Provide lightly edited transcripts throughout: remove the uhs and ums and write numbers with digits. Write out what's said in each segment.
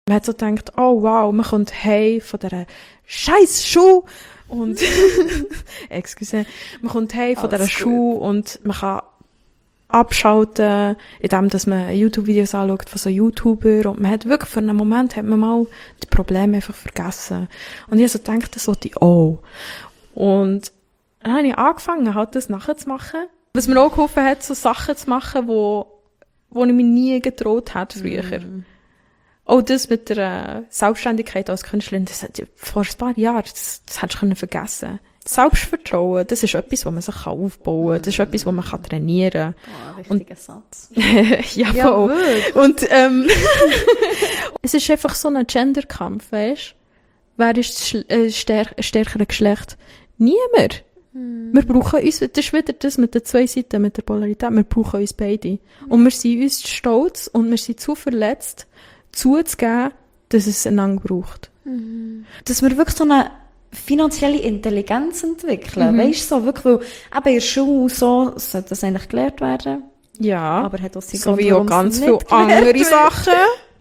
man hat so gedacht, oh wow, man kommt heim von dieser scheiß Schule und, excuse, man kommt heim von dieser Schule und man kann abschalten, indem dass man YouTube-Videos anschaut von so YouTubern und man hat wirklich für einen Moment hat man mal die Probleme einfach vergessen. Und ich habe so gedacht, das wollte ich auch. Und dann habe ich angefangen, halt das nachzumachen. Was mir auch geholfen hat, so Sachen zu machen, wo ich mir nie getraut hätte früher. Auch das mit der Selbstständigkeit als Künstlerin, das hat vor ein paar Jahren, das hättest du vergessen. Selbstvertrauen, das ist etwas, was man sich aufbauen kann. Das ist etwas, was man trainieren kann. Oh, richtiger Satz. Ja, voll. Und es ist einfach so ein Genderkampf, weißt du? Wer ist das stärkere Geschlecht? Niemand. Wir brauchen uns, das ist wieder das mit den zwei Seiten, mit der Polarität, wir brauchen uns beide. Und wir sind uns stolz und wir sind zu verletzt, zuzugeben, dass es einander braucht. Dass wir wirklich so eine finanzielle Intelligenz entwickeln. Weißt du, so wirklich, weil eben in der Schule so sollte das eigentlich gelehrt werden. Ja, aber hat auch so wie auch ganz viele andere Sachen.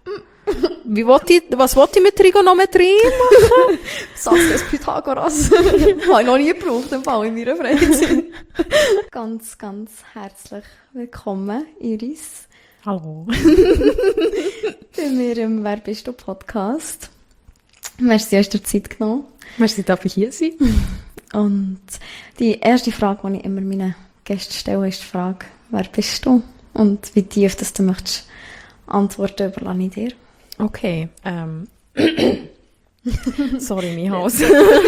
Was wollte ich mit Trigonometrie machen? Satz des Pythagoras. Habe ich noch nie gebraucht, im Fall in meiner Freizeit. Ganz, ganz herzlich willkommen, Iris. Hallo. Bei mir im «Wer bist du» Podcast. Merci, hast du dir Zeit genommen. Merci, darf ich hier sein? Und die erste Frage, die ich immer meinen Gästen stelle, ist die Frage, wer bist du? Und wie tief das du möchtest antworten, überlasse ich dir. Okay, sorry, mein Haus.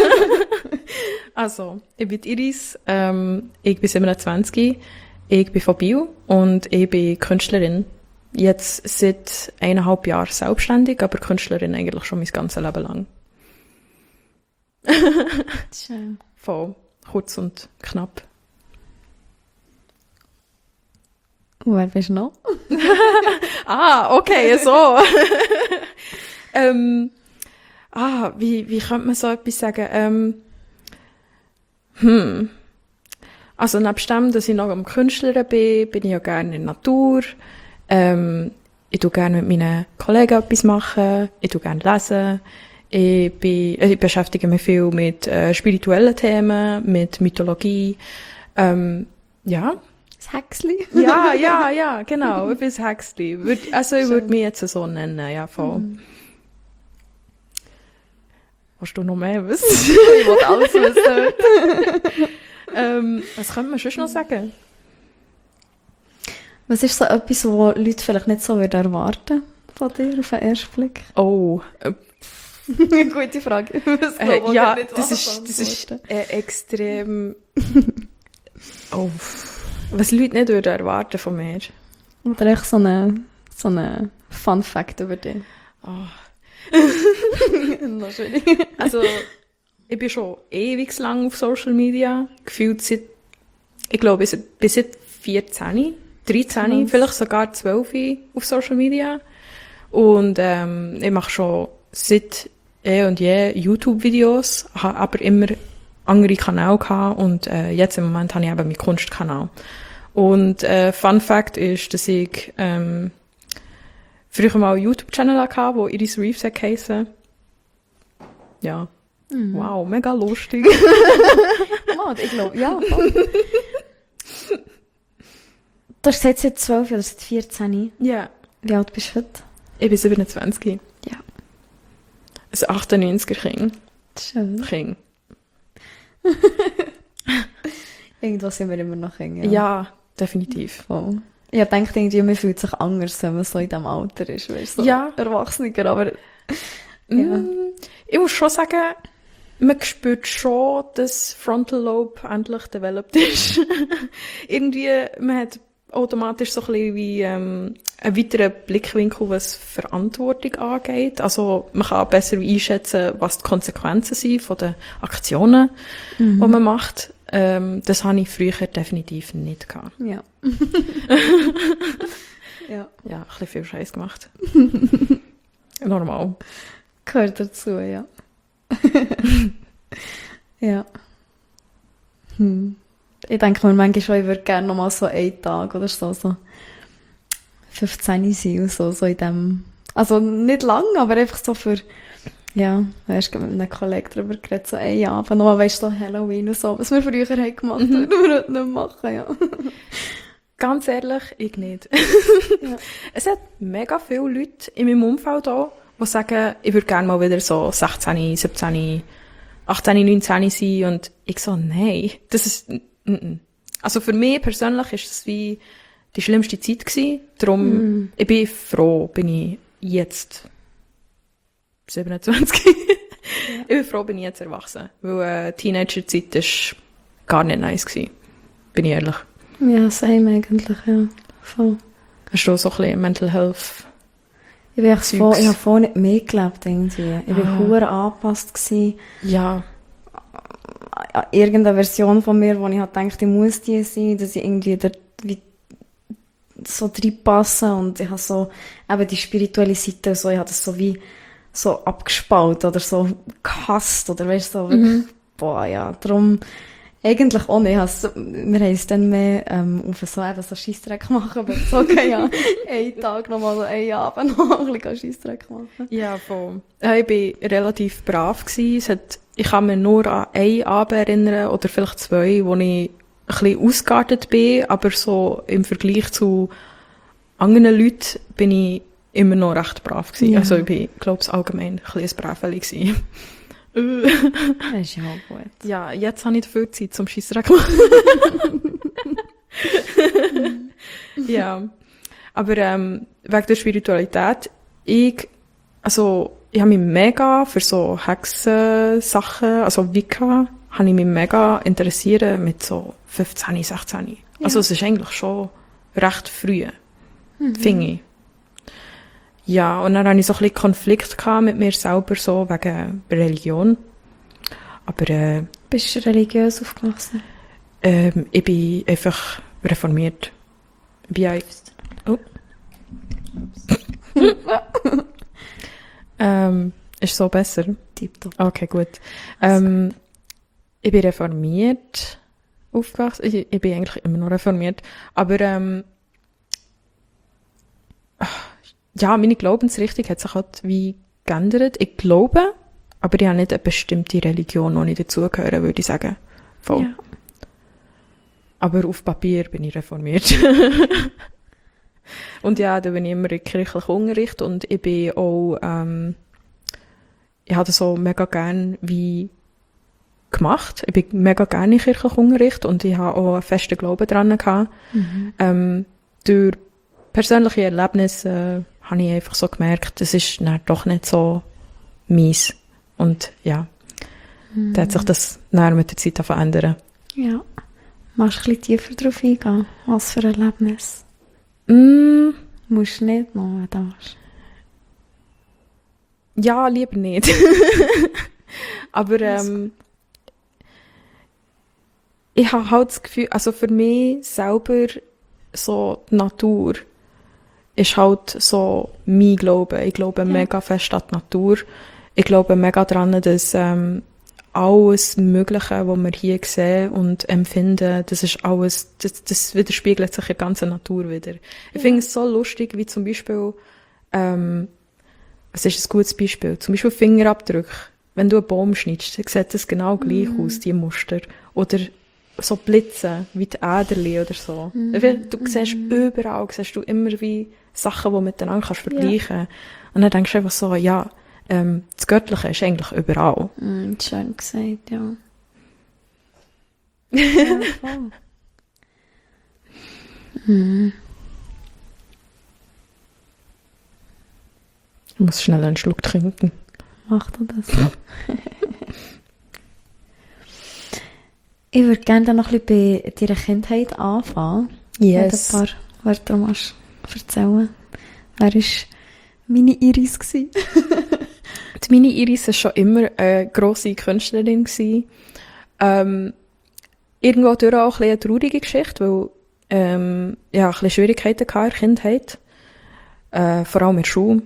Also, ich bin Iris, ich bin 27, ich bin von Biel und ich bin Künstlerin. Jetzt seit 1,5 Jahren selbstständig, aber Künstlerin eigentlich schon mein ganzes Leben lang. Schön. Voll kurz und knapp. Und wer bist du noch? Okay, so. Wie könnte man so etwas sagen? Also nebst dem, dass ich noch am Künstler bin ich ja gerne in der Natur. Ich tue gerne mit meinen Kollegen etwas machen. Ich tue gerne lesen. Ich beschäftige mich viel mit spirituellen Themen, mit Mythologie. Ja. Das Hexli? Ja, genau. Ich bin das Hexli. Ich würde mich jetzt so nennen, ja, voll. Hast du noch mehr wissen? Ich will alles wissen. Was könnte man sonst noch sagen? Was ist so etwas, was Leute vielleicht nicht so erwarten von dir auf den ersten Blick? Oh, gute Frage. Ja, das ist extrem... Oh, was Leute nicht würden erwarten von mir. Oder echt so eine Fun Fact über dich. Noch schön. Also, ich bin schon ewig lang auf Social Media. Gefühlt ich glaube, bis seit 14, 13, vielleicht sogar 12 auf Social Media. Und ich mache schon seit und je YouTube-Videos, habe aber immer andere Kanäle gehabt und jetzt im Moment habe ich eben meinen Kunstkanal. Und Fun Fact ist, dass ich früher mal einen YouTube-Channel hatte, wo Iris Reeves geheissen. Ja. Wow, mega lustig. Ich glaube, ja. Du hast gesagt, seit 12 oder seit 14. Ja. Wie alt bist du heute? Ich bin 27. Ja. Ein 98er-Kind. Schön. Kind. Irgendwas sind wir immer noch Kinder. Ja, definitiv. Voll. Ich denke, irgendwie, man fühlt sich anders, wenn man so in diesem Alter ist. Weißt, so Ja. Erwachsener, aber... Ja. Ich muss schon sagen, man spürt schon, dass Frontal Lobe endlich developed ist. Irgendwie, man hat automatisch so ein bisschen wie einen weiteren Blickwinkel, was Verantwortung angeht. Also man kann besser einschätzen, was die Konsequenzen sind von den Aktionen, die man macht. Das habe ich früher definitiv nicht gehabt. Ja. Ja. Ja, ein bisschen viel Scheiß gemacht. Normal. Gehört dazu, ja. Ja. Ich denke mir manchmal schon, ich würde gerne noch mal so einen Tag oder so 15 sein und so in dem Also nicht lang, aber einfach so für, ja, weißt du, mit einem Kollegen darüber geredet, so, ey, ja, aber noch, weißt du, so Halloween und so, was wir früher haben gemacht, würden wir heute nicht machen, ja. Ganz ehrlich, ich nicht. Ja. Es hat mega viele Leute in meinem Umfeld auch, die sagen, ich würde gerne mal wieder so 16, 17, 18, 19 sein. Und ich so, nein, das ist, Also für mich persönlich ist es wie die schlimmste Zeit gewesen. Darum, ich bin froh, bin ich jetzt 27. Ich bin froh, bin ich jetzt erwachsen. Weil Teenager-Zeit ist gar nicht nice gewesen. Bin ich ehrlich. Ja, same eigentlich, ja. Voll. Hast du auch so ein bisschen Mental Health? Ich bin echt Zeugs. ich habe voll nicht mitgelebt, irgendwie. Ich war verdammt angepasst gewesen. Ja. An irgendeine Version von mir, wo ich halt dachte, ich muss die sein, dass ich irgendwie dort wie so reinpasse und ich habe so eben die spirituelle Seite so, ich habe das so wie so abgespalten oder so gehasst oder weißt du, so wirklich, boah, ja, darum eigentlich auch nicht. Also, wir haben es dann mehr auf so eben so Scheissdreck machen, aber so, okay, ja, einen Tag nochmal so einen Abend noch ein bisschen Scheissdreck machen. Ja, voll. Ich war relativ brav gewesen. Ich kann mich nur an einen Abend erinnern, oder vielleicht 2, wo ich ein bisschen ausgeartet bin, aber so im Vergleich zu anderen Leuten bin ich immer noch recht brav gewesen. Ja. Also ich bin, glaube ich, allgemein ein bisschen ein Braveli gewesen. Das ist ja auch gut. Ja, jetzt habe ich dafür Zeit zum Scheissdreck machen. Ja. Aber wegen der Spiritualität, ich habe mich mega für so Hexensachen, also Wicca, habe ich mich mega interessiert mit so 15, 16. Ja. Also es ist eigentlich schon recht früh, finde ich. Ja, und dann hatte ich so ein bisschen Konflikt gehabt mit mir selber, so wegen Religion. Aber Bist du religiös aufgewachsen? ich bin einfach reformiert. Ich bin ist so besser? Tipptopp. Okay, gut. Ich bin reformiert aufgewachsen. Ich bin eigentlich immer noch reformiert. Aber ja, meine Glaubensrichtung hat sich halt wie geändert. Ich glaube, aber ich habe nicht eine bestimmte Religion, die ich dazugehöre, würde ich sagen. Voll. Ja. Aber auf Papier bin ich reformiert. Und ja, da bin ich immer in kirchlichen Unterricht und ich bin auch, ich habe das so mega gern wie gemacht. Ich bin mega gerne in kirchlichen Unterricht und ich habe auch einen festen Glauben dran gehabt. Durch persönliche Erlebnisse habe ich einfach so gemerkt, das ist dann doch nicht so mies. Und ja, da hat sich das dann mit der Zeit verändern. Ja. Magst du ein bisschen tiefer drauf eingehen? Was für ein Erlebnis? Musst du nicht noch, wenn du willst. Ja, lieber nicht. Aber ich habe halt das Gefühl, also für mich selber so die Natur ist halt so mein Glaube. Ich glaube mega fest an die Natur. Ich glaube mega daran, dass alles Mögliche, was wir hier sehen und empfinden, das ist alles, das widerspiegelt sich in der ganzen Natur wieder. Ich finde es so lustig, wie zum Beispiel, was ist ein gutes Beispiel? Zum Beispiel Fingerabdrücke. Wenn du einen Baum schneidest, dann sieht das genau gleich aus, die Muster. Oder so Blitze, wie die Äderli oder so. Du siehst überall, siehst du immer wie Sachen, die du miteinander kannst vergleichen. Und dann denkst du einfach so, ja, das Göttliche ist eigentlich überall. Schön gesagt, ja. Ja, voll. Ich muss schnell einen Schluck trinken. Mach du das. Ich würde gerne dann noch ein bisschen bei deiner Kindheit anfangen. Yes. Ein paar Wörter machst erzählen. Wer war meine Iris gewesen? Die Mini Iris war schon immer eine grosse Künstlerin gewesen. Irgendwo durch auch ein bisschen eine traurige Geschichte, weil ja, ein bisschen Schwierigkeiten in der Kindheit. Vor allem in der Schule.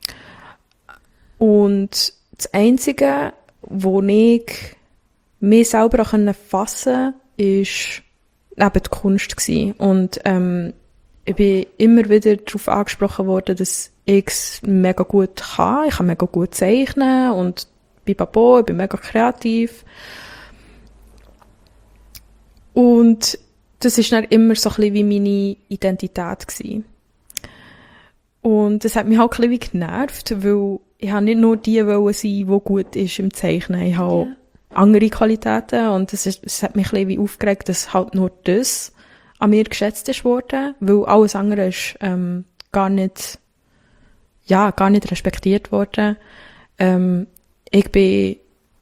Und das Einzige, wo ich mich selber auch fassen konnte, ist eben die Kunst gewesen. Und ich bin immer wieder darauf angesprochen worden, dass ich es mega gut kann. Ich kann mega gut zeichnen und pipapo, ich bin mega kreativ. Und das ist dann immer so ein bisschen wie meine Identität gewesen. Und das hat mich halt ein bisschen genervt, weil ich habe nicht nur die wollen sein, die gut ist im Zeichnen. Ich habe auch andere Qualitäten und es hat mich ein bisschen wie aufgeregt, dass halt nur das an mir geschätzt ist worden, weil alles andere ist gar nicht respektiert worden. Mir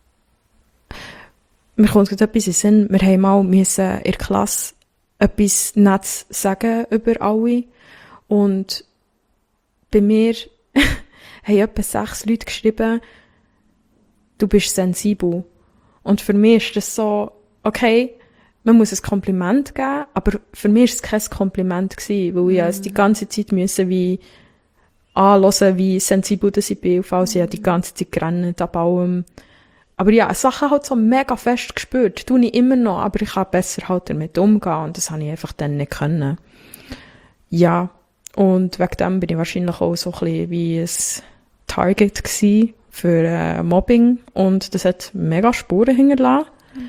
kommt gerade etwas in den Sinn, wir haben mal müssen in der Klasse etwas Nettes sagen über alle und bei mir haben etwa 6 Leute geschrieben, du bist sensibel. Und für mich ist das so, okay, man muss ein Kompliment geben, aber für mich ist es kein Kompliment gewesen, weil ich es die ganze Zeit müssen wie anhören, wie sensibel das ich bin, falls ich die ganze Zeit gerannt ab allem. Aber ja, Sachen halt so mega fest gespürt, tue ich immer noch, aber ich kann besser halt damit umgehen und das habe ich einfach dann nicht können. Ja, und wegen dem bin ich wahrscheinlich auch so ein bisschen wie ein Target gewesen für Mobbing und das hat mega Spuren hinterlassen.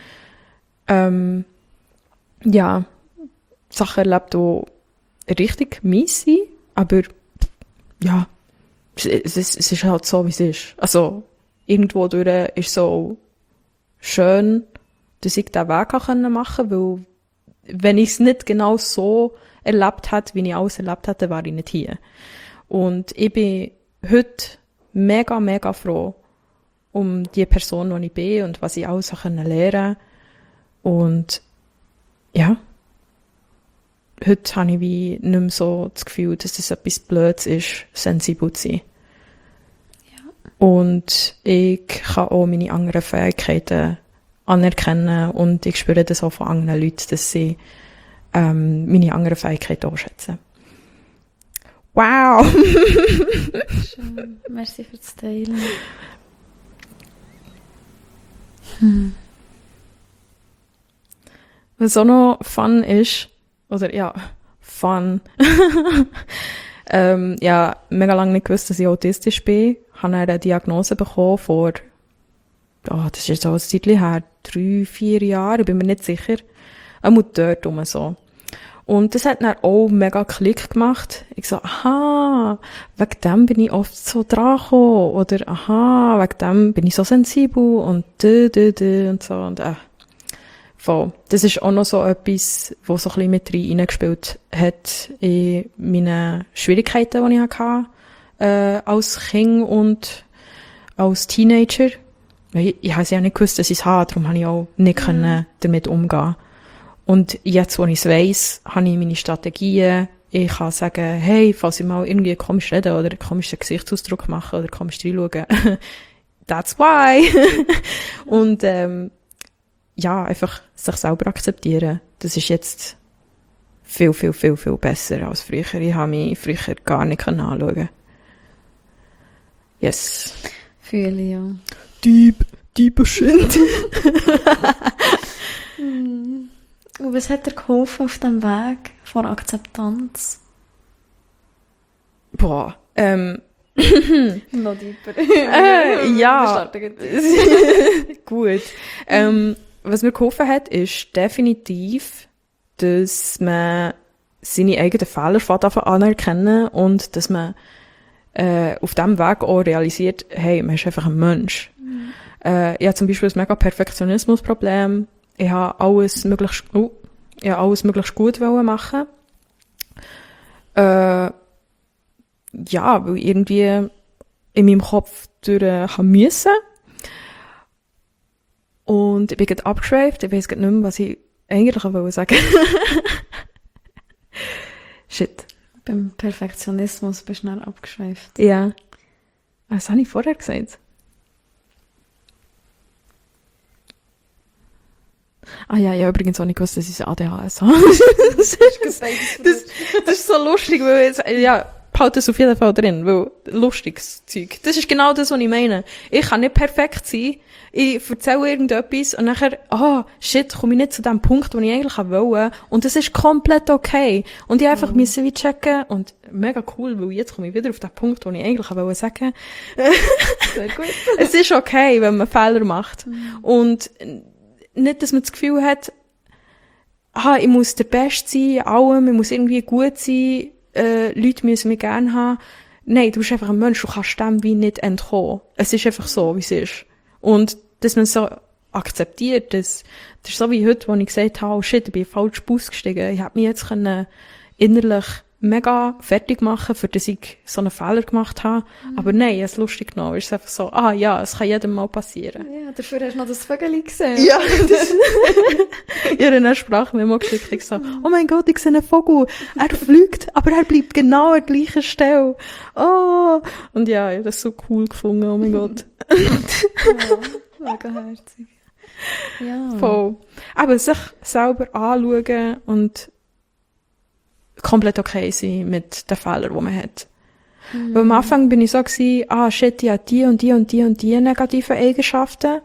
Ja, Sachen erlebt, die richtig mies sind, aber ja, es ist halt so, wie es ist. Also, irgendwo durch ist so schön, dass ich diesen Weg machen konnte, weil wenn ich es nicht genau so erlebt hätte, wie ich alles erlebt hätte, wäre ich nicht hier. Und ich bin heute mega, mega froh um die Person, die ich bin und was ich alles lernen konnte. Und ja, heute habe ich wie nicht mehr so das Gefühl, dass das etwas Blödes ist, sensibel zu sein. Ja. Und ich kann auch meine anderen Fähigkeiten anerkennen und ich spüre das auch von anderen Leuten, dass sie meine anderen Fähigkeiten auch schätzen. Wow! Schön. Merci für das Teilen. Was auch noch fun ist, oder ja, fun. Ja, mega lange nicht gewusst, dass ich autistisch bin. Ich habe eine Diagnose bekommen vor, das ist jetzt auch ein Zeitchen her, 3-4 Jahre, ich bin mir nicht sicher. Auch dort rum so. Und das hat dann auch mega Klick gemacht. Ich so, aha, wegen dem bin ich oft so dran gekommen. Oder, aha, wegen dem bin ich so sensibel und und so. Und, voll. Das ist auch noch so etwas, was so ein bisschen mit reingespielt hat in meine Schwierigkeiten, die ich hatte, als Kind und als Teenager. Ich habe ja nicht gewusst, dass ich es habe, darum habe ich auch nicht damit umgehen. Und jetzt, wo ich es weiss, habe ich meine Strategien. Ich kann sagen, hey, falls ich mal irgendwie komisch rede oder einen komischen Gesichtsausdruck mache oder komisch reinschaue, that's why. Und ja, einfach sich selber akzeptieren. Das ist jetzt viel, viel, viel, viel besser als früher. Ich habe mich früher gar nicht anschauen. Yes. Fühle ich, ja. Deep shit. Und was hat dir geholfen auf dem Weg von Akzeptanz? Boah, Noch deeper. Ja. Gut. Was mir geholfen hat, ist definitiv, dass man seine eigenen Fehler anerkennen und dass man auf diesem Weg auch realisiert, hey, man ist einfach ein Mensch. Ich habe zum Beispiel ein mega Perfektionismusproblem. Ich habe alles möglichst gut machen. Ja, weil ich irgendwie in meinem Kopf durch haben müssen. Und ich bin gerade abgeschweift. Ich weiss gerade nicht mehr, was ich eigentlich sagen wollte. Shit. Beim Perfektionismus bist du schnell abgeschweift. Ja. Was habe ich vorher gesagt? Ah ja, ich habe übrigens auch nicht gewusst, dass ich ADHS habe. Das ist so lustig, weil jetzt, ja, behalte es auf jeden Fall drin, weil lustiges Zeug. Das ist genau das, was ich meine. Ich kann nicht perfekt sein. Ich erzähle irgendetwas und nachher, shit, komme ich nicht zu dem Punkt, wo ich eigentlich wollte. Und das ist komplett okay. Und ich einfach müssen wie checken und mega cool, weil jetzt komme ich wieder auf den Punkt, wo ich eigentlich wollte sagen. Sehr gut. Es ist okay, wenn man Fehler macht. Und nicht, dass man das Gefühl hat, ich muss der Beste sein in allem, ich muss irgendwie gut sein, Leute müssen mich gerne haben. Nein, du bist einfach ein Mensch, du kannst dem wie nicht entkommen. Es ist einfach so, wie es ist. Und dass man so akzeptiert, das ist so wie heute, wo ich gesagt habe, oh shit, ich bin falsch ausgestiegen. Ich hätte mich jetzt innerlich mega fertig machen, für dass ich so einen Fehler gemacht habe. Aber nein, es ist lustig genommen. Es ist einfach so, es kann jedem mal passieren. Ja, dafür hast du noch das Vögel gesehen. Ja, ich habe eine Sprachmemo geschickt. Ich so, oh mein Gott, ich sehe einen Vogel. Er fliegt, aber er bleibt genau an der gleichen Stelle. Oh. Und ja, ich habe das so cool gefunden. Oh mein Gott. Ja, mega herzig. Ja. Voll. Aber sich selber anschauen und komplett okay sein mit den Fehlern, die man hat. Weil am Anfang bin ich so gewesen, shit, ich habe die und die und die und die negativen Eigenschaften.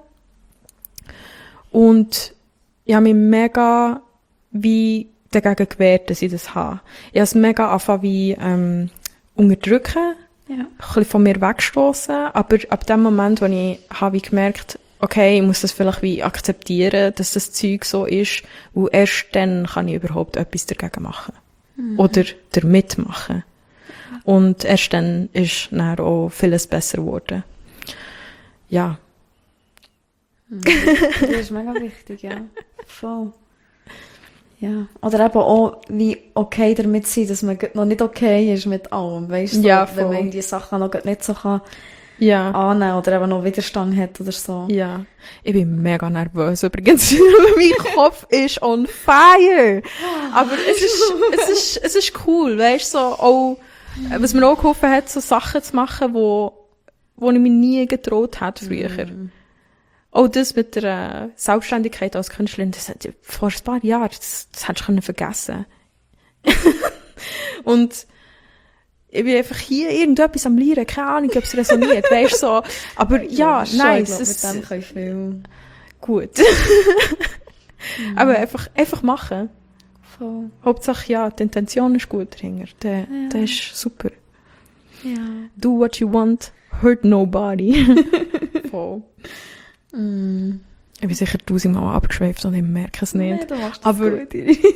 Und ich habe mich mega wie dagegen gewehrt, dass ich das habe. Ich habe es mega angefangen wie unterdrücken, ein bisschen von mir wegstoßen, aber ab dem Moment, wo ich habe ich gemerkt, okay, ich muss das vielleicht wie akzeptieren, dass das Zeug so ist, weil erst dann kann ich überhaupt etwas dagegen machen. Oder damit machen. Und erst dann ist dann auch vieles besser geworden. Ja. Das ist mega wichtig, ja. Voll. Ja. Oder eben auch, wie okay damit sein, dass man noch nicht okay ist mit allem. Weißt du, Ja, wenn man voll. irgendwie Sachen noch nicht so kann Ja. annehmen oder eben noch Widerstand hat oder so. Ja. Ich bin mega nervös übrigens. Mein Kopf ist on fire. Aber es ist cool, weißt du, so auch, was mir auch geholfen hat, so Sachen zu machen, wo ich mir nie getraut hätte früher. Auch das mit der Selbstständigkeit als Künstlerin, das hat vor ein paar Jahren, das hättest du vergessen. Und ich bin einfach hier irgendetwas am Lieren, keine Ahnung, ob es resoniert, weißt du, so. Aber ja, schon, nice. Ich glaub, mit dem kann ich viel. Gut. Aber einfach machen. Voll. Hauptsache, ja, die Intention ist gut dahinter. Der ist super. Ja. Do what you want, hurt nobody. Voll. Ich bin sicher 1000-mal abgeschweift und ich merke es nicht. Nee, du machst das Aber gut.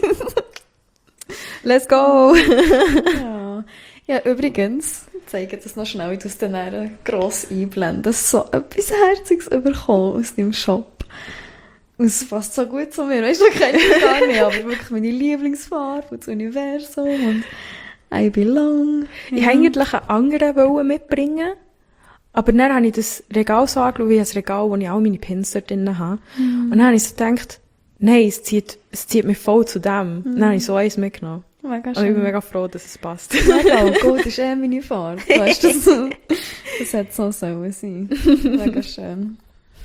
let's go! Ja, übrigens, ich zeige das noch schnell, ich muss dann gross einblenden. So etwas Herziges bekommen aus deinem Shop. Und es passt so gut zu mir. Weißt du, kenne ich gar nicht, aber wirklich meine Lieblingsfarbe und das Universum und I belong. Ich wollte eigentlich einen anderen mitbringen. Aber dann habe ich das Regal so angeschaut, wie ein Regal, wo ich auch meine Pinsel drin habe. Und dann habe ich so gedacht, nein, es zieht mich voll zu dem. Dann habe ich so eins mitgenommen. Mega Und ich bin schön. mega froh, dass es passt. Mega, gut, ist meine Farbe. Weißt du, das hätte so sollen sein. Mega schön.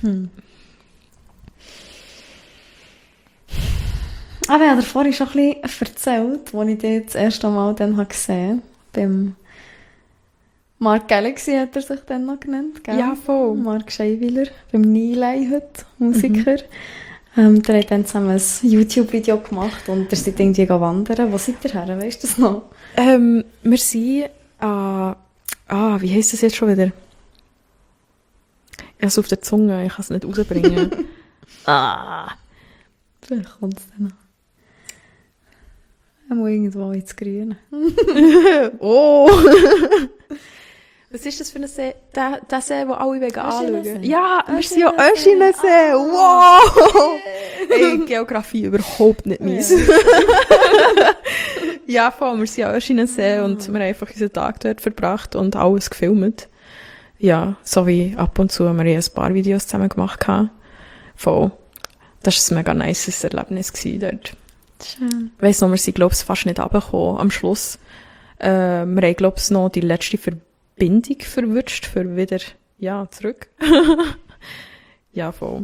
Aber ich habe dir vorhin schon ein bisschen erzählt, als ich dich das erste Mal dann gesehen habe. Beim Mark Galaxy hat er sich dann noch genannt, gell? Ja, voll. Mark Scheiwiller, beim Nilay heute, Musiker. Der hat dann zusammen ein YouTube-Video gemacht und ihr seid irgendwie wandern. Wo seid ihr her? Weißt du das noch? Wir sind wie heisst das jetzt schon wieder? Ich habe es auf der Zunge, ich kann es nicht rausbringen. Vielleicht kommt es dann noch. Er muss irgendwo ins Grüne. Oh! Was ist das für ein See? Der See, den alle wegen Öschinensee. anschauen? Ja, wir sind ja Öschinensee. Öschinensee. Wow! Ey, Geografie überhaupt nicht meins. Ja, voll, wir sind ja Öschinensee und wir haben einfach unseren Tag dort verbracht und alles gefilmt. Ja, so wie ab und zu haben wir ein paar Videos zusammen gemacht haben. Voll. Das war ein mega nices Erlebnis dort. Schön. Ich weiss noch, wir sind, glaube ich, fast nicht runtergekommen am Schluss. Wir haben, glaube ich, noch die letzte Verbindung verwünscht für wieder, zurück. Ja, voll.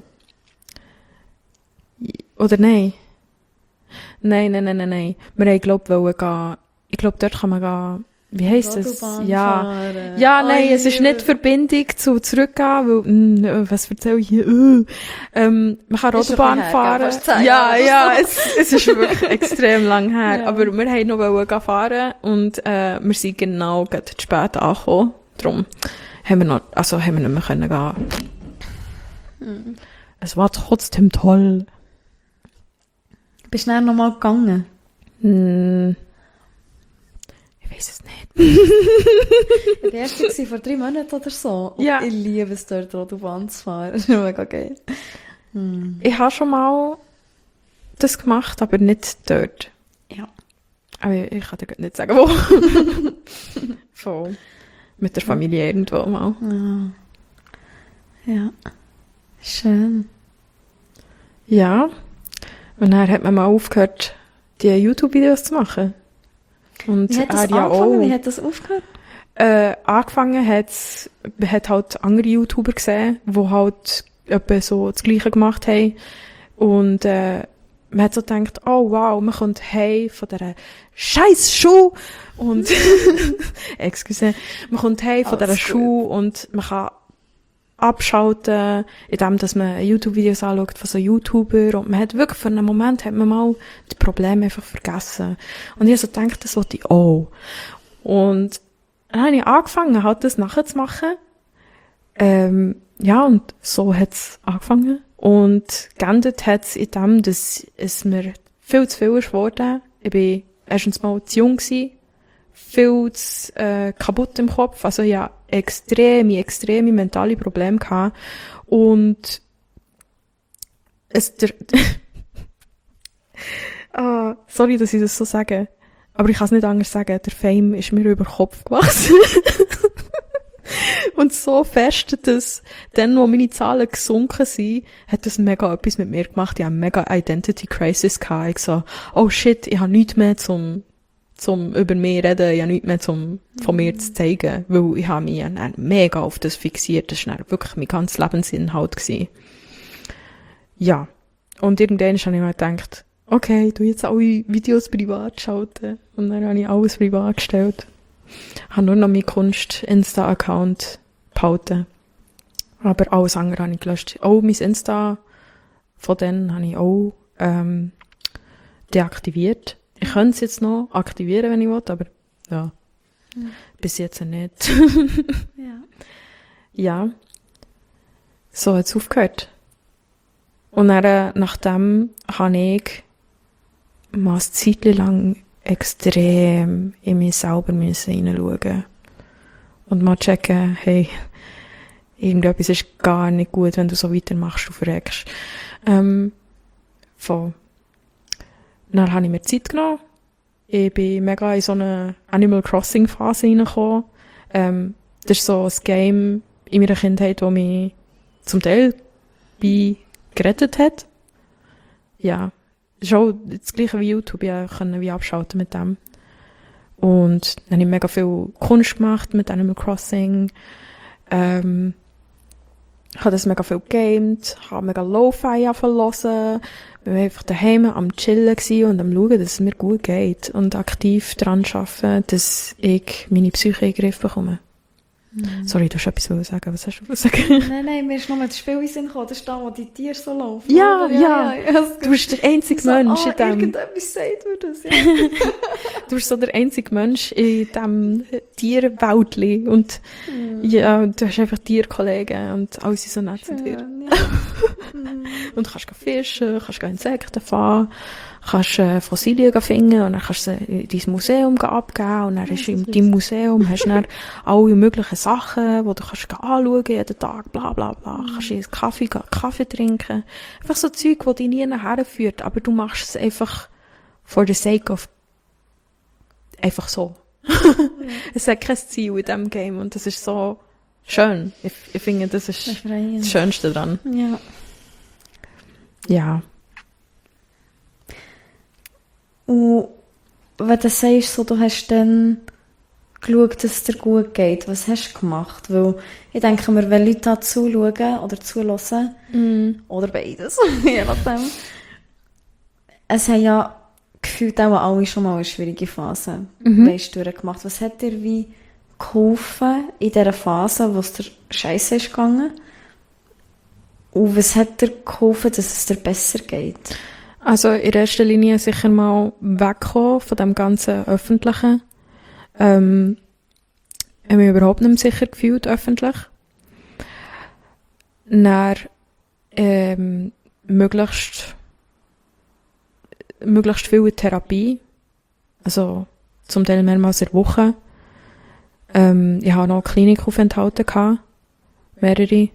Oder nein? Nein. Wir haben, glaube ich, dort kann man wie heisst es? Autobahn Ja. fahren. Ja, nein, Oi. es ist nicht Verbindung zu zurückgehen, weil, was erzähle ich hier? Man kann Ist schon Autobahn ein bisschen her, fahren. gell, fast 10 Ja, Jahre ja, oder es ist wirklich extrem lang her. Ja. Aber wir wollten noch gehen fahren und, wir sind genau gerade zu spät angekommen. Darum haben wir nicht mehr können gehen. Es war trotzdem toll. Bist du dann nochmal gegangen? Ich weiß es nicht. Ich war die erste vor 3 Monaten oder so. Und Ja. ich liebe es, dort Autobahn zu fahren. Das ist mega geil. Ich habe schon mal das gemacht, aber nicht dort. Ja. Aber ich kann dir gerade nicht sagen, wo. Voll. Mit der Familie irgendwo mal. Ja. Schön. Ja. Und dann hat man mal aufgehört, die YouTube-Videos zu machen. Und Wie hat das er ja angefangen? auch. Wie hat das aufgehört? Angefangen man hat halt andere YouTuber gesehen, die halt etwa so das Gleiche gemacht haben. Und, man hat so gedacht, oh wow, man kommt heim von dieser scheiß Schuh und, excuse, man kommt heim von dieser Alles Schuh und man kann abschalten, indem dass man YouTube-Videos anschaut von so YouTuber und man hat wirklich für einen Moment hat man mal die Probleme einfach vergessen. Und ich habe so gedacht, das wollte ich auch. Und dann habe ich angefangen, halt das nachzumachen. Ja, und so hat es angefangen. Und geendet hat es in dem, dass es mir viel zu viel ist geworden. Ich war erstens mal zu jung gewesen, viel zu kaputt im Kopf. Also ja, extreme mentale Probleme gehabt. Und sorry, dass ich das so sage. Aber ich kann es nicht anders sagen. Der Fame ist mir über den Kopf gewachsen. Und so fest, dass dann, wo meine Zahlen gesunken sind, hat das mega etwas mit mir gemacht. Ich hatte eine mega Identity Crisis gehabt. Ich so, oh shit, ich habe nichts mehr zum über mich reden, ich habe nichts mehr von mir zu zeigen. Weil ich habe mich dann mega auf das fixiert. Das war dann wirklich mein ganzes Lebensinhalt gewesen. Ja. Und irgendwann habe ich mir gedacht, okay, du jetzt alle Videos privat schalten. Und dann habe ich alles privat gestellt. Ich habe nur noch meinen Kunst-Insta-Account behalten. Aber alles andere habe ich gelöscht. Auch mein Insta von denen habe ich auch deaktiviert. Ich könnte es jetzt noch aktivieren, wenn ich will, aber ja, bis jetzt nicht. Ja. Ja, so hat es aufgehört. Und dann, nachdem habe ich mal eine Zeit lang extrem in mich selber hineinschauen und mal checken, hey, irgendetwas ist gar nicht gut, wenn du so weitermachst, du verreckst. Dann habe ich mir Zeit genommen. Ich bin mega in so eine Animal Crossing Phase reingekommen. Das ist so ein Game in meiner Kindheit, das mich zum Teil gerettet hat. Ja. Das ist auch das Gleiche wie YouTube. Ich konnte wie abschalten mit dem. Und dann habe ich mega viel Kunst gemacht mit Animal Crossing. Habe das mega viel gegamed, habe mega Lo-Fi angefangen. Wir waren einfach daheim am Chillen gewesen und am Schauen, dass es mir gut geht. Und aktiv daran arbeiten, dass ich meine Psyche in den Griff bekomme. Sorry, du hast etwas sagen. Was hast du sagen? Nein, mir ist nur das Spiel in den Sinn gekommen. Das ist da, wo die Tiere so laufen. Ja, oder? ja. Du bist der einzige so, Mensch in dem. Irgendetwas sagt mir das, ja. Du bist so der einzige Mensch in diesem Tierweltli. Und ja, du hast einfach Tierkollegen und alle sind so nett zu dir. Schön, ja. Und du kannst fischen, kannst Insekten fangen, kannst Fossilien finden und dann kannst du sie in dein Museum abgeben und dann hast du in deinem Museum hast du dann alle möglichen Sachen, die du kannst anschauen jeden Tag, bla bla bla. Kannst du Kaffee trinken. Einfach so Zeug, das dich nie nachher führt, aber du machst es einfach for the sake of einfach so. Es hat kein Ziel in diesem Game und das ist so schön. Ich finde, das ist das Schönste daran. Ja. Ja. Und wenn du sagst, so, du hast dann geschaut, dass es dir gut geht, was hast du gemacht? Weil ich denke mir, wenn Leute da zuschauen oder zuhören, oder beides, je nachdem, es haben ja gefühlt auch alle schon mal eine schwierige Phase weisst, durchgemacht. Was hat dir wie geholfen in dieser Phase, wo es dir scheiße ist gegangen? Und was hat dir geholfen, dass es dir besser geht? Also in erster Linie sicher mal wegkommen von dem ganzen Öffentlichen. Ich habe mich überhaupt nicht mehr sicher gefühlt, öffentlich. Dann möglichst viel in Therapie. Also zum Teil mehrmals in der Woche. Ich hatte noch Klinikaufenthalte gehabt, mehrere.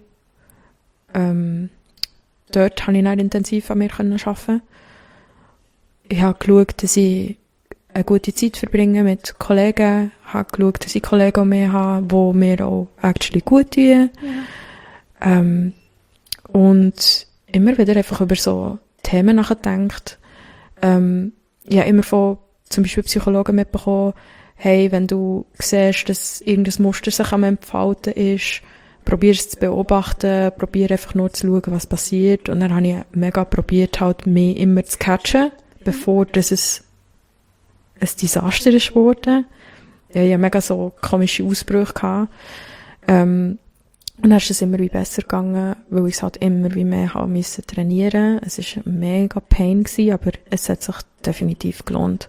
Dort konnte ich dann intensiv an mir arbeiten. Ich habe geschaut, dass ich eine gute Zeit verbringe mit Kollegen. Ich habe geschaut, dass ich Kollegen mehr habe, die mir auch actually gut tun. Ja. Und immer wieder einfach über so Themen nachgedacht. Ich habe immer von zum Beispiel Psychologen mitbekommen, hey, wenn du siehst, dass irgendein Muster sich am Entfalten ist, probier es zu beobachten, probier einfach nur zu schauen, was passiert. Und dann habe ich mega probiert, halt mich immer zu catchen, bevor das es ein Desaster ist geworden. Ja, ich hatte mega so komische Ausbrüche gehabt. Und dann ist es immer wie besser gegangen, weil ich es halt immer wie mehr haben müssen trainieren. Es war ein mega Pain gewesen, aber es hat sich definitiv gelohnt.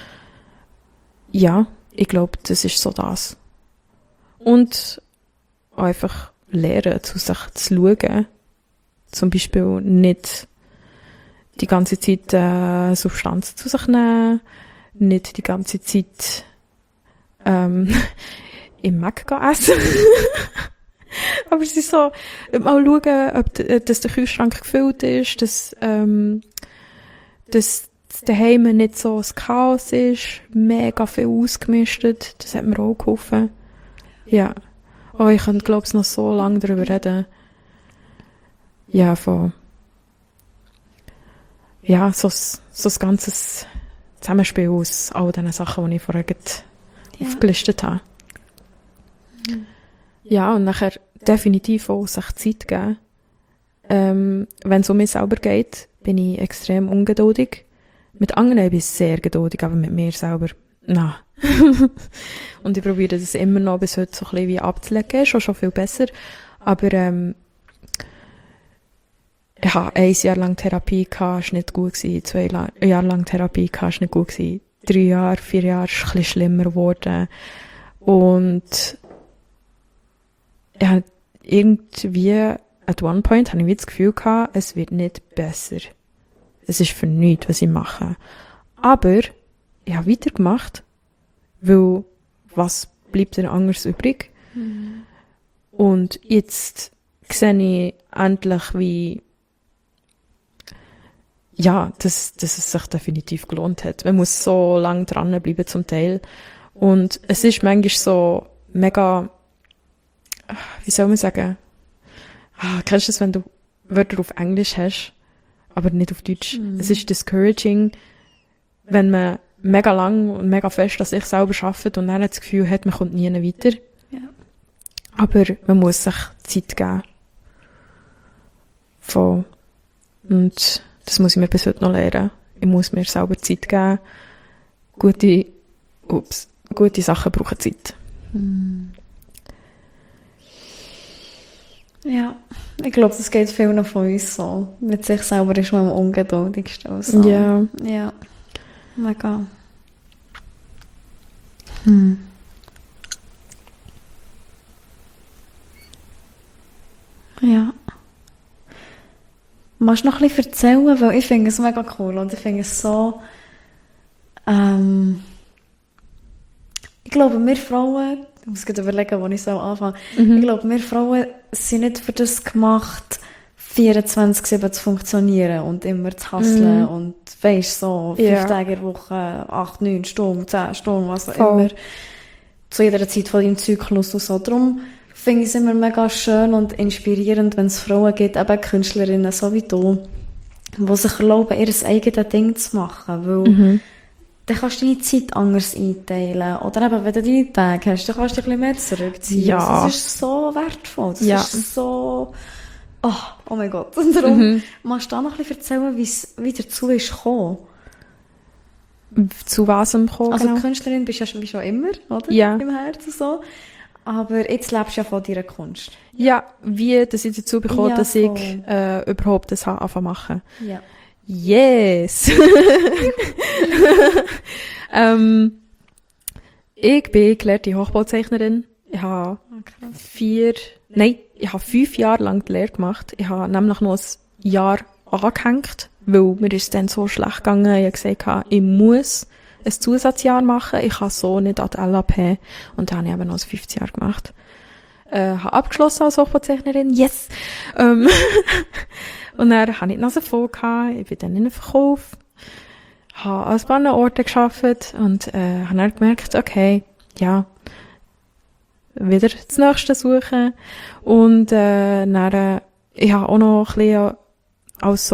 Ja, ich glaube, das ist so das. Und einfach lernen, zu sich zu schauen. Zum Beispiel nicht die ganze Zeit Substanz zu sich nehmen, nicht die ganze Zeit im Mac essen. Aber es ist so, mal schauen, ob dass der Kühlschrank gefüllt ist, dass daheim nicht so ein Chaos ist, mega viel ausgemistet, das hat mir auch geholfen. Ja. Oh, ich könnte, glaube ich, noch so lange darüber reden. Ja, so ein ganzes Zusammenspiel aus all diesen Sachen, die ich vorher aufgelistet habe. Ja, und nachher definitiv auch sich Zeit geben. Wenn es um mich selber geht, bin ich extrem ungeduldig. Mit anderen bin ich sehr geduldig, aber mit mir selber, na. Und ich probiere das immer noch bis heute so ein bisschen wie abzulegen. Ist auch schon viel besser. Aber ich habe 1 Jahr lang Therapie gehabt, ist nicht gut gewesen. 2 Jahre lang Therapie gehabt, ist nicht gut gewesen. 3 Jahre, 4 Jahre ist ein bisschen schlimmer geworden. Und ich habe irgendwie, at one point, habe ich wie das Gefühl gehabt, es wird nicht besser. Es ist für nichts, was ich mache. Aber ich habe weitergemacht, weil was bleibt denn anders übrig? Und jetzt sehe ich endlich, wie ja, dass es sich definitiv gelohnt hat. Man muss so lange dranbleiben zum Teil. Und es ist manchmal so mega, wie soll man sagen, kennst du das, wenn du Wörter auf Englisch hast, aber nicht auf Deutsch? Es ist discouraging, wenn man mega lang und mega fest an sich selber arbeitet und dann das Gefühl hat, man kommt nie weiter. Ja. Aber man muss sich Zeit geben. Und das muss ich mir bis heute noch lernen. Ich muss mir selber Zeit geben. Gute Sachen brauchen Zeit. Ja, ich glaube, das geht vielen von uns so. Mit sich selber ist man am ungeduldigsten. Also. Ja. Ja, mega. Ja. Magst du noch ein bisschen erzählen? Weil ich finde es mega cool und ich finde es so... ich glaube, wir Frauen... Ich muss gerade überlegen, wo ich so anfange. Ich glaube, wir Frauen sind nicht für das gemacht, 24/7 zu funktionieren und immer zu hustlen und weisst so 5 Tage in der Woche, 8, 9 Stunden, 10 Stunden, was auch immer. Zu jeder Zeit von deinem Zyklus und so. Darum finde ich es immer mega schön und inspirierend, wenn es Frauen gibt, eben Künstlerinnen so wie du, die sich erlauben, ihr eigenes Ding zu machen, weil dann kannst du deine Zeit anders einteilen. Oder eben, wenn du deine Tage hast, dann kannst du dich ein bisschen mehr zurückziehen. Ja. Also, das ist so wertvoll. Das ist so... Oh mein Gott. Und darum magst du da noch ein bisschen erzählen, wie dazu ist gekommen? Zu was gekommen, Also genau? Künstlerin bist du ja schon wie schon immer, oder? Ja. Im Herzen so. Aber jetzt lebst du ja von deiner Kunst. Ja, wie, dass ich dazu bekomme, Ja, dass voll. ich überhaupt das anfangen zu machen. Ja. Yes! Ich bin gelehrte Hochbauzeichnerin. Ich habe ich habe 5 Jahre lang die Lehre gemacht. Ich habe nämlich noch ein Jahr angehängt, weil mir ist es dann so schlecht gegangen. Ich habe gesagt, ich muss ein Zusatzjahr machen. Ich kann so nicht an die LAP. Und dann habe ich eben noch ein 5. Jahr gemacht. Habe abgeschlossen als Hochbauzeichnerin. Yes! Und dann hatte ich die Nase voll gehabt. Ich bin dann in den Verkauf. Habe an ein paar Orten gearbeitet und habe dann gemerkt, okay, ja, wieder das Nächste suchen. Und dann, ich habe auch noch ein bisschen als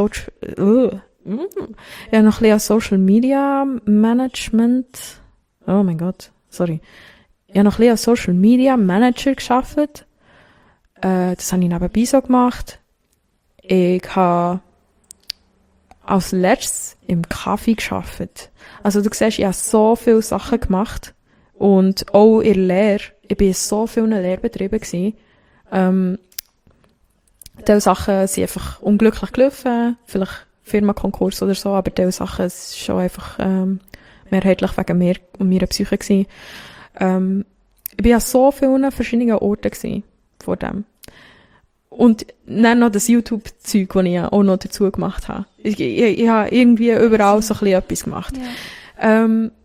Social Media Management, oh mein Gott, sorry. Ich habe noch ein bisschen als Social Media Manager gearbeitet. Das habe ich nebenbei so gemacht. Ich habe als letztes im Kaffee gearbeitet. Also du siehst, ich habe so viele Sachen gemacht. Und auch in der Lehre. Ich war in so vielen Lehrbetrieben gewesen. Diese Sachen sind einfach unglücklich gelaufen. Vielleicht Firmenkonkurs oder so, aber diese Sachen sind schon einfach mehrheitlich wegen mir und meiner Psyche gewesen. Ich war an so vielen verschiedenen Orten gewesen vor dem. Und dann noch das YouTube-Zeug, das ich auch noch dazu gemacht habe. Ich habe irgendwie überall so ein bisschen etwas gemacht. Ja.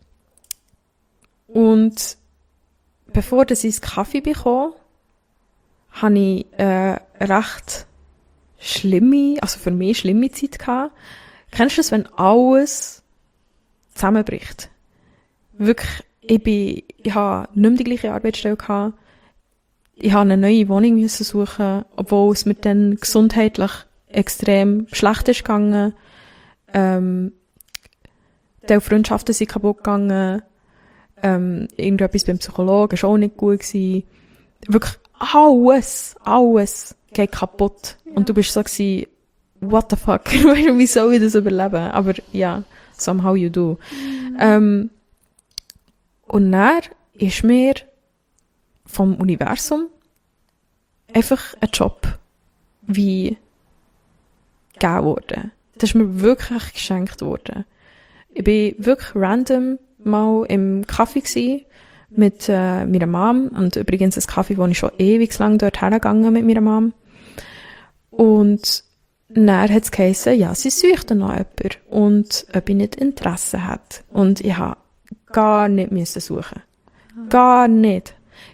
Und bevor ich ins Kaffee bekam, hatte ich recht schlimme, also für mich schlimme Zeit gehabt. Kennst du das, wenn alles zusammenbricht? Wirklich, ich habe nicht mehr die gleiche Arbeitsstelle gehabt. Ich habe eine neue Wohnung müssen suchen, obwohl es mir dann gesundheitlich extrem schlecht ist gegangen. Die Freundschaften sind kaputt gegangen. Irgendetwas beim Psychologen war auch nicht gut gewesen. Wirklich alles geht kaputt. Ja. Und du bist so gewesen, what the fuck? Wie soll ich das überleben? Aber ja, somehow you do. Und dann ist mir vom Universum einfach ein Job wie gegeben worden. Das ist mir wirklich geschenkt worden. Ich bin wirklich random mal im Kaffee gsi mit meiner Mom. Und übrigens ein Kaffee, wo ich schon ewig lang dort hergegangen mit meiner Mom. Und dann hat es geheißen, ja, sie sucht noch jemanden. Und ob ich nicht Interesse hat. Und ich habe gar nicht müssen suchen. Gar nicht.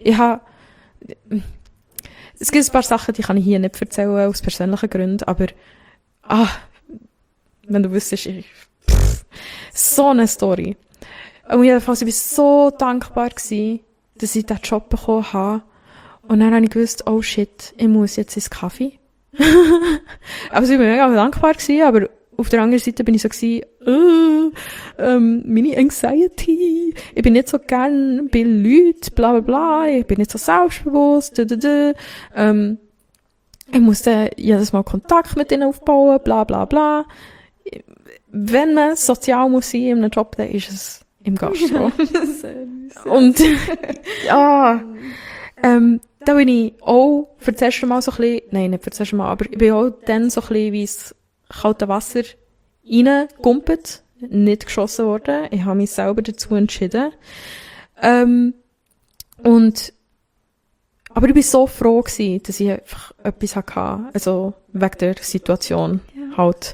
Es gibt ein paar Sachen, die kann ich hier nicht erzählen, aus persönlichen Gründen, aber, wenn du wüsstest, so eine Story. Und jedenfalls, ich war so dankbar gewesen, dass ich diesen Job bekommen habe. Und dann habe ich gewusst, oh shit, ich muss jetzt ins Kaffee. Also ich war mega dankbar gewesen, aber auf der anderen Seite bin ich so gewesen, meine Anxiety, ich bin nicht so gern bei Leuten, bla bla bla, ich bin nicht so selbstbewusst, Ich musste jedes Mal Kontakt mit ihnen aufbauen, bla bla bla. Wenn man sozial muss sein in einem Job, dann ist es im Gastro. Und ja, da bin ich auch für das erste Mal so ein bisschen, nein, nicht für das erste Mal, aber ich bin auch dann so ein bisschen wie ins kalte Wasser reingekumpelt, nicht geschossen worden. Ich habe mich selber dazu entschieden. Aber ich bin so froh gewesen, dass ich einfach etwas hatte, also wegen der Situation halt.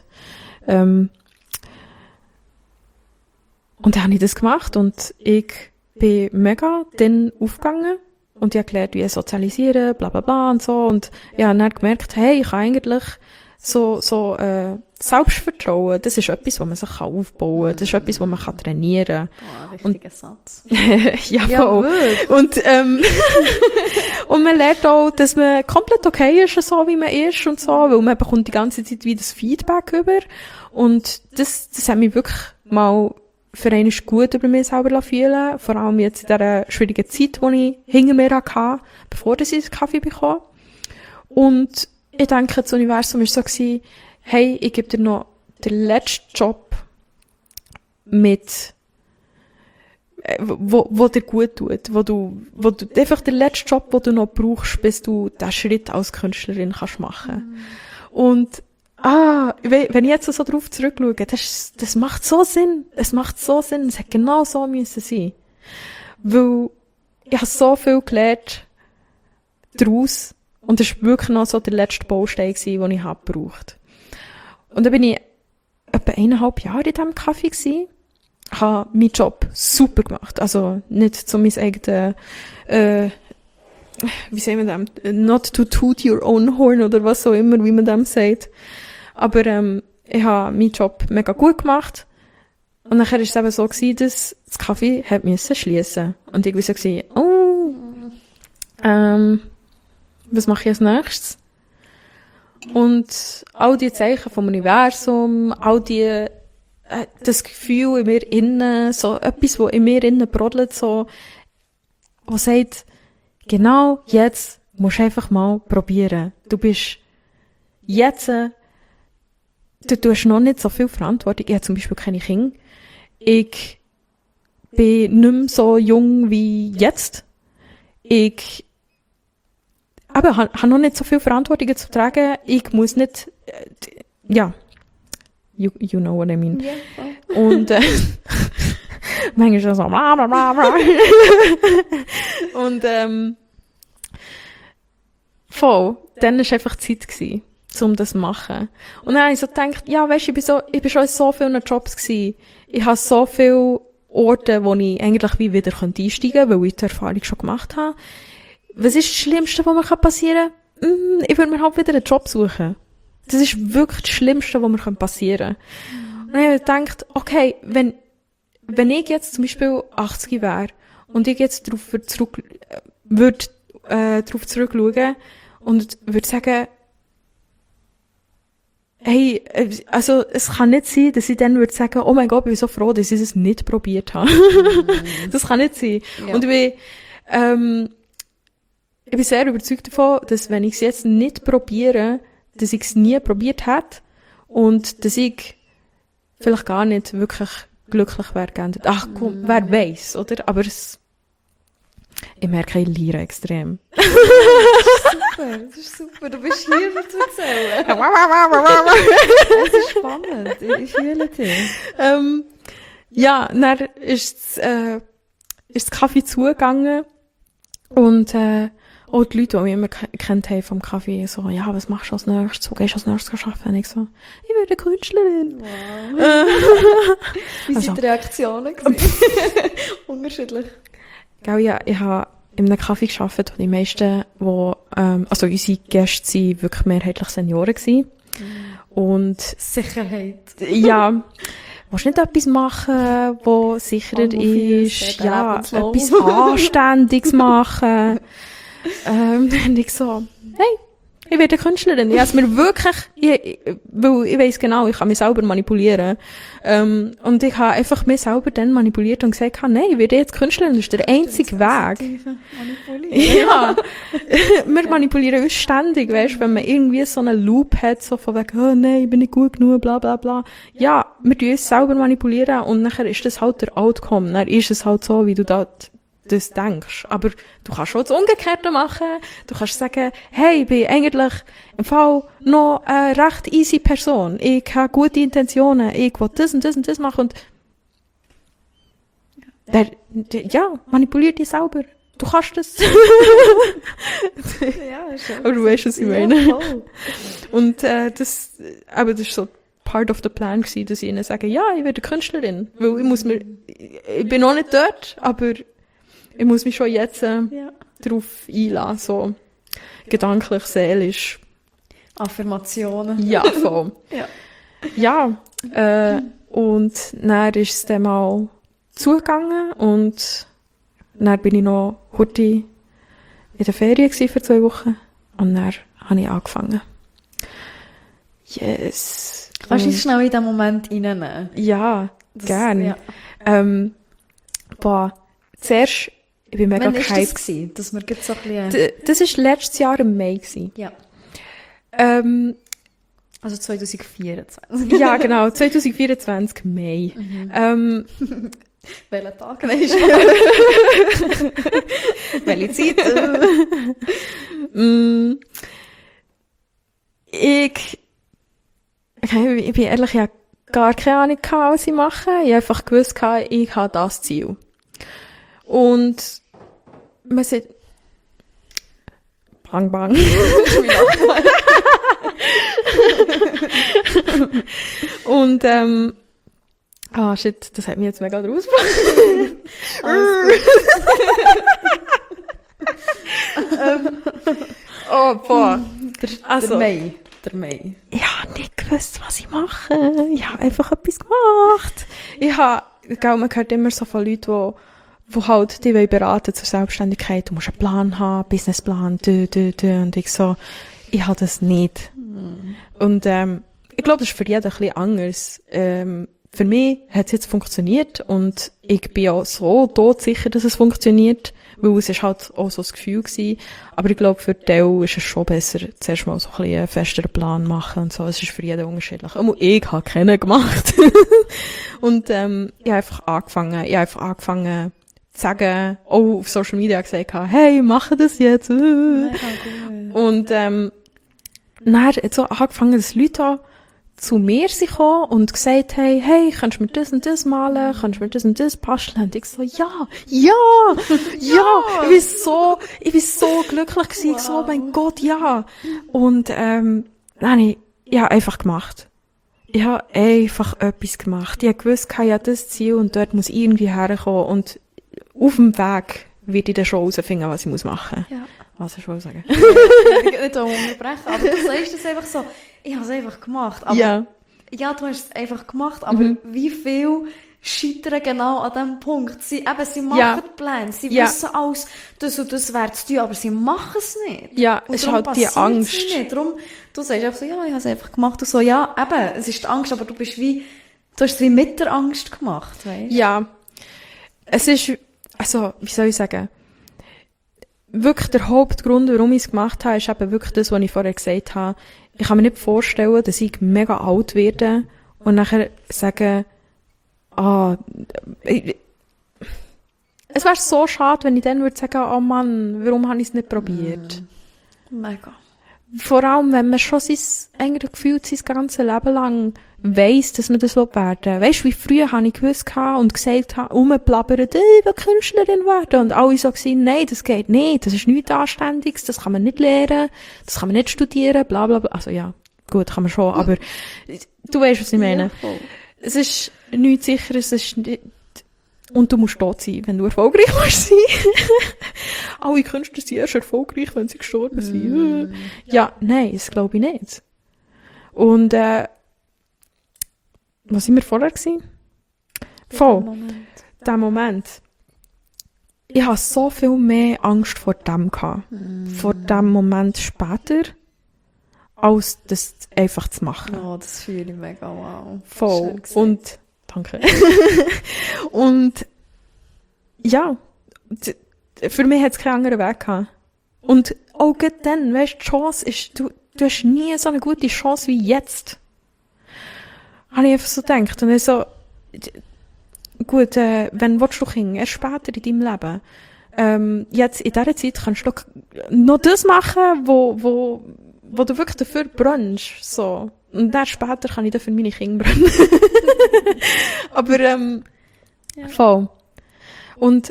Und dann habe ich das gemacht und ich bin mega dann aufgegangen und ich habe gelernt, wie ich sozialisieren, bla bla bla und so. Und ich habe dann gemerkt, hey, ich kann eigentlich so Selbstvertrauen, das ist etwas, was man sich aufbauen kann. Das ist etwas, was man trainieren kann. Richtiger Satz. Ja, voll. Und man lernt auch, dass man komplett okay ist, so wie man ist und so, weil man bekommt die ganze Zeit wieder das Feedback über. Und das hat mich wirklich mal für einmal gut über mich selber fühlen, vor allem jetzt in dieser schwierigen Zeit, die ich hinter mir hatte, bevor ich den Kaffee bekam. Und ich denke, das Universum war so gewesen, hey, ich gebe dir noch den letzten Job mit wo dir gut tut, wo du einfach der letzte Job, den du noch brauchst, bis du diesen Schritt als Künstlerin kannst machen. Und, wenn ich jetzt so drauf zurückschaue, das macht so Sinn. Es macht so Sinn. Es hätte genau so müssen sein. Weil, ich habe so viel gelernt daraus. Und das war wirklich noch so der letzte Baustein gewesen, den ich gebraucht. Und dann bin ich etwa 1,5 Jahre in diesem Café gewesen. Habe meinen Job super gemacht. Also, nicht so mein eigenes, wie sagen wir das? Not to toot your own horn oder was auch immer, wie man dem sagt. Aber, ich habe meinen Job mega gut gemacht. Und nachher war es eben so gewesen, dass das Café hat müssen schliessen. Und ich war so gewesen, was mache ich als nächstes? Und all die Zeichen vom Universum, all die, das Gefühl in mir innen, so etwas, wo in mir innen brodelt, so, was sagt, genau jetzt musst du einfach mal probieren. Du bist jetzt, du hast noch nicht so viel Verantwortung. Ich habe zum Beispiel keine Kinder. Ich bin nicht mehr so jung wie jetzt. Ich habe noch nicht so viel Verantwortung zu tragen. Ich muss nicht, ja, you know what I mean. Ja. Und manchmal schon so bla bla bla bla. Und voll, dann war einfach Zeit gewesen, um das zu machen. Und dann habe ich so gedacht, ja, weisst, ich bin schon in so vielen Jobs gewesen. Ich habe so viele Orte, wo ich eigentlich wie wieder einsteigen könnte, weil ich die Erfahrung schon gemacht habe. Was ist das Schlimmste, was mir passieren kann? Ich würde mir halt wieder einen Job suchen. Das ist wirklich das Schlimmste, was mir passieren kann. Und dann habe ich gedacht, okay, wenn ich jetzt zum Beispiel 80 wäre und ich jetzt darauf zurückschauen und würde sagen, hey, also es kann nicht sein, dass ich dann würde sagen, oh mein Gott, ich bin so froh, dass ich es nicht probiert habe. Das kann nicht sein. Ja. Und ich bin sehr überzeugt davon, dass wenn ich es jetzt nicht probiere, dass ich es nie probiert hätte und dass ich vielleicht gar nicht wirklich glücklich wäre geändert. Ach komm, wer weiss, oder? Aber ich merke, ich liere extrem. Das ist super. Du bist hier, um zu erzählen. Das ist spannend. Ich fühle dich. Ja, dann ist das Kaffee zugegangen und auch die Leute, die mich immer kennt haben vom Kaffee, so, ja, was machst du als nächstes? Wo gehst du als nächstes arbeiten? Und ich so, ich werde Künstlerin. Wow. Wie sind die Reaktionen gewesen? Unterschiedlich. Gell, ja, ich habe in einem Kaffee gearbeitet, wo die meisten, also unsere Gäste sind wirklich mehrheitlich Senioren gewesen. Und Sicherheit. Ja, willst du nicht etwas machen, wo sicherer ist? Ja, etwas Anständiges machen. Und ich so, hey, ich werde Künstlerin. Ich habe es mir wirklich, weil ich weiss genau, ich kann mich selber manipulieren. Und ich habe einfach mich selber dann manipuliert und gesagt, nein, ich werde jetzt Künstlerin, das ist der einzige Weg. Ja, wir manipulieren uns ständig, weißt, wenn man irgendwie so einen Loop hat, so von wegen, oh nein, ich bin nicht gut genug, bla bla bla. Ja, wir tun uns selber manipulieren und nachher ist das halt der Outcome. Dann ist es halt so, wie du das denkst. Aber du kannst schon das Umgekehrte machen. Du kannst sagen, hey, ich bin eigentlich im Fall noch eine recht easy Person. Ich habe gute Intentionen. Ich will das und das und das machen. Und ja, manipulier dich selber. Du kannst das. Ja, schon. Aber du weißt, was ich meine. Ja, voll. Und das ist so part of the plan gewesen, dass ich ihnen sage, ja, ich werde Künstlerin. Weil ich bin noch nicht dort, aber ich muss mich schon jetzt darauf einlassen, so gedanklich, seelisch. Affirmationen. Ja, voll. Ja, und dann ist es dann mal zugegangen und dann bin ich noch heute in der Ferien gewesen für 2 Wochen und dann habe ich angefangen. Yes. Kannst du uns schnell in diesen Moment reinnehmen? Ja, gerne. Ja. Zuerst, ich bin mega Wann gehypt. war das gewesen, dass wir jetzt so ein bisschen... Das war letztes Jahr im Mai gewesen. Ja. Also 2024. Ja, genau, 2024 Mai. Welchen Tag weisst Welche Zeit? Ich bin ehrlich, ich hatte gar keine Ahnung, was ich mache. Ich habe einfach gewusst, ich habe das Ziel. Und man sagt, bang, bang. Und, shit, das hat mich jetzt mega rausgebracht. Oh, boah. Der Mai. Ich habe nicht gewusst, was ich mache. Ich habe einfach etwas gemacht. Man hört immer so von Leuten, die halt die wollen beraten zur Selbstständigkeit. Du musst einen Plan haben, Businessplan, und ich so, ich habe das nicht. Und ich glaube, das ist für jeden ein bisschen anders. Für mich hat es jetzt funktioniert und ich bin auch so todsicher, dass es funktioniert, weil es ist halt auch so das Gefühl gewesen. Aber ich glaube, für die Teil ist es schon besser, zuerst mal so ein bisschen einen festeren Plan machen und so. Es ist für jeden unterschiedlich. Aber ich habe keinen gemacht. Und ich habe einfach angefangen zu sagen, auch auf Social Media gesagt, hey, mache das jetzt. Und dann hat so angefangen, dass Leute zu mir sind gekommen und gesagt haben, hey, kannst du mir das und das malen? Kannst du mir das und das basteln? Und ich so, ja. Ich bin so glücklich gewesen. Ich so, oh mein Gott, ja. Und, dann habe ich einfach gemacht. Ich habe einfach etwas gemacht. Ich habe gewusst, ich habe das Ziel und dort muss ich irgendwie herkommen. Und auf dem Weg werde ich dann schon herausfinden, was ich machen muss. Ja. Was ich wohl sagen? Ich will nicht unterbrechen, aber du sagst es einfach so, ich habe es einfach gemacht. Aber, ja, du hast es einfach gemacht, aber wie viel scheitern genau an diesem Punkt? Sie machen Pläne, sie wissen alles, das und das wäre zu tun, aber sie machen es nicht. Ja, es ist halt die Angst. Nicht. Darum, du sagst einfach so, ja, ich habe es einfach gemacht. Und so, ja, eben, es ist die Angst, aber du hast es wie mit der Angst gemacht, weißt? Ja. Es ist, also, wie soll ich sagen? Wirklich der Hauptgrund, warum ich es gemacht habe, ist eben wirklich das, was ich vorher gesagt habe. Ich kann mir nicht vorstellen, dass ich mega alt werde und nachher sagen, es wäre so schade, wenn ich dann würde sagen, oh Mann, warum habe ich es nicht probiert? Mega. Vor allem, wenn man schon eigentlich gefühlt sein ganzes Leben lang weiss, dass man das werden will. Weisst du, wie früher habe ich gewusst und gesagt habe, rumplappert, ich will Künstlerin werden. Und alle so gesagt, nein, das geht nicht, das ist nichts Anständiges, das kann man nicht lernen, das kann man nicht studieren, bla bla bla. Also ja, gut, kann man schon, aber du weißt, was ich meine. Ja, es ist nichts Sicheres, es ist nicht, und du musst tot sein, wenn du erfolgreich musst sein. Alle Künstler sind erst erfolgreich, wenn sie gestorben sind. Ja, nein, das glaube ich nicht. Und, was sind wir vorher gewesen? Der Moment. Ich habe so viel mehr Angst vor dem gehabt. Vor dem Moment später, als das einfach zu machen. Oh, das fühle ich mega, wow. Voll. Und, danke. Und, ja, für mich hat es keinen anderen Weg gehabt. Und auch dann, weißt du, die Chance ist, du hast nie so eine gute Chance wie jetzt. Habe ich einfach so gedacht. Und dann so, gut, wenn willst du Kinder? Erst später in deinem Leben. Jetzt, in dieser Zeit kannst du noch das machen, wo du wirklich dafür brennst, so. Und dann später kann ich dann für meine Kinder brennen. Aber, ja. Voll. Und,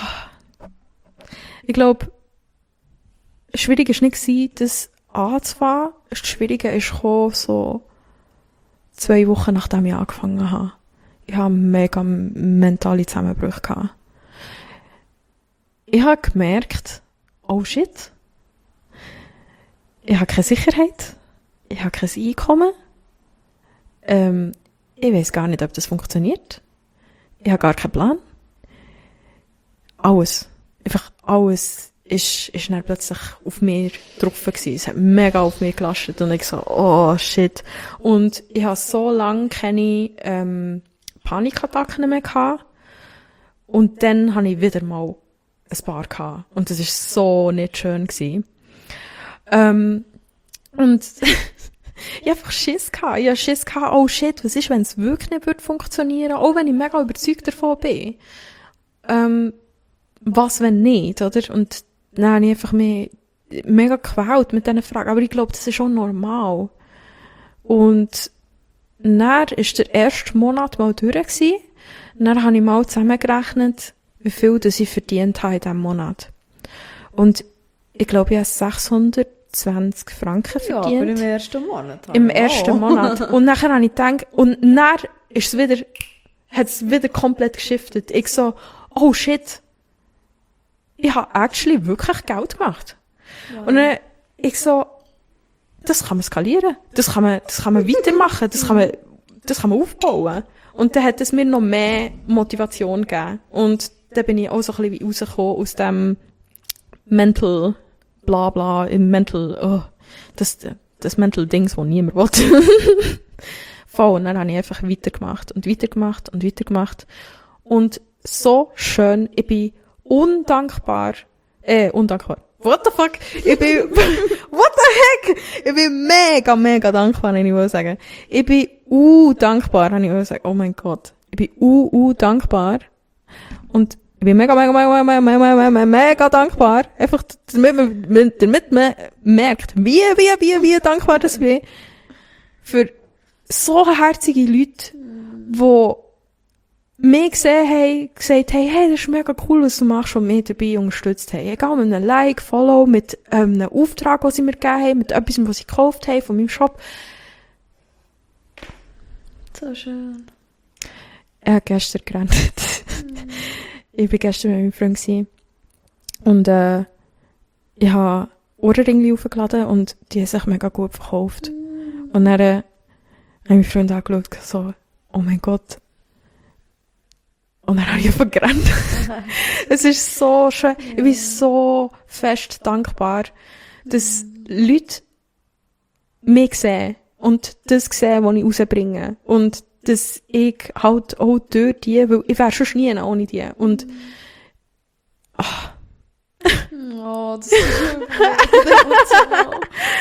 ich glaube, schwierig war nicht, das anzufangen. Das Schwierige ist gekommen, so 2 Wochen nachdem ich angefangen habe. Ich habe mega mentale Zusammenbrüche gehabt. Ich habe gemerkt, oh shit, ich habe keine Sicherheit, ich habe kein Einkommen, ich weiss gar nicht, ob das funktioniert, ich habe gar keinen Plan. Alles, einfach alles ist dann plötzlich auf mir drauf gewesen. Es hat mega auf mir gelastet und ich so, oh shit. Und ich habe so lange keine Panikattacken mehr gehabt. Und dann habe ich wieder mal ein paar gehabt. Und das ist so nicht schön gewesen. Und Ich einfach Schiss gehabt. Ich hatte Schiss gehabt, oh shit, was ist, wenn es wirklich nicht würde funktionieren? Auch wenn ich mega überzeugt davon bin. Was, wenn nicht, oder? Und dann habe ich einfach mich mega gequält mit diesen Fragen. Aber ich glaube, das ist schon normal. Und dann war der erste Monat mal durch gewesen. Dann habe ich mal zusammengerechnet, wie viel das ich verdient habe in diesem Monat. Und ich glaube, ich habe 620 Franken verdient. Ja, aber im ersten Monat. Im ersten Monat. Und nachher habe ich gedacht, und dann ist es wieder, hat es wieder komplett geschiftet. Ich so, oh shit, ich habe actually wirklich Geld gemacht. Wow. Und dann, ich so, das kann man skalieren. Das kann man weitermachen. Das kann man aufbauen. Und dann hat es mir noch mehr Motivation gegeben. Und dann bin ich auch so ein bisschen rausgekommen aus dem Mental Blabla, im Mental, das Mental Dings, wo niemand will. Voll. Und dann habe ich einfach weitergemacht. Und so schön, ich bin undankbar. What the fuck? What the heck? Ich bin mega, mega dankbar, wenn ich will sagen. Ich bin dankbar, wenn ich will sagen. Oh mein Gott. Ich bin dankbar. Und ich bin mega dankbar. Einfach, damit man merkt, wie dankbar das bin. Für so herzige Leute, die mich gesehen haben, gesagt haben, hey, das ist mega cool, was du machst, und mich dabei unterstützt haben. Egal, mit einem Like, Follow, mit einem Auftrag, den sie mir gegeben haben, mit etwas, was sie gekauft haben von meinem Shop. So schön. Er hat gestern gerannt. Ich war gestern mit meinem Freund gewesen. Und ich habe Ohrringe aufgeladen und die haben sich mega gut verkauft. Und dann habe ich meinen Freund angeschaut, so, oh mein Gott. Und dann habe ich einfach gerannt. Es ist so schön. Ich bin so fest dankbar, dass Leute mich sehen und das sehen, was ich rausbringe. Und dass ich halt auch durch die, weil ich wäre schon nie ohne die. Und, das ist emotional.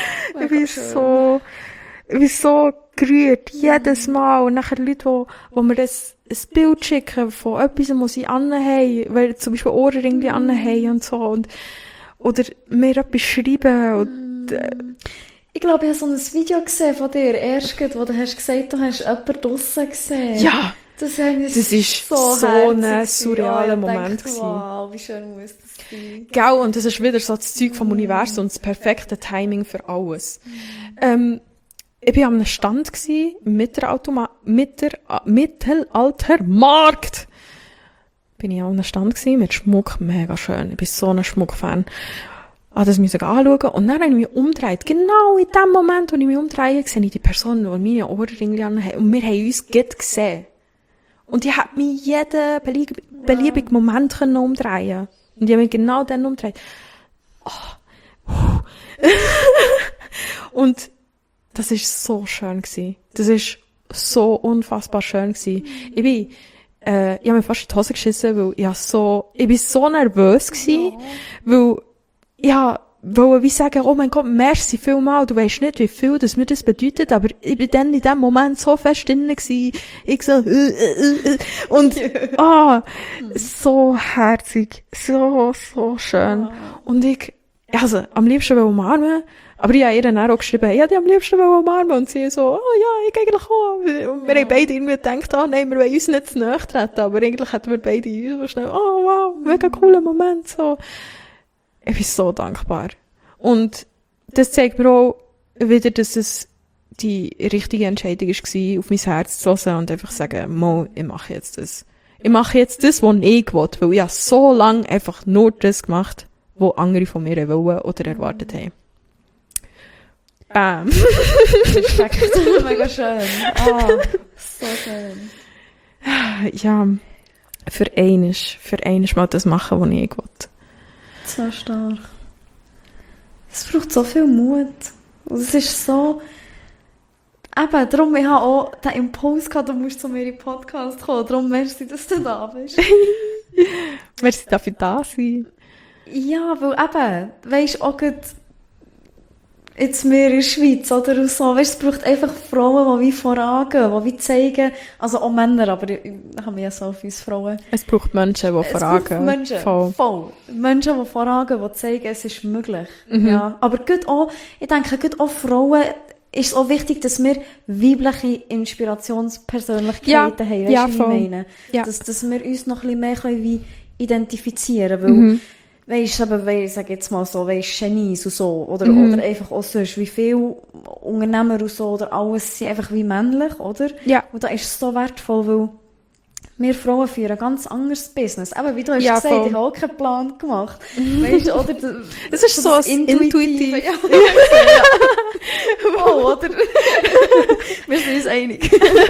Ich bin so gerührt, jedes Mal. Und nachher Leute, die mir ein Bild schicken von etwas, was sie anhaben, weil zum Beispiel Ohrringe anhaben und so. Oder mir etwas schreiben. Und, ich glaube, ich habe so ein Video gesehen von dir, erst, wo du hast gesagt, du hast jemanden draussen gesehen. Ja! Das ist so ein surrealer Moment gewesen. Wow, wie schön muss das sein. Gell, und das ist wieder so das Zeug vom Universum und das perfekte Timing für alles. Ich war an einem Stand im Mittelaltermarkt. Bin ich an einem Stand mit Schmuck, mega schön. Ich bin so ein Schmuckfan. Das musste ich anschauen. Und dann habe ich mich umgedreht. Genau in dem Moment, wo ich mich umdrehe, sehe ich die Person, die meine Ohrringe anhat. Und wir haben uns gut gesehen. Und ich hätte mich jeden beliebigen Moment umdrehen. Und ich habe mich genau dann umgedreht. Und das war so schön gewesen. Das war so unfassbar schön gewesen. Ich habe mir fast in die Hose geschissen, weil ich bin so nervös gewesen, weil ich wollte wie sagen, oh mein Gott, merci vielmal, du weisst nicht, wie viel das mir das bedeutet, aber ich bin dann in dem Moment so fest drin gewesen, ich so, und, so herzig, so schön. Und am liebsten umarmen, aber ich habe ihr dann auch geschrieben, ich hätte am liebsten umarmen, und sie so, oh ja, ich eigentlich auch. Und wir haben beide irgendwie gedacht, nein, wir wollen uns nicht zu nahe treten, aber eigentlich hätten wir beide uns so schnell, oh wow, mega cooler Moment, so. Ich bin so dankbar. Und das zeigt mir auch wieder, dass es die richtige Entscheidung war, auf mein Herz zu hören und einfach sagen, Mo, ich mache jetzt das. Ich mache jetzt das, was ich will, weil ich habe so lange einfach nur das gemacht, was andere von mir wollen oder erwartet haben. Bam. Respekt. Mega schön. So schön. Ja, für einmal mal das machen, was ich will. So stark. Es braucht so viel Mut. Und es ist so... Eben, darum, ich habe auch den Impuls gehabt, du musst zu mir in den Podcast kommen. Darum merci, dass du da bist. Merci, darf ich da sein? Ja, weil eben, weisst auch gut, jetzt mehr in der Schweiz, oder? Und so. Weißt, es braucht einfach Frauen, die wie vorangehen, die wie zeigen, also auch Männer, aber ich habe mich ja so auf uns Frauen. Es braucht Menschen, die vorangehen. Menschen, voll. Menschen, die vorangehen, die zeigen, es ist möglich. Mhm. Ja. Aber gut auch, ich denke, gut auch Frauen, ist es auch wichtig, dass wir weibliche Inspirationspersönlichkeiten haben. Weißt ja, du, voll. was ich meine? Ja. Dass wir uns noch ein bisschen mehr wie identifizieren können. Weil, weisst, aber, ich sage jetzt mal so, weisst, Genies und so, oder einfach auch sonst, wie viele Unternehmer und so, oder alles sind einfach wie männlich, oder? Ja. Und da ist es so wertvoll, weil wir Frauen führen ein ganz anderes Business. Aber wie du hast Ja, gesagt, voll. ich habe auch keinen Plan gemacht. Weisst, oder? Es ist so das ein intuitiv. Ja. Oh, oder? Wir sind uns einig.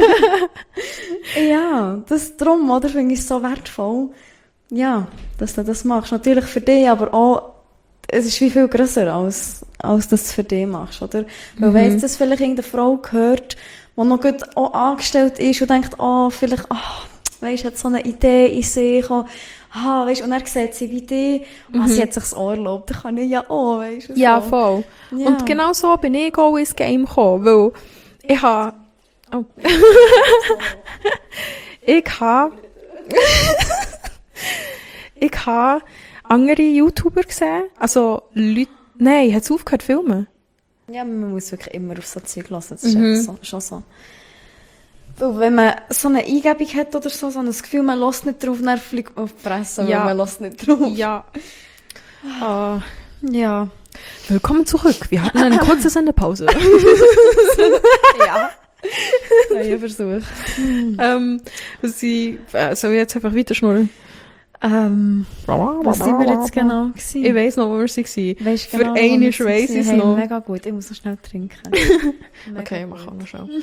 Ja, das drum, oder, finde ich es so wertvoll. Ja, dass du das machst. Natürlich für dich, aber auch, es ist wie viel grösser, als dass du es für dich machst, oder? Weil weiss, dass vielleicht irgendeine Frau gehört, die noch gut auch angestellt ist und denkt, vielleicht, weisst, hat so eine Idee in sich, weisst, und dann sieht sie wie die, sie hat sich das Ohr erlaubt, dann kann ich ja auch, weisst. Ja, so. voll. Ja. Und genau so bin ich auch ins Game gekommen, weil ich habe... Oh. Ich habe andere YouTuber gesehen, also Leute... Nein, hat es aufgehört zu filmen? Ja, man muss wirklich immer auf so Zeug hören, das ist jetzt schon so. Weil wenn man so eine Eingebung hat oder so ein Gefühl, man hört nicht drauf, dann fliegt man auf die Fresse, Ja. weil man hört nicht drauf. Ja. Ja. Willkommen zurück. Wir hatten eine kurze Sendepause. Ja. Neuer Versuch. Soll ich jetzt einfach weiter schnurren? Was sind wir jetzt genau gewesen? Ich weiss noch, wo wir waren. Weisst Für genau, wo einmal wir weiss ich es waren? Hey, noch. mega gut, ich muss noch schnell trinken. Mega Okay, gut. mach auch noch schnell.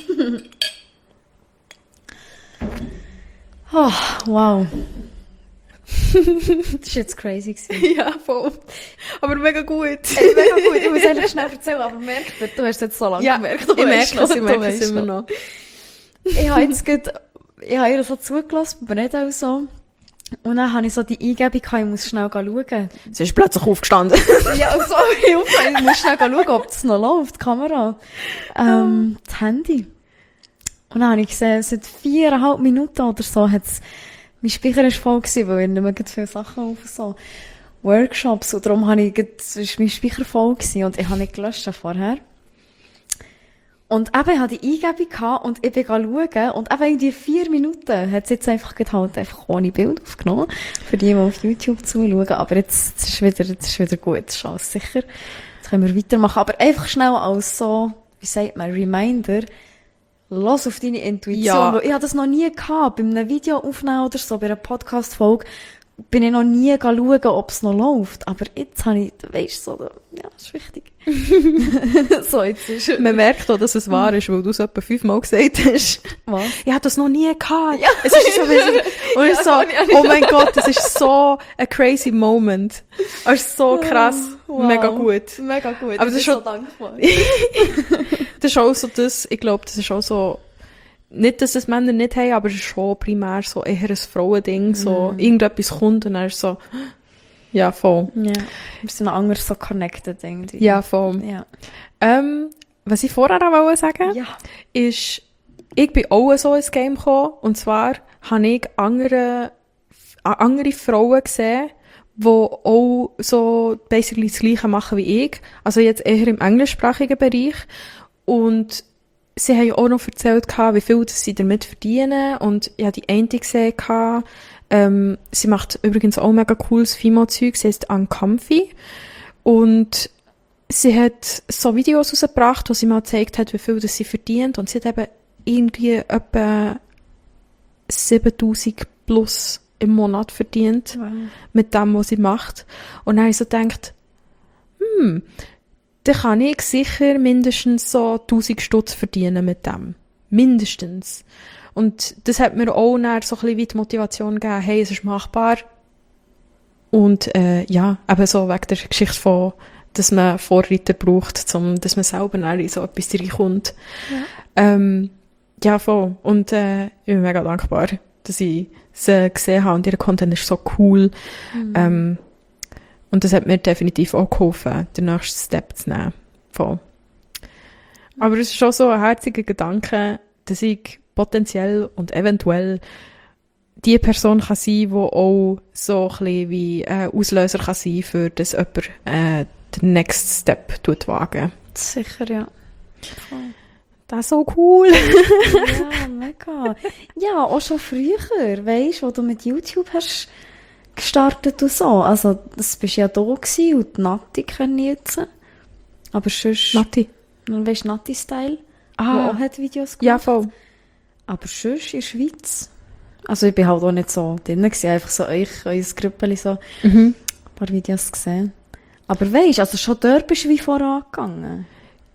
Oh, wow. Das war jetzt crazy gewesen. Ja, voll. Aber mega gut. Hey, mega gut, ich muss eigentlich schnell erzählen, aber merkt man, du hast es jetzt so lange gemerkt. Ich merke es immer noch. Ich habe jetzt gerade, ich habe ihr so zugelassen, aber nicht auch so. Und dann habe ich so die Eingebung gehabt, ich muss schnell schauen. Sie ist plötzlich aufgestanden. Ja, so, ich muss schnell schauen, ob das noch läuft, die Kamera. Das Handy. Und dann habe ich gesehen, seit 4,5 Minuten oder so hat's, mein Speicher ist voll gewesen, weil ich nicht mehr viele Sachen auf so Workshops, und darum habe ich, ist mein Speicher voll gewesen und ich habe nicht gelöscht vorher. Und eben, ich hatte die Eingebung gehabt und ich bin schauen und eben irgendwie 4 Minuten hat es jetzt einfach ohne Bild aufgenommen. Für die auf YouTube zuschauen. Aber jetzt ist wieder gut. Das ist alles sicher. Jetzt können wir weitermachen. Aber einfach schnell als so, wie sagt man, Reminder, los auf deine Intuition. Ja. Weil ich habe das noch nie gehabt. Bei einem Video aufnehmen oder so, bei einer Podcast-Folge, bin ich noch nie schauen, ob es noch läuft. Aber jetzt habe ich, weisst so, ja, das ist wichtig. So, jetzt ist Man merkt auch, dass es wahr ist, weil du es etwa 5-mal gesagt hast. Was? Ich hatte das noch nie gehabt. Ja. Es ist so, und ich so, das habe ich auch nicht oh mein Gott, das ist so ein crazy Moment. Es ist so krass. Wow. Mega gut. Mega gut. Aber das ist so schon- dankbar. Das ist auch so das, ich glaube, das ist auch so, nicht, dass das Männer nicht haben, aber es ist schon primär so eher ein Frauending, so irgendetwas kommt und dann ist so, ja, voll. Ja. Wir sind noch anders so connected irgendwie. Ja, voll. Ja. Was ich vorher auch wollte sagen, Ja. ist, ich bin auch so ins Game gekommen, und zwar habe ich andere Frauen gesehen, die auch so basically das Gleiche machen wie ich, also jetzt eher im englischsprachigen Bereich, und sie haben auch noch erzählt, wie viel sie damit verdienen, und ich habe die eine gesehen, sie macht übrigens auch mega cooles Fimo-Zeug, sie heisst Uncomfy, und sie hat so Videos rausgebracht, wo sie mal gezeigt hat, wie viel das sie verdient, und sie hat eben irgendwie etwa 7'000 plus im Monat verdient Wow. mit dem, was sie macht. Und dann habe ich so gedacht, dann kann ich sicher mindestens so 1000 Stutz verdienen mit dem. Mindestens. Und das hat mir auch dann so ein bisschen wie die Motivation gegeben, hey, es ist machbar. Und ja, eben so wegen der Geschichte von, dass man Vorreiter braucht, dass man selber dann in so etwas reinkommt. Ja. Ja, voll. Und ich bin mega dankbar, dass ich sie gesehen habe, und ihr Content ist so cool. Und das hat mir definitiv auch geholfen, den nächsten Step zu nehmen. Voll. Aber es ist schon so ein herziger Gedanke, dass ich potenziell und eventuell die Person kann sein, die auch so ein bisschen wie Auslöser kann sein, für dass jemand den Next Step wagen. Sicher, ja. Das ist so cool. Ja, mega. Ja, auch schon früher, weisst du, wo du mit YouTube hast gestartet und so. Also, das bist ja da gewesen und die Nati kennen jetzt. Aber sonst... Nati. Weisst du, Nati-Style? Ah. Die auch hat Videos gemacht. Ja, voll. Aber sonst in der Schweiz... Also, ich bin halt auch nicht so drin gewesen, einfach so euer Grüppeli so ein paar Videos gesehen. Aber weisst, also schon dort bist du wie vorangegangen.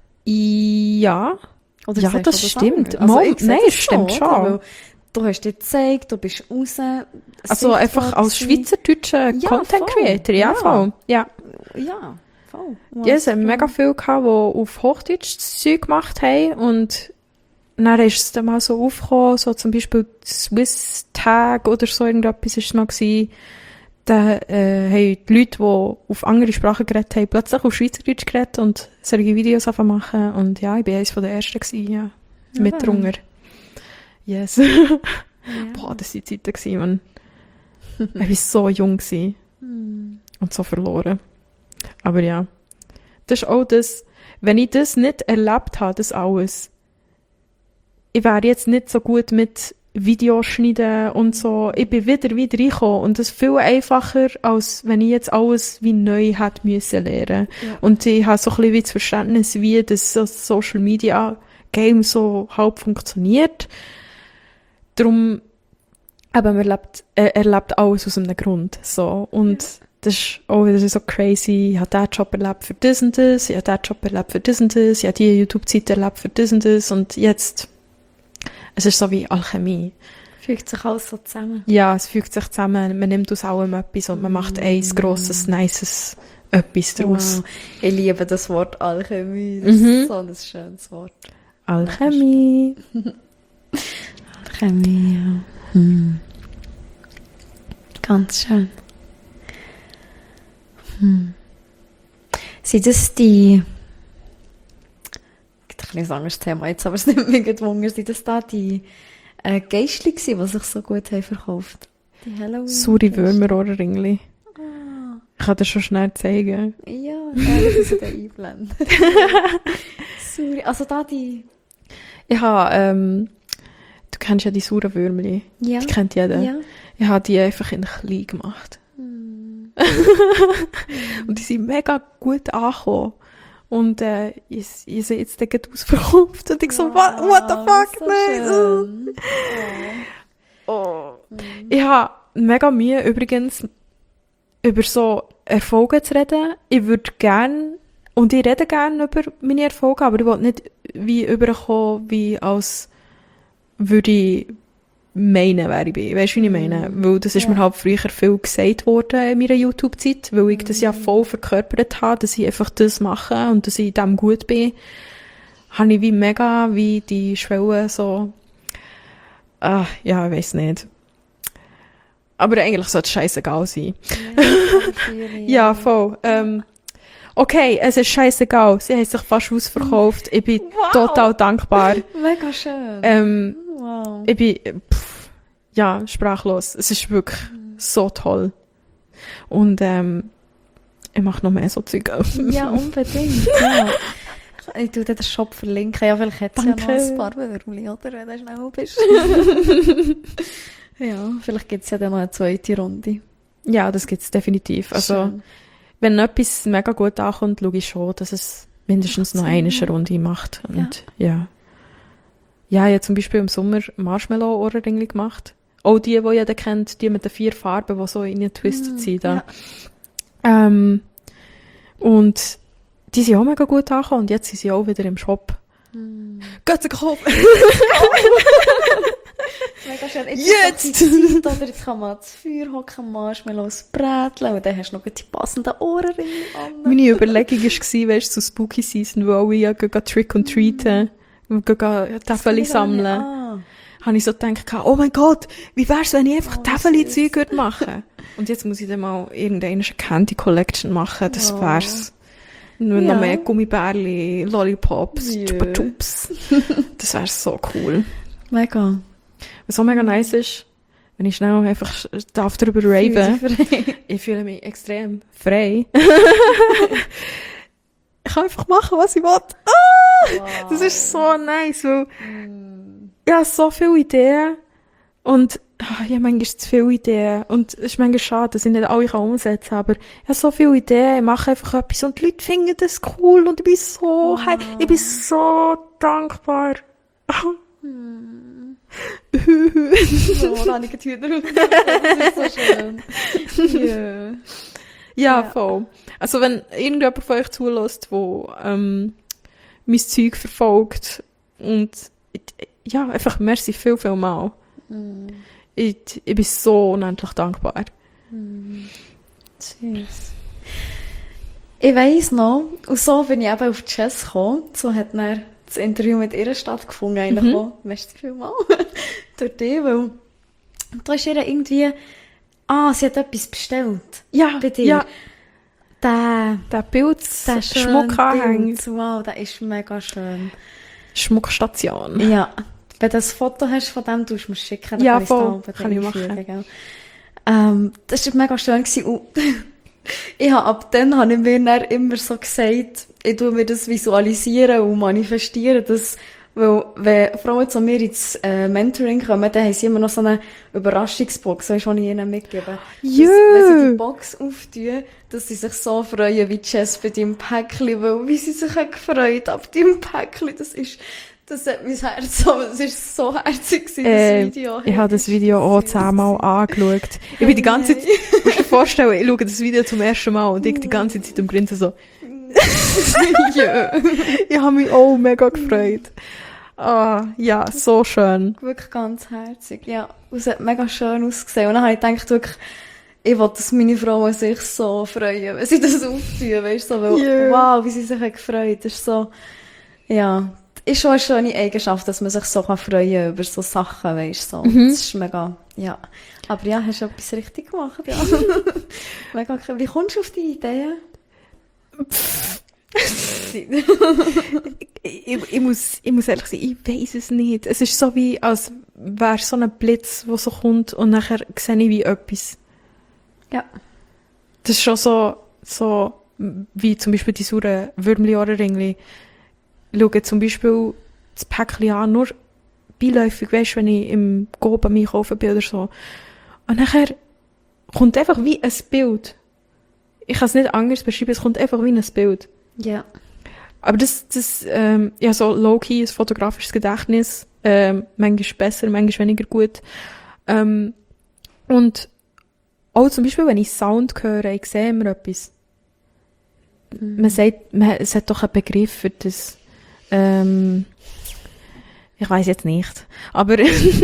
Ja. Oder Ja, sagst das du stimmt. anders? Mal, ich sehe nein, das es stimmt so, schon. oder? Weil du hast dir gezeigt, du bist raus. Also einfach als schweizerdeutscher Ja, Content voll. Creator, ja, Ja. voll. Ja. Ja, voll. Ja, es haben mega viele gehabt, die auf Hochdeutsch das Zeug gemacht haben und dann ist es dann mal so aufgekommen, so zum Beispiel Swiss Tag oder so irgendetwas ist es mal gewesen. Da haben die Leute, die auf andere Sprachen geredet haben, plötzlich auf Schweizerdeutsch geredet und solche Videos anfangen machen. Und ja, ich bin eines der Ersten gewesen, ja. Mit drunter. Yes. Boah, das waren Zeiten gewesen, man. Ich war so jung gewesen. Und so verloren. Aber ja. Das ist auch das, wenn ich das nicht erlebt habe, das alles, ich wäre jetzt nicht so gut mit Videos schneiden und so. Ich bin wieder reingekommen und das ist viel einfacher, als wenn ich jetzt alles wie neu hätte müssen lernen. Ja. Und ich habe so ein bisschen wie das Verständnis, wie das so Social Media Game so halb funktioniert. Darum, eben, man erlebt alles aus einem Grund, so. Und das ist auch wieder so crazy. Ich habe diesen Job erlebt für das und das, ich habe diesen Job erlebt für das und das, ich habe diese YouTube-Zeit erlebt für das und das und jetzt, es ist so wie Alchemie. Fügt sich alles so zusammen. Ja, es fügt sich zusammen, man nimmt aus allem etwas und man macht eins grosses, nices etwas daraus. Wow. Ich liebe das Wort Alchemie. Das ist so ein schönes Wort. Alchemie. Alchemie, ja. Ganz schön. Sind das die... Ich habe ein bisschen ein anderes Thema jetzt, aber es nimmt mich gerade Wunder. Sind das da die Geistli gewesen, die sich so gut haben verkauft? Die Halloween. Saure Würmer-Ohrringli. Ich kann das schon schnell zeigen. Ja, das ist ja einblenden. Sorry. Also da die... Ich habe, du kennst ja die sauren Würmli. Ja. Die kennt jeder. Ja. Ich habe die einfach in klein gemacht. Und die sind mega gut angekommen. Und ich sehe jetzt den gerade ausverkauft. Und ich so, what the fuck? So Nein. schön. Oh. Ich habe mega Mühe übrigens, über so Erfolge zu reden. Ich würde gerne, und ich rede gerne über meine Erfolge, aber ich will nicht wie überkommen, wie als würde ich meinen, wer ich bin. Weißt du, wie ich meine? Weil das ist mir halt früher viel gesagt worden in meiner YouTube-Zeit, weil ich das ja voll verkörpert habe, dass ich einfach das mache und dass ich in dem gut bin. Habe ich wie mega, wie die Schwelle so, ja, ich weiss nicht. Aber eigentlich sollte es scheissegal sein. Ja, voll. Okay, es ist scheissegal. Sie haben sich fast ausverkauft. Ich bin total dankbar. Mega schön. Wow. Ich bin, ja, sprachlos. Es ist wirklich so toll. Und ich mache noch mehr so Zeug. Ja, unbedingt. Ja. Ich tue dir den Shop verlinken. Ja, vielleicht hat es ja noch ein paar Würmli, oder? Wenn du schnell bist. Ja, vielleicht gibt es ja dann noch eine zweite Runde. Ja, das gibt es definitiv. Also, Schön. wenn etwas mega gut ankommt, schaue ich schon, dass es mindestens noch eine Runde macht. Und ja. Ja, ich habe zum Beispiel im Sommer Marshmallow-Ohrringe gemacht. Auch die jeder kennt, die mit den 4 Farben, die so reingetwistet sind. Da. Ja. Und die sind auch mega gut angekommen und jetzt sind sie auch wieder im Shop. Geht sie kaufen! Mega schön. Jetzt! Oder jetzt kann man das Feuer hocken, Marshmallows bräteln und dann hast du noch die passenden Ohrringe an. Meine Überlegung war, weißt du, so Spooky Season, wo alle ja gehen Trick and Treaten und gehen Täfeli sammeln. Habe ich so gedacht, oh mein Gott, wie wär's, wenn ich einfach Täfeli-Zeug machen würde? Und jetzt muss ich dann mal irgendeine Candy Collection machen, das wär's. Nur Ja. noch mehr Gummibärli, Lollipops, Ja. Chupa Chups. Das wäre so cool. Mega. Was auch mega nice ist, wenn ich schnell einfach darf darüber raven. Ich fühle mich extrem frei. Ich kann einfach machen, was ich will. Wow. Das ist so nice, weil ich habe so viele Ideen und ich habe manchmal zu viele Ideen und es ist manchmal schade, dass ich nicht alle umsetzen kann, aber ich habe so viele Ideen, ich mache einfach etwas und die Leute finden das cool und ich bin so, ich bin so dankbar. So, da habe ich die Hühner Das ist so schön. Ja. Ja, Ja. voll. Also wenn irgendjemand von euch zulässt, wo mein Zeug verfolgt und ja, einfach merci viel mal. Ich bin so unendlich dankbar. Tschüss. Ich weiss noch, und so bin ich eben auf Jess gekommen. So hat dann das Interview mit ihr stattgefunden, eigentlich auch. Merci vielmal. Durch dich, weil du hast ihr irgendwie, sie hat etwas bestellt. Ja, Bei dir. ja, Der der Bild, schöne Schmuckanhänger, Bild. Wow, der ist mega schön. Schmuckstation. Ja. Wenn du ein Foto hast von dem, tust du mir schicken. Dann Ja, kann ich's voll. da oben Kann ich einfügen, machen. gell? Das war mega schön gewesen. Und ab dann habe ich mir dann immer so gesagt, ich tue mir das visualisieren und manifestieren, dass, weil, wenn Frauen zu mir ins Mentoring kommen, dann haben sie immer noch so eine Überraschungsbox, weißt du, die ich ihnen mitgebe. Dass, wenn sie die Box auftun, dass sie sich so freuen wie Jess bei deinem Päckchen, weil wie sie sich hat gefreut ab deinem Päckchen, das hat mein Herz so, das ist so herzig gewesen, das Video. Ich habe das Video auch 10-mal angeschaut. Ich bin die ganze Zeit, musst dir vorstellen, ich schaue das Video zum ersten Mal und ich die ganze Zeit am Grinsen so. Ja. Ich habe mich auch mega gefreut. Ja, so schön. Wirklich ganz herzig, ja. Und es hat mega schön ausgesehen. Und dann habe ich gedacht, wirklich, ich will, dass meine Frauen sich so freuen, wenn sie das auftun, weißt du, so, weil, Ja. wow, wie sie sich hat gefreut. Das ist so, ja, ist schon eine schöne Eigenschaft, dass man sich so freuen kann über so Sachen, weißt du, so. Das ist mega, ja. Aber ja, hast du etwas richtig gemacht, ja. Mega cool. Wie kommst du auf die Idee? Ich muss ehrlich sein, ich weiss es nicht. Es ist so wie, als wäre so ein Blitz, der so kommt und nachher sehe ich wie etwas. Ja. Das ist schon so wie zum Beispiel die sauren Würmli-Ohrenringli. Schaue zum Beispiel das Päckchen an, nur beiläufig, weisst, wenn ich im Coop am Einkaufen bin oder so. Und nachher kommt einfach wie ein Bild. Ich kann es nicht anders beschreiben, es kommt einfach wie ein Bild. Ja. Aber ja, so low-key, ein fotografisches Gedächtnis, manchmal besser, manchmal weniger gut. Und auch zum Beispiel, wenn ich Sound höre, ich sehe immer etwas. Man sagt, es hat doch einen Begriff für das, ich weiß jetzt nicht. Aber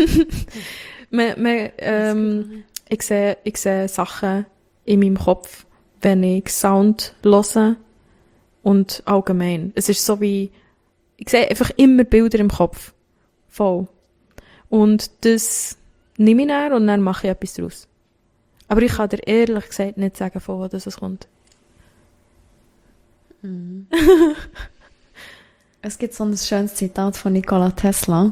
ich sehe Sachen in meinem Kopf, wenn ich Sound höre und allgemein. Es ist so wie, ich sehe einfach immer Bilder im Kopf. Voll. Und das nehme ich dann und dann mache ich etwas daraus. Aber ich kann dir ehrlich gesagt nicht sagen, von wo das kommt. Es gibt so ein schönes Zitat von Nikola Tesla,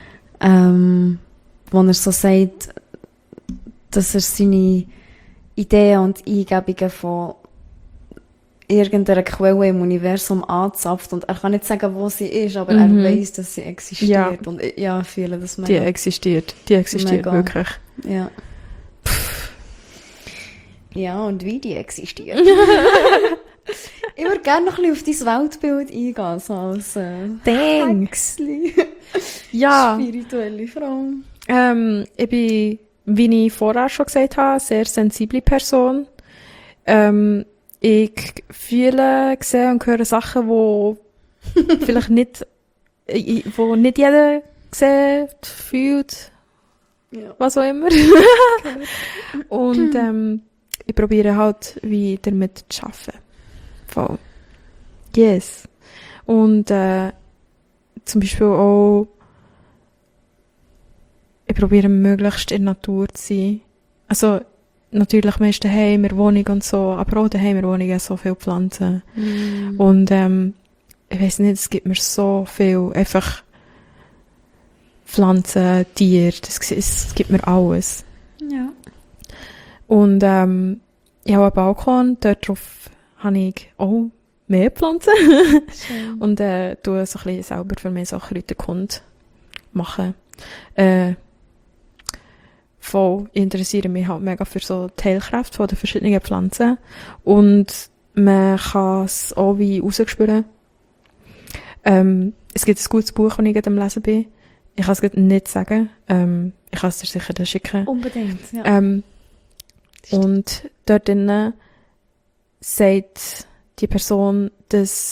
wo er so sagt, dass er seine Ideen und Eingebungen von irgendeiner Quelle im Universum anzapft und er kann nicht sagen, wo sie ist, aber er weiss, dass sie existiert. Ja. Und ich fühle das Die mega. existiert Mega. wirklich. Ja. Ja, und wie die existiert. Ich würde gerne noch ein bisschen auf dein Weltbild eingehen, so als Thanks. Hexli. Ja, Spirituelle Frau. ich bin, wie ich vorher schon gesagt habe, eine sehr sensible Person. Ich fühle, sehe und höre Sachen, wo vielleicht nicht, wo nicht jeder sieht, fühlt, Ja. was auch immer. Und ich probiere halt, wie damit zu arbeiten. Voll. Yes. Und zum Beispiel auch, ich probiere möglichst in der Natur zu sein. Also, natürlich meist daheim in der Wohnung und so, aber auch daheim in der Wohnung so viele Pflanzen. Und ich weiss nicht, es gibt mir so viel einfach Pflanzen, Tiere, es gibt mir alles. Ja. Und ich habe einen Balkon, dort drauf habe ich auch mehr Pflanzen. Schön. Und tue so ein bisschen selber für mich so Kräuterkunde machen. Voll interessiere mich halt mega für so die Heilkräfte von den verschiedenen Pflanzen. Und man kann es auch wie rausspüren. Es gibt ein gutes Buch, das ich gerade am Lesen bin. Ich kann es gerade nicht sagen. Ich kann es dir sicher dann schicken. Unbedingt, ja. Und dort drinnen sagt die Person, dass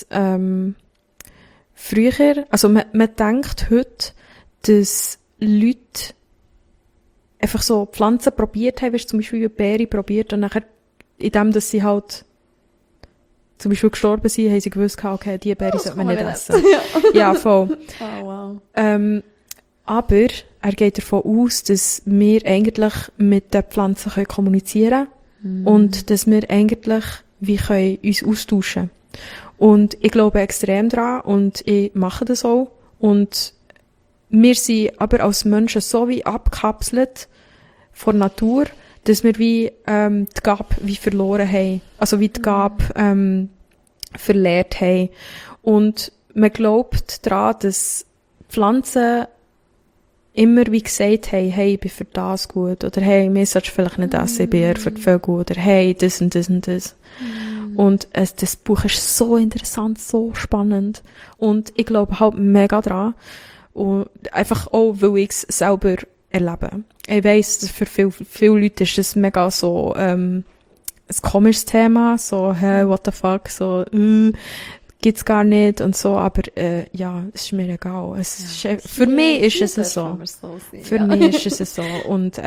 früher, also man denkt heute, dass Leute einfach so Pflanzen probiert haben, wie zum Beispiel eine Beere probiert und nachher, indem dass sie halt zum Beispiel gestorben sind, haben sie gewusst, okay, diese Beere sollte man nicht essen. Ja, voll. Oh, wow. Aber er geht davon aus, dass wir eigentlich mit den Pflanzen kommunizieren können und dass wir eigentlich wie können uns austauschen. Und ich glaube extrem daran und ich mache das auch. Und wir sind aber als Menschen so wie abgekapselt von der Natur, dass wir wie die Gabe wie verloren haben. Also wie die Gabe verlehrt haben. Und man glaubt daran, dass Pflanzen immer wie gesagt haben, hey, ich bin für das gut. Oder hey, mir solltest du vielleicht nicht essen, ich bin eher für die Vögel. Oder hey, das und das und das. Und das Buch ist so interessant, so spannend. Und ich glaube halt mega dran. Und einfach auch, weil ich es selber erlebe. Ich weiss, dass für viele Leute ist das mega so ein komisches Thema. So, hey, what the fuck, so, gibt's gar nicht und so, aber ja, es ist mir egal. Für mich ist es so. Für mich ist es so. Und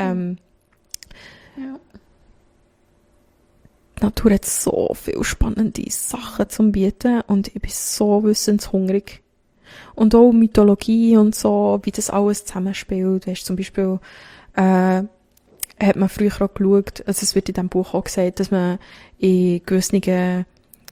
die Natur hat so viele spannende Sachen zum Bieten und ich bin so wissenshungrig. Und auch Mythologie und so, wie das alles zusammenspielt. Weißt, zum Beispiel hat man früher auch geschaut, also es wird in diesem Buch auch gesagt, dass man in gewissen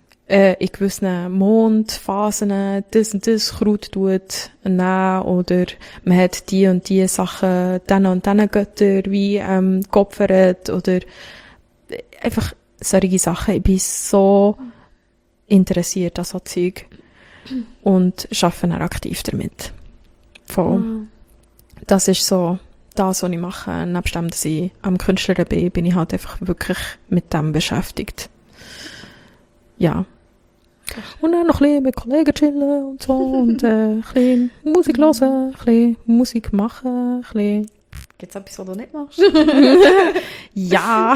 Mondphasen das und das Kraut nehmen oder man hat die und die Sachen diesen und diesen Götter wie geopfert oder einfach solche Sachen. Ich bin so interessiert an so Zeug und arbeite dann aktiv damit. Voll. Das ist so das, was ich mache. Nebst dem, dass ich am Künstler bin ich halt einfach wirklich mit dem beschäftigt. Ja. Und dann noch ein bisschen mit Kollegen chillen und so und ein bisschen Musik hören, ein bisschen Musik machen, ein bisschen... Gibt's etwas, was du nicht machst? Ja.